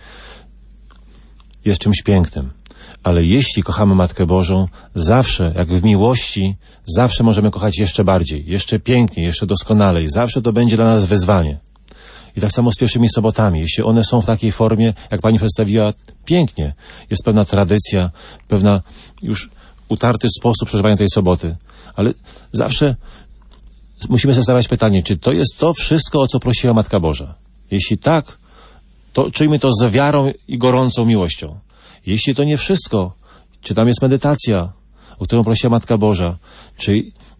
S2: jest czymś pięknym. Ale jeśli kochamy Matkę Bożą, zawsze, jak w miłości, zawsze możemy kochać jeszcze bardziej, jeszcze piękniej, jeszcze doskonalej. Zawsze to będzie dla nas wyzwanie. I tak samo z pierwszymi sobotami. Jeśli one są w takiej formie, jak pani przedstawiła, pięknie. Jest pewna tradycja, pewna już utarty sposób przeżywania tej soboty. Ale zawsze musimy sobie zadawać pytanie, czy to jest to wszystko, o co prosiła Matka Boża? Jeśli tak, to czyjmy to z wiarą i gorącą miłością. Jeśli to nie wszystko, czy tam jest medytacja, o którą prosiła Matka Boża, czy,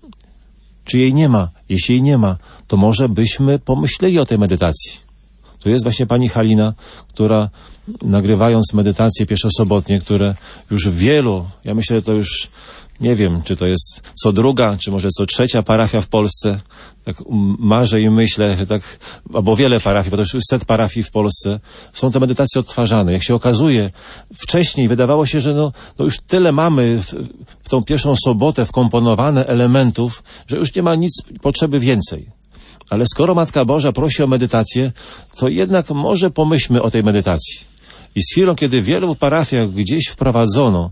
S2: czy jej nie ma? Jeśli jej nie ma, to może byśmy pomyśleli o tej medytacji. Tu jest właśnie pani Halina, która nagrywając medytacje pierwszosobotnie, które już wielu, ja myślę, że to już nie wiem, czy to jest co druga, czy może co trzecia parafia w Polsce, tak marzę i myślę, że tak, albo wiele parafii, bo to już set parafii w Polsce, są te medytacje odtwarzane. Jak się okazuje, wcześniej wydawało się, że no, no już tyle mamy w, w tą pierwszą sobotę wkomponowane elementów, że już nie ma nic potrzeby więcej. Ale skoro Matka Boża prosi o medytację, to jednak może pomyślmy o tej medytacji. I z chwilą, kiedy w wielu parafiach gdzieś wprowadzono,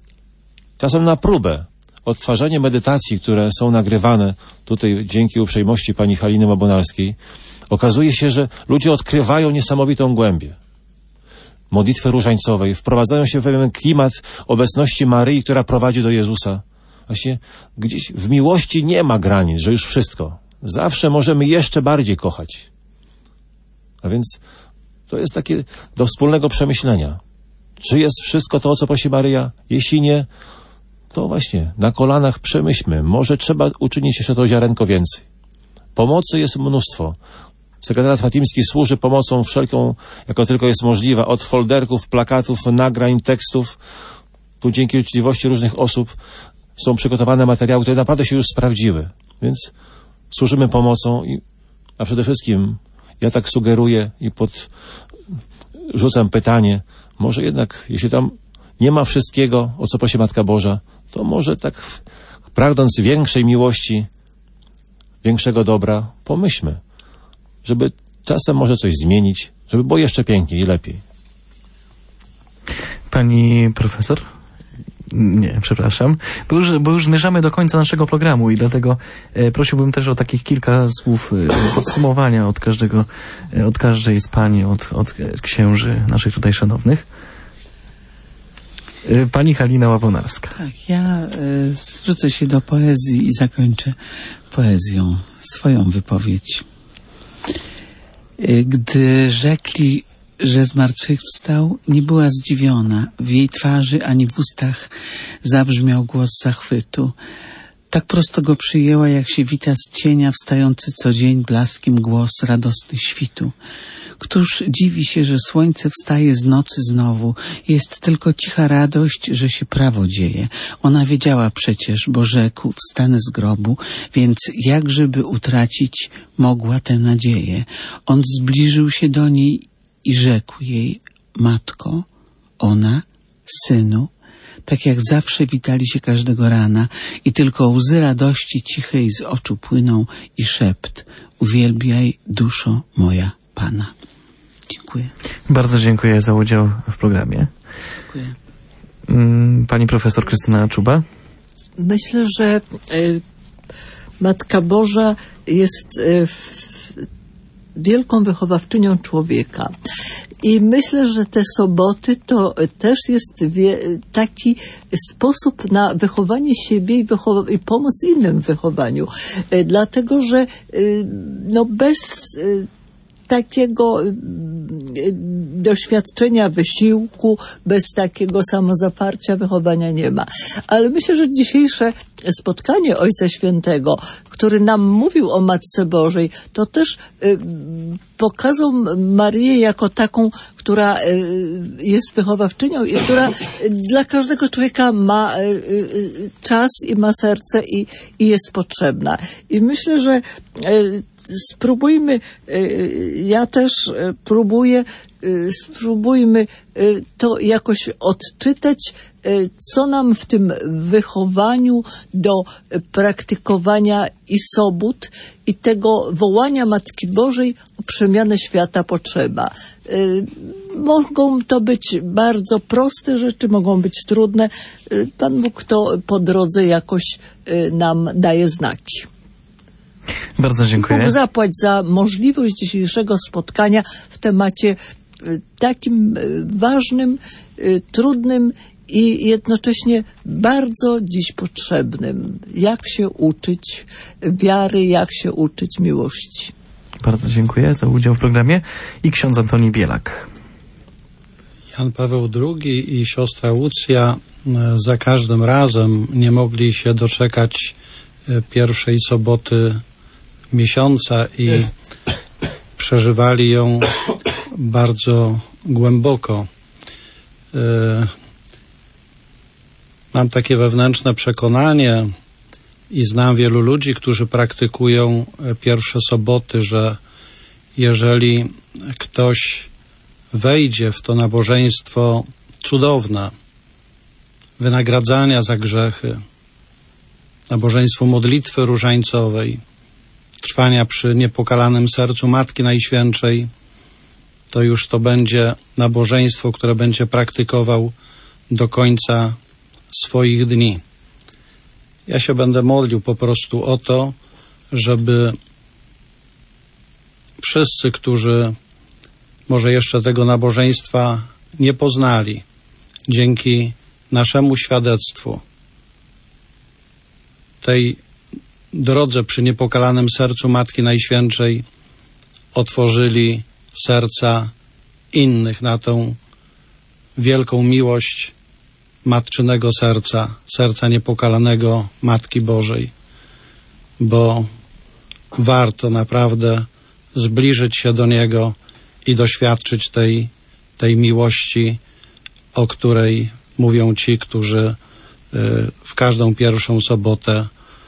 S2: czasem na próbę, odtwarzanie medytacji, które są nagrywane, tutaj dzięki uprzejmości pani Haliny Łabonarskiej, okazuje się, że ludzie odkrywają niesamowitą głębię modlitwy różańcowej, wprowadzają się w pewien klimat obecności Maryi, która prowadzi do Jezusa. Właśnie gdzieś w miłości nie ma granic, że już wszystko. Zawsze możemy jeszcze bardziej kochać. A więc to jest takie do wspólnego przemyślenia. Czy jest wszystko to, o co prosi Maryja? Jeśli nie, to właśnie na kolanach przemyślmy. Może trzeba uczynić jeszcze to ziarenko więcej. Pomocy jest mnóstwo. Sekretariat Fatimski służy pomocą wszelką, jako tylko jest możliwa, od folderków, plakatów, nagrań, tekstów. Tu dzięki uczciwości różnych osób są przygotowane materiały, które naprawdę się już sprawdziły. Więc służymy pomocą, i, a przede wszystkim ja tak sugeruję i podrzucam pytanie, może jednak, jeśli tam nie ma wszystkiego, o co prosi Matka Boża, to może tak pragnąc większej miłości, większego dobra, pomyślmy, żeby czasem może coś zmienić, żeby było jeszcze piękniej i lepiej.
S1: Pani profesor? Nie, przepraszam. Bo już, bo już zmierzamy do końca naszego programu i dlatego e, prosiłbym też o takich kilka słów e, podsumowania od każdego, e, od każdej z pani, od, od księży naszych tutaj szanownych. E, pani Halina Łabonarska.
S5: Tak, ja e, zwrócę się do poezji i zakończę poezją swoją wypowiedź. E, gdy rzekli, że zmartwychwstał, nie była zdziwiona. W jej twarzy ani w ustach zabrzmiał głos zachwytu. Tak prosto go przyjęła, jak się wita z cienia wstający co dzień blaskiem głos radosnych świtu. Któż dziwi się, że słońce wstaje z nocy znowu? Jest tylko cicha radość, że się prawo dzieje. Ona wiedziała przecież, bo rzekł, wstanę z grobu, więc jakżeby utracić mogła tę nadzieję. On zbliżył się do niej i rzekł jej, matko, ona, synu, tak jak zawsze witali się każdego rana i tylko łzy radości cichej z oczu płyną i szept, uwielbiaj, duszo moja, Pana. Dziękuję.
S1: Bardzo dziękuję za udział w programie.
S5: Dziękuję.
S1: Pani profesor Krystyna Czuba?
S4: Myślę, że y, Matka Boża jest y, wielką wychowawczynią człowieka. I myślę, że te soboty to też jest wie, taki sposób na wychowanie siebie i, wychow- i pomoc innym w wychowaniu. Y, dlatego, że y, no bez y, takiego y, doświadczenia wysiłku, bez takiego samozaparcia wychowania nie ma. Ale myślę, że dzisiejsze spotkanie Ojca Świętego, który nam mówił o Matce Bożej, to też y, pokazał Maryję jako taką, która y, jest wychowawczynią i która y, dla każdego człowieka ma y, y, czas i ma serce i, i jest potrzebna. I myślę, że y, spróbujmy, ja też próbuję, spróbujmy to jakoś odczytać, co nam w tym wychowaniu do praktykowania i sobót i tego wołania Matki Bożej o przemianę świata potrzeba. Mogą to być bardzo proste rzeczy, mogą być trudne. Pan Bóg to po drodze jakoś nam daje znaki.
S1: Bardzo dziękuję.
S4: Bóg zapłać za możliwość dzisiejszego spotkania w temacie takim ważnym, trudnym i jednocześnie bardzo dziś potrzebnym. Jak się uczyć wiary, jak się uczyć miłości.
S1: Bardzo dziękuję za udział w programie. I ksiądz Antoni Bielak.
S3: Jan Paweł drugi i siostra Łucja za każdym razem nie mogli się doczekać pierwszej soboty miesiąca i przeżywali ją bardzo głęboko. Mam takie wewnętrzne przekonanie i znam wielu ludzi, którzy praktykują pierwsze soboty, że jeżeli ktoś wejdzie w to nabożeństwo cudowne, wynagradzania za grzechy, nabożeństwo modlitwy różańcowej, trwania przy niepokalanym sercu Matki Najświętszej, to już to będzie nabożeństwo, które będzie praktykował do końca swoich dni. Ja się będę modlił po prostu o to, żeby wszyscy, którzy może jeszcze tego nabożeństwa nie poznali, dzięki naszemu świadectwu, tej drodze przy niepokalanym sercu Matki Najświętszej, otworzyli serca innych na tą wielką miłość matczynego serca, serca niepokalanego Matki Bożej, bo warto naprawdę zbliżyć się do Niego i doświadczyć tej, tej miłości, o której mówią ci, którzy w każdą pierwszą sobotę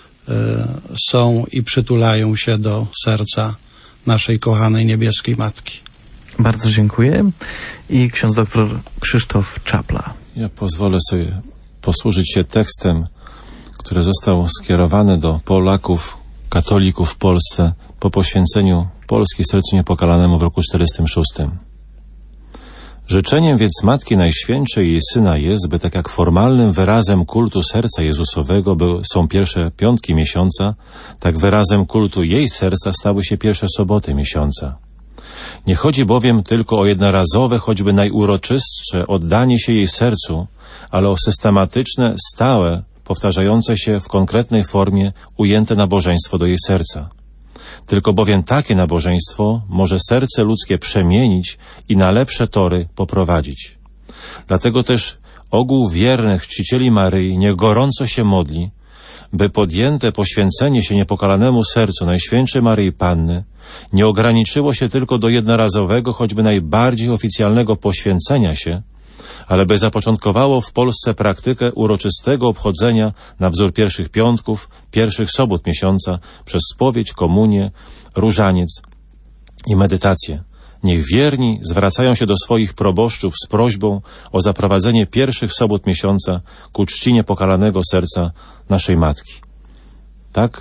S3: są i przytulają się do serca naszej kochanej niebieskiej Matki.
S1: Bardzo dziękuję. I ksiądz doktor Krzysztof Czapla.
S2: Ja pozwolę sobie posłużyć się tekstem, który został skierowany do Polaków, katolików w Polsce po poświęceniu Polski Sercu Niepokalanemu w roku czterdziestym szóstym. Życzeniem więc Matki Najświętszej i jej Syna jest, by tak jak formalnym wyrazem kultu serca Jezusowego były, są pierwsze piątki miesiąca, tak wyrazem kultu jej serca stały się pierwsze soboty miesiąca. Nie chodzi bowiem tylko o jednorazowe, choćby najuroczystsze oddanie się jej sercu, ale o systematyczne, stałe, powtarzające się w konkretnej formie ujęte nabożeństwo do jej serca. Tylko bowiem takie nabożeństwo może serce ludzkie przemienić i na lepsze tory poprowadzić. Dlatego też ogół wiernych czcicieli Maryi niech gorąco się modli, by podjęte poświęcenie się niepokalanemu sercu Najświętszej Maryi Panny nie ograniczyło się tylko do jednorazowego, choćby najbardziej oficjalnego poświęcenia się, ale by zapoczątkowało w Polsce praktykę uroczystego obchodzenia na wzór pierwszych piątków, pierwszych sobot miesiąca przez spowiedź, komunię, różaniec i medytację. Niech wierni zwracają się do swoich proboszczów z prośbą o zaprowadzenie pierwszych sobot miesiąca ku czci niepokalanego serca naszej Matki. Tak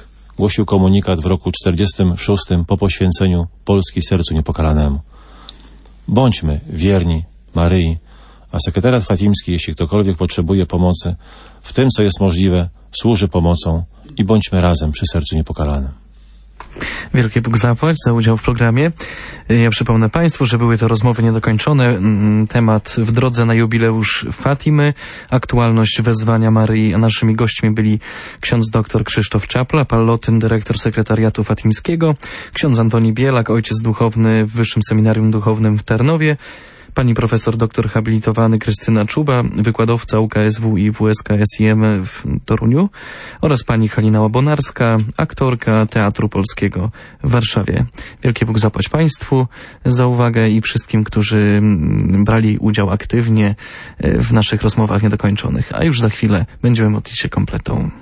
S2: głosił komunikat w roku czterdziestym szóstym po poświęceniu Polski Sercu Niepokalanemu. Bądźmy wierni Maryi, a sekretariat fatimski, jeśli ktokolwiek potrzebuje pomocy, w tym, co jest możliwe, służy pomocą i bądźmy razem przy Sercu Niepokalanym.
S1: Wielkie Bóg zapłać za udział w programie. Ja przypomnę Państwu, że były to rozmowy niedokończone. Temat w drodze na jubileusz Fatimy, aktualność wezwania Maryi, a naszymi gośćmi byli ksiądz dr Krzysztof Czapla, Pallotyn, dyrektor sekretariatu fatimskiego, ksiądz Antoni Bielak, ojciec duchowny w Wyższym Seminarium Duchownym w Tarnowie, pani profesor doktor habilitowany Krystyna Czuba, wykładowca U K S W i W S K S I M w Toruniu oraz pani Halina Łabonarska, aktorka Teatru Polskiego w Warszawie. Wielkie Bóg zapłać Państwu za uwagę i wszystkim, którzy brali udział aktywnie w naszych rozmowach niedokończonych. A już za chwilę będziemy modlić się kompletą.